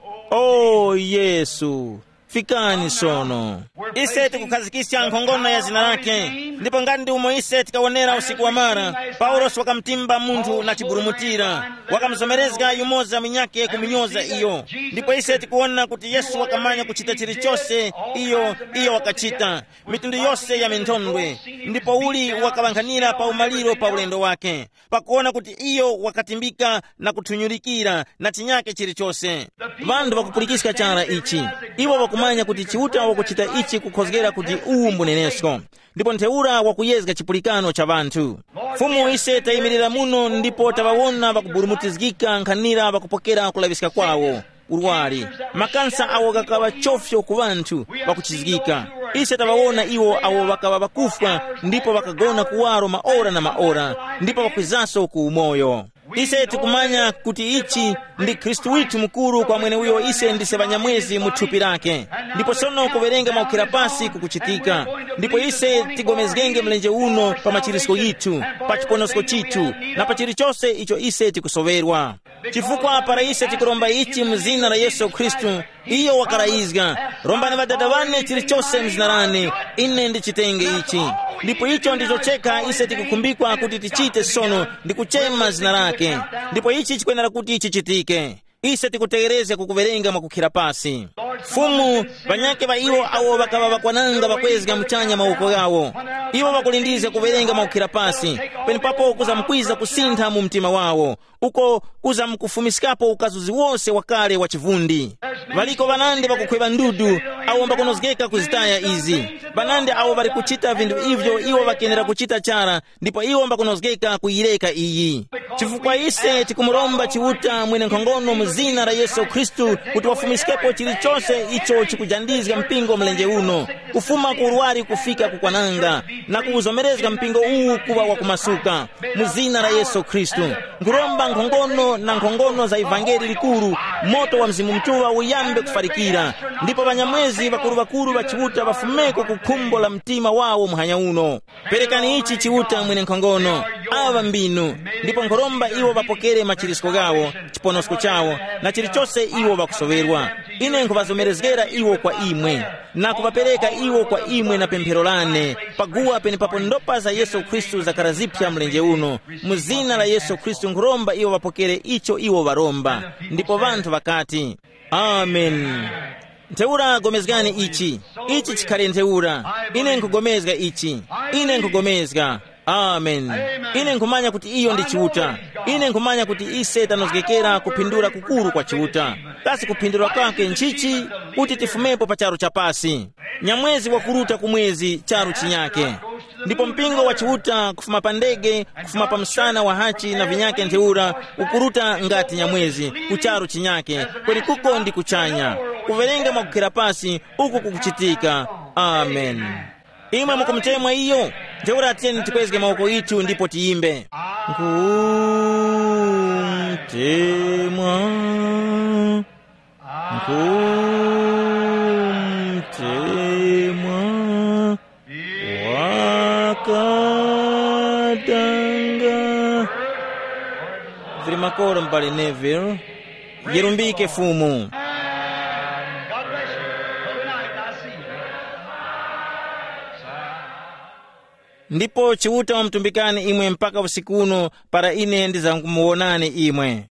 Oh Yesu, fikani sono. Ise tikukhazikisha nkhongono ya zina lake, ndipo ngati ndi umo ise tikaonera usiku wa mara Paulos wakamtimba munthu na chiburumutira, wakamzomerezga yumoza minyake kuminyoza iyo. Ndipo ise tikuona kuti Yesu wakamanya kuchita chilichonse iyo iyo wakachita mitundu yonse ya minthondwe, ndipo uli wakawankhanira pa umaliro pa ulendo wake, pakuona kuti iyo wakatimbika na kuthunyulikira na chinyake chilichonse. Vandu wakupulikisika chara ichi, iwo wakumanya kuti chiuta wakuchita ichi kukhozekera kuti uwu mbunenesko, ndipo ntheura wakuyezga chipulikano cha vanthu. Fumu ise tayimirira muno, ndipo tawawona wakuburumutizgika nkhanira wakupokera kulavisika kwawo urwali, makansa awo gakawa chofyo ku vanthu wakuchizgika. Ise tawawona iwo awo wakawa wakufwa, ndipo wakagona kuwaro maora na maora, ndipo wakwizaso ku umoyo. Ise tikumanya kuti ichi ndi Kristu witu mkuru, kwa mwene uyo ise ndise banyamwezi muthupi lake. Ndipo sono kuverenga maukira pasi kukuchitika, ndipo ise tigomezgenge mlenje uno pa machirisiko yitu, pa chiponosko chitu, na pa chilichonse icho ise tikusoverwa. Chifukwa para ise tikuromba ichi mzina la Yesu Kristu, iyo wakaraizga. Rombani vadada vane chilichonse mzina lane, ine ndichitenge ichi. Ndipo icho ndicho cheka ise tikukumbikwa kuti tichite sono ndi kuchema zina lake. Ndipo ichi chikwenera kuti chichitike. Ise tikutegereze kukuverenga mwakukhira pasi. Fumu banyake ba iwo awo bakawa bakwananga bakwezga mchanya mauko yawo, iwo bakulindize kuverenga mwakukhira pasi, peni papo kuza mkwiza kusintha mu mtima wawo, uko kuza mkufumisikapo ukazuzi wose wakale wa chivundi. Valiko banande bakukhweba ndudu awo mbakonozgeka kuzitaya izi. Banande awo bali kuchita vindu ivyo iwo bakenera kuchita chara, ndipo iwo mbakonozgeka kuireka iyi. Chifukwa ise tikumuromba chiuta mwene nkhongono mzina la Yesu Kristu kuti wafumisikepo chilichonse icho chikujandizga mpingo mlenje uno, kufuma kuruwari kufika kukwananga, na kuuzomerezga mpingo uu kuwa wakumasuka mzina la Yesu Kristu. Nguromba nkhongono na nkhongono za evangeli likuru, moto wa mzimu mtuwa uyambe kufarikira, ndipo banyamwezi bakuru bakuru bachiuta bafumeko kukhumbo la mtima wawo muhanya uno. Perekani ichi chiuta mwene nkhongono ava mbinu, ndipo nkhoromba iwo bapokere machirisiko gawo, chiponosko chawo, na chilichonse iwo bakusoverwa. Ine nkubazomerezgera iwo kwa imwe, na kubapereka iwo kwa imwe na pemphero lane, paguwa peni papo ndopa za Yesu Kristu zakarazipya mlenje uno. Muzina la Yesu Kristu nkhoromba iwo bapokere icho iwo baromba. Ndipo vanthu vakati amen. Ntheura gomezgani ichi, ichi chikhale ntheura. Ine nkugomezga ichi, ine nkugomezga. Amen. Ine nkumanya kuti iyo ndi chiuta. Ine nkumanya kuti ise tanozgekera kupindura kukuru kwa chiuta. Kasi kupindura kwake nchichi kuti tifumepo pa charo cha pasi. Nyamwezi wakuruta kumwezi charo chinyake. Ndipo mpingo wa chiuta kufuma pandege, kufuma pa msana wa hachi na vinyake ntheura, ukuruta ngati nyamwezi kucharo chinyake, kweni kuko ndi kuchanya. Kuverenga mwakukhira pasi uku kukuchitika. Amen. Imwe mukumtemwa iyo, ntheura atiyeni tikwezge maoko itu ndipo tiimbe. Nkumtemwa, nkumtemwa, wakadanga. Virimakora mbali Neville, yerumbike fumu. Ndipo chiuta wamtumbikani imwe mpaka usikuno, para ine ndiza kumuonani imwe.